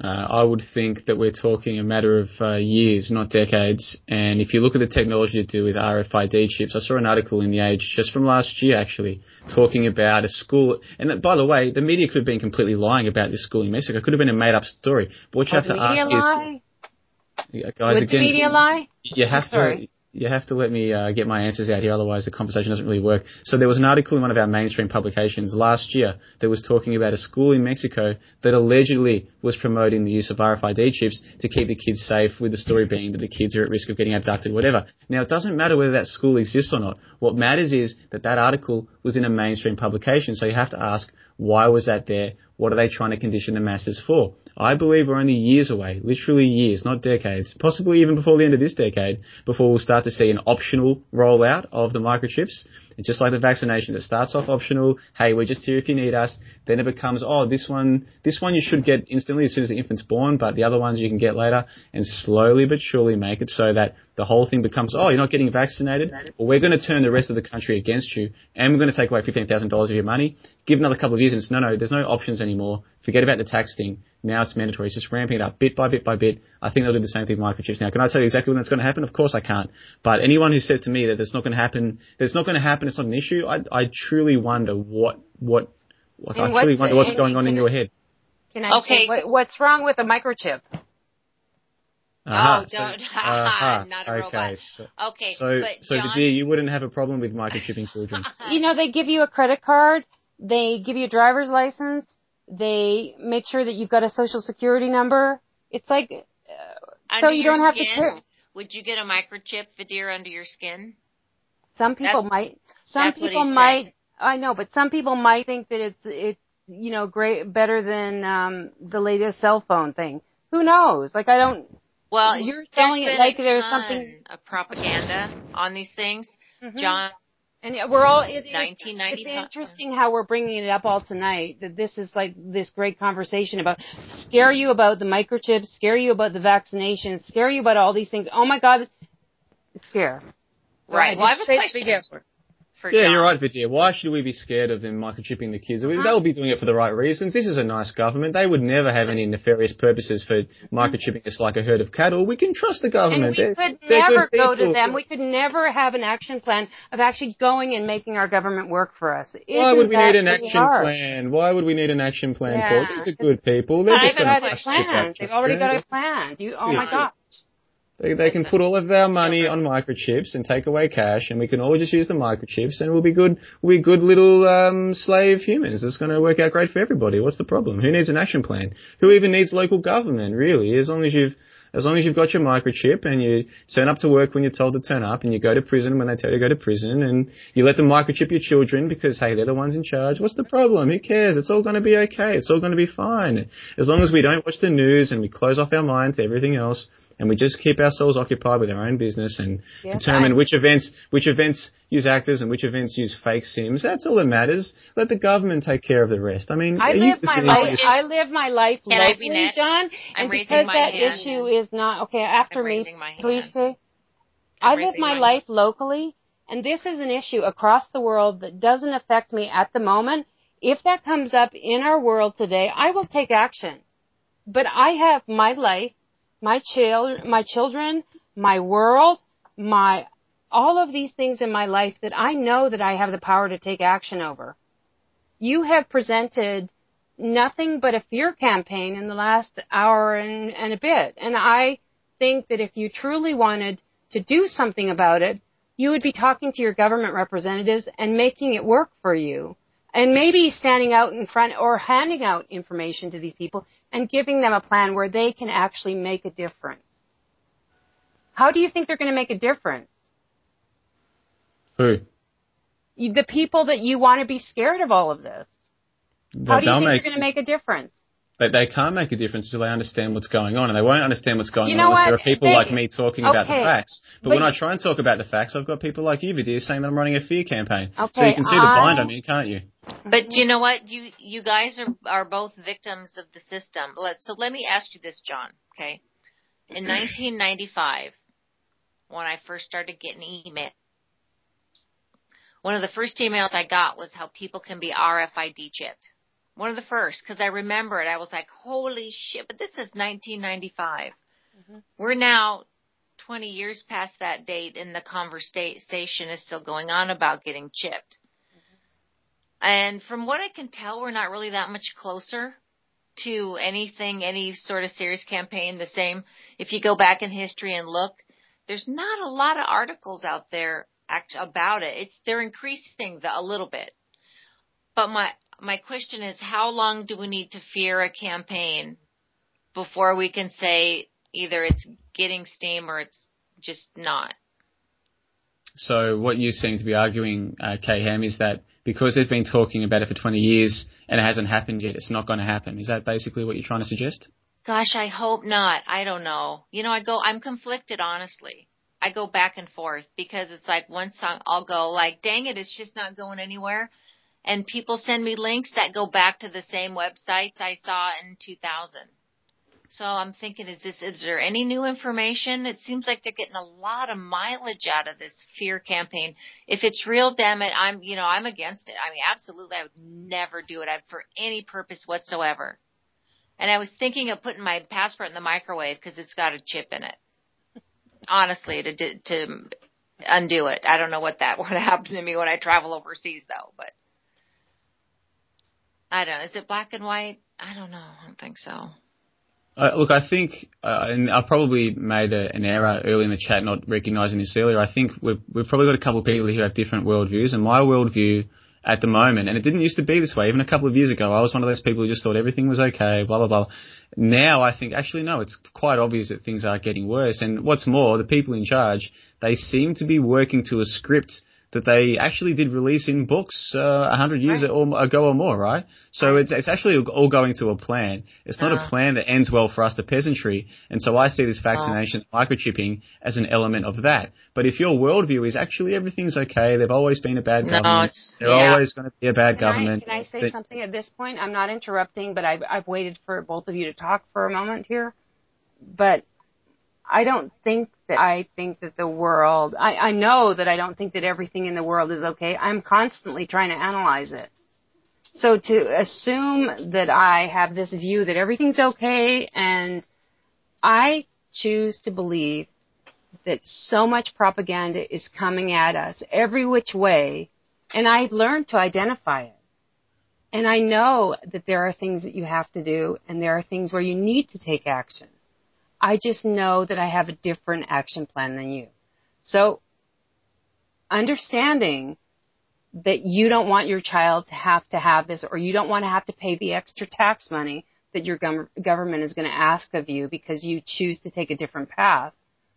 Uh, I would think that we're talking a matter of uh, years, not decades. And if you look at the technology to do with R F I D chips, I saw an article in The Age just from last year, actually, talking about a school. And by the way, the media could have been completely lying about this school in Mexico. It could have been a made-up story. But what you Oh, have the to media ask lie? is, yeah, guys, Would again, the media lie? you have Sorry. to. You have to let me uh, get my answers out here, otherwise the conversation doesn't really work. So there was an article in one of our mainstream publications last year that was talking about a school in Mexico that allegedly was promoting the use of R F I D chips to keep the kids safe, with the story being that the kids are at risk of getting abducted, whatever. Now, it doesn't matter whether that school exists or not. What matters is that that article was in a mainstream publication, so you have to ask, why was that there? What are they trying to condition the masses for? I believe we're only years away, literally years, not decades, possibly even before the end of this decade, before we'll start to see an optional rollout of the microchips. And just like the vaccinations, it starts off optional. Hey, we're just here if you need us. Then it becomes, oh, this one, this one you should get instantly as soon as the infant's born, but the other ones you can get later, and slowly but surely make it so that the whole thing becomes, oh, you're not getting vaccinated? Well, we're going to turn the rest of the country against you, and we're going to take away fifteen thousand dollars of your money. Give another couple of years, and it's, no, no, there's no options anymore. Forget about the tax thing. Now it's mandatory. It's just ramping it up bit by bit by bit. I think they'll do the same thing with microchips. Now, can I tell you exactly when that's going to happen? Of course I can't. But anyone who says to me that it's not going to happen, that it's not going to happen, it's not an issue, I, I truly wonder what, what, like, I truly wonder what's going on in your head. Can I Okay. say, what, what's wrong with a microchip? Uh-huh. Oh, don't. So, uh-huh. Not a okay. robot. So, Okay, so, but so John, Vidir, you wouldn't have a problem with microchipping children. You know, they give you a credit card, they give you a driver's license, they make sure that you've got a social security number. It's like, uh, so under you your don't have skin, to care. would you get a microchip, Vidir, under your skin? Some people That- might. Some that's what people he said. might. I know, but some people might think that it's it's you know great, better than um the latest cell phone thing. Who knows? Like I don't. Well, You're selling there's it been like a there's ton something. of propaganda on these things. Mhm. John, And yeah, we're all. It, it's, nineteen ninety-five. it's interesting how we're bringing it up all tonight. That this is like this great conversation about scare you about the microchips, scare you about the vaccinations, scare you about all these things. Oh my God, scare. So Right. Well, I have a say question together. for Yeah, John. you're right, Vidir. Why should we be scared of them microchipping the kids? Uh-huh. They'll be doing it for the right reasons. This is a nice government. They would never have any nefarious purposes for microchipping us like a herd of cattle. We can trust the government. And we They're, could they're never good go to people. them. We could never have an action plan of actually going and making our government work for us. Why Isn't would we that need an really action hard? plan? Why would we need an action plan Yeah. for? These are good people. They're They've just going got to it planned. They've already got it planned. You, oh my God. They, they can put all of our money on microchips and take away cash, and we can all just use the microchips, and we'll be good. We'll be good little um, slave humans. It's going to work out great for everybody. What's the problem? Who needs an action plan? Who even needs local government? Really, as long as you've as long as you've got your microchip and you turn up to work when you're told to turn up, and you go to prison when they tell you to go to prison, and you let them microchip your children because hey, they're the ones in charge. What's the problem? Who cares? It's all going to be okay. It's all going to be fine as long as we don't watch the news and we close off our mind to everything else. And we just keep ourselves occupied with our own business and Yes, determine I- which events, which events use actors and which events use fake sims. That's all that matters. Let the government take care of the rest. I mean, I are you live my listening life. to this? I live my life Can I locally, be next? John. I'm And raising because my that hand. issue is not okay. After I'm me, raising my please, hand. Kay. I'm I live raising my my life locally, and this is an issue across the world that doesn't affect me at the moment. If that comes up in our world today, I will take action. But I have my life, my child, my children, my world, my all of these things in my life that I know that I have the power to take action over. You have presented nothing but a fear campaign in the last hour and, and a bit. And I think that if you truly wanted to do something about it, you would be talking to your government representatives and making it work for you. And maybe standing out in front or handing out information to these people and giving them a plan where they can actually make a difference. How do you think they're going to make a difference? Who? You, the people that you want to be scared of all of this. How do you They'll think make, they're going to make a difference? They, they can't make a difference until they understand what's going on, and they won't understand what's going You on know unless what? there are people They- like me talking about the okay, facts. But, but when I you- try and talk about the facts, I've got people like you, Vidir, saying that I'm running a fear campaign. So Okay, you can see the I- bind I'm in, can't you? But you know what? You you guys are are both victims of the system. Let so let me ask you this, John. Okay, in nineteen ninety-five, when I first started getting email, one of the first emails I got was how people can be R F I D chipped. One of the first, because I remember it. I was like, holy shit, but this is nineteen ninety-five. Mm-hmm. We're now twenty years past that date, and the conversation is still going on about getting chipped. Mm-hmm. And from what I can tell, we're not really that much closer to anything, any sort of serious campaign. The same, if you go back in history and look, there's not a lot of articles out there act about it. It's they're increasing the, a little bit. But my my question is, how long do we need to fear a campaign before we can say either it's getting steam or it's just not? So what you seem to be arguing, uh, Kay Ham, is that because they've been talking about it for twenty years and it hasn't happened yet, it's not going to happen. Is that basically what you're trying to suggest? Gosh, I hope not. I don't know. You know, I go, I'm conflicted, honestly. I go back and forth because it's like one song I'll go like, dang it, it's just not going anywhere. And people send me links that go back to the same websites I saw in two thousand. So I'm thinking, is this, is there any new information? It seems like they're getting a lot of mileage out of this fear campaign. If it's real, damn it, I'm, you know, I'm against it. I mean, absolutely, I would never do it for any purpose whatsoever. And I was thinking of putting my passport in the microwave because it's got a chip in it. Honestly, to to undo it. I don't know what that would happen to me when I travel overseas, though. But I don't know. Is it black and white? I don't know. I don't think so. Uh, look, I think, uh, and I probably made a, an error early in the chat not recognising this earlier. I think we've, we've probably got a couple of people who have different worldviews, and my worldview at the moment, and it didn't used to be this way. Even a couple of years ago, I was one of those people who just thought everything was okay, blah, blah, blah. Now I think, actually, no, it's quite obvious that things are getting worse. And what's more, the people in charge, they seem to be working to a script that they actually did release in books uh, a hundred years right. or, ago or more, right? So right. it's it's actually all going to a plan. It's not uh. a plan that ends well for us, the peasantry. And so I see this vaccination, uh. microchipping, as an element of that. But if your worldview is actually everything's okay, they've always been a bad no, government, it's, they're yeah. always going to be a bad can government. I, can I say that, something at this point? I'm not interrupting, but I've, I've waited for both of you to talk for a moment here. But I don't think that I think that the world, I, I know that I don't think that everything in the world is okay. I'm constantly trying to analyze it. So to assume that I have this view that everything's okay, and I choose to believe that so much propaganda is coming at us every which way, and I've learned to identify it. And I know that there are things that you have to do, and there are things where you need to take action. I just know that I have a different action plan than you. So understanding that you don't want your child to have to have this, or you don't want to have to pay the extra tax money that your gov- government is going to ask of you because you choose to take a different path.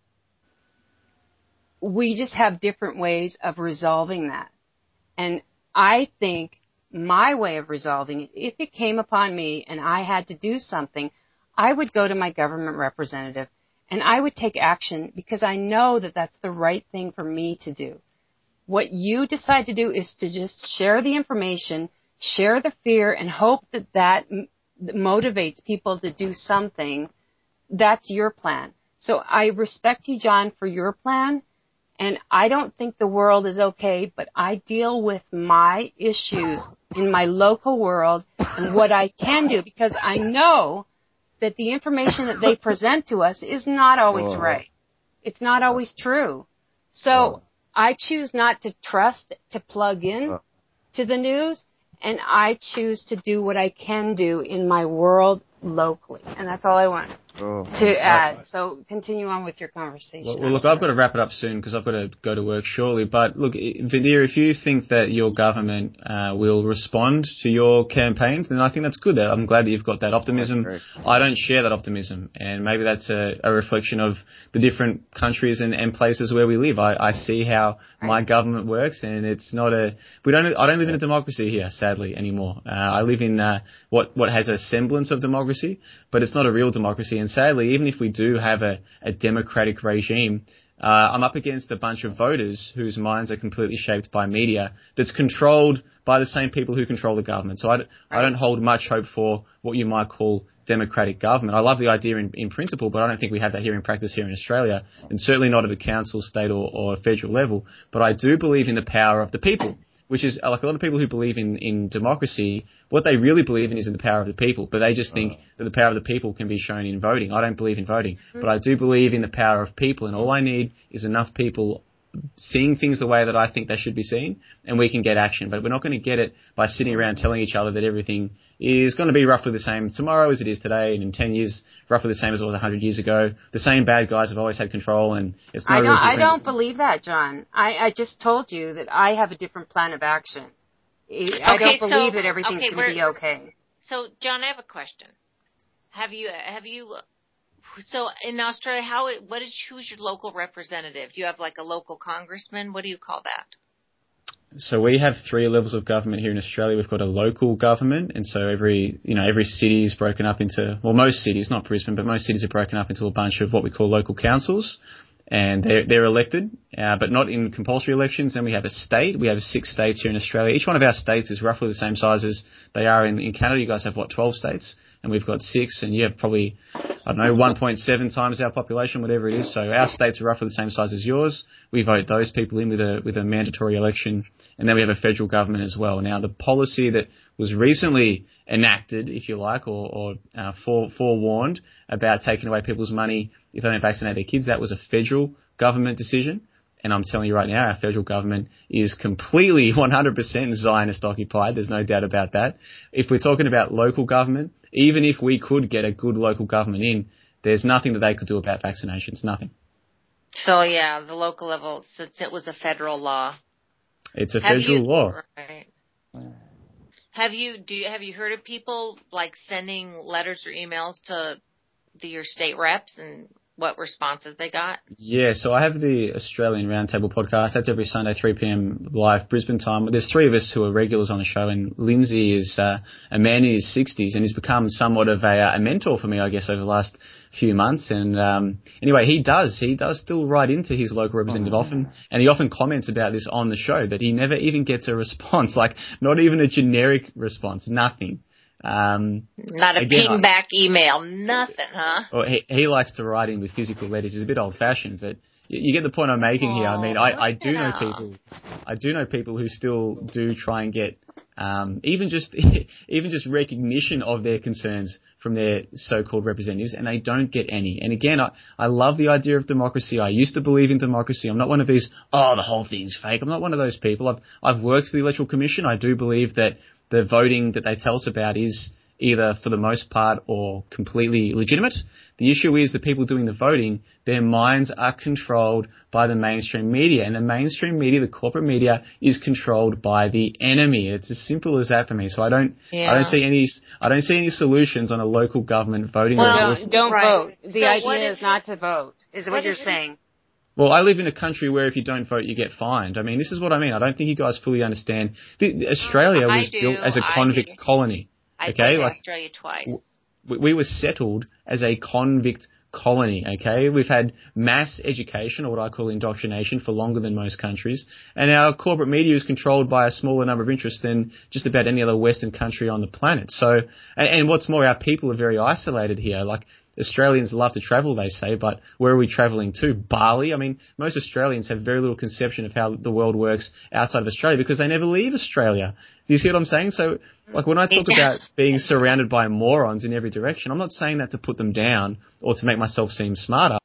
We just have different ways of resolving that. And I think my way of resolving it, if it came upon me and I had to do something, I would go to my government representative and I would take action because I know that that's the right thing for me to do. What you decide to do is to just share the information, share the fear, and hope that that m- motivates people to do something. That's your plan. So I respect you, John, for your plan. And I don't think the world is okay, but I deal with my issues in my local world and what I can do because I know that the information that they present to us is not always oh. right. It's not always true. So oh. I choose not to trust to plug in oh. to the news, and I choose to do what I can do in my world locally. And that's all I want oh. to add. So continue on with your conversation. Well, well look, I've got to wrap it up soon because I've got to go to work shortly. But look, Vidya, if you think that your government uh, will respond to your campaigns, then I think that's good. I'm glad that you've got that optimism. I don't share that optimism, and maybe that's a, a reflection of the different countries and, and places where we live. I, I see how my government works, and it's not a. We don't. I don't live in a democracy here, sadly, anymore. Uh, I live in uh, what what has a semblance of democracy, but it's not a real democracy. And sadly, even if we do have a, a democratic regime, uh, I'm up against a bunch of voters whose minds are completely shaped by media that's controlled by the same people who control the government. So I, I don't hold much hope for what you might call democratic government. I love the idea in, in principle, but I don't think we have that here in practice here in Australia, and certainly not at a council, state or, or federal level. But I do believe in the power of the people. which is like a lot of people who believe in, in democracy, what they really believe in is in the power of the people, but they just think oh. that the power of the people can be shown in voting. I don't believe in voting, mm-hmm. but I do believe in the power of people, and all I need is enough people seeing things the way that I think they should be seen, and we can get action. But we're not going to get it by sitting around telling each other that everything is going to be roughly the same tomorrow as it is today, and in ten years, roughly the same as it was one hundred years ago. The same bad guys have always had control, and it's no I don't, real I don't believe that, John. I, I just told you that I have a different plan of action. I okay, don't believe so, that everything's okay, going to be okay. So, John, I have a question. Have you, have you, so in Australia, how, what is, who's your local representative? Do you have like a local congressman? What do you call that? So we have three levels of government here in Australia. We've got a local government, and so every, you know, every city is broken up into, well, most cities, not Brisbane, but most cities are broken up into a bunch of what we call local councils, and they're, they're elected, uh, but not in compulsory elections. Then we have a state. We have six states here in Australia. Each one of our states is roughly the same size as they are in, in Canada. You guys have, what, twelve states? And we've got six, and you have probably, I don't know, one point seven times our population, whatever it is. So our states are roughly the same size as yours. We vote those people in with a with a mandatory election, and then we have a federal government as well. Now, the policy that was recently enacted, if you like, or, or uh, fore, forewarned about taking away people's money if they don't vaccinate their kids, that was a federal government decision. And I'm telling you right now, our federal government is completely one hundred percent Zionist occupied. There's no doubt about that. If we're talking about local government, even if we could get a good local government in, there's nothing that they could do about vaccinations. Nothing. So, yeah, the local level, since it was a federal law. It's a have federal you, law. Right. Have you, do you, have you heard of people, like, sending letters or emails to the, your state reps and what responses they got? Yeah, so I have the Australian Roundtable podcast. That's every Sunday, three p.m. live Brisbane time. There's three of us who are regulars on the show, and Lindsay is uh, a man in his sixties, and he's become somewhat of a, a mentor for me, I guess, over the last few months. And um, anyway, he does. He does still write into his local representative often, and he often comments about this on the show, that he never even gets a response, like not even a generic response, nothing. Um, Not a again, ping back email, nothing, huh? Well, he, he likes to write in with physical letters. He's a bit old fashioned, but you, you get the point I'm making oh, here. I mean, I, I do know out. people, I do know people who still do try and get, um, even just, even just recognition of their concerns from their so-called representatives, and they don't get any. And again, I, I love the idea of democracy. I used to believe in democracy. I'm not one of these, oh, the whole thing's fake. I'm not one of those people. I've, I've worked for the Electoral Commission. I do believe that the voting that they tell us about is either for the most part or completely legitimate. The issue is the people doing the voting, their minds are controlled by the mainstream media, and the mainstream media, the corporate media, is controlled by the enemy. It's as simple as that for me. So I don't, yeah. I don't see any, I don't see any solutions on a local government voting. Well, level. don't, don't right. vote. The So idea is if, not to vote, is what, what you're if, saying. Well, I live in a country where if you don't vote, you get fined. I mean, this is what I mean. I don't think you guys fully understand. The, Australia was do, built as a convict I colony. I've okay, been to like Australia twice. We, we were settled as a convict colony. Okay, we've had mass education, or what I call indoctrination, for longer than most countries, and our corporate media is controlled by a smaller number of interests than just about any other Western country on the planet. So, and, and what's more, our people are very isolated here. Like, Australians love to travel, they say, but where are we travelling to? Bali? I mean, most Australians have very little conception of how the world works outside of Australia because they never leave Australia. Do you see what I'm saying? So, like, when I talk about being surrounded by morons in every direction, I'm not saying that to put them down or to make myself seem smarter.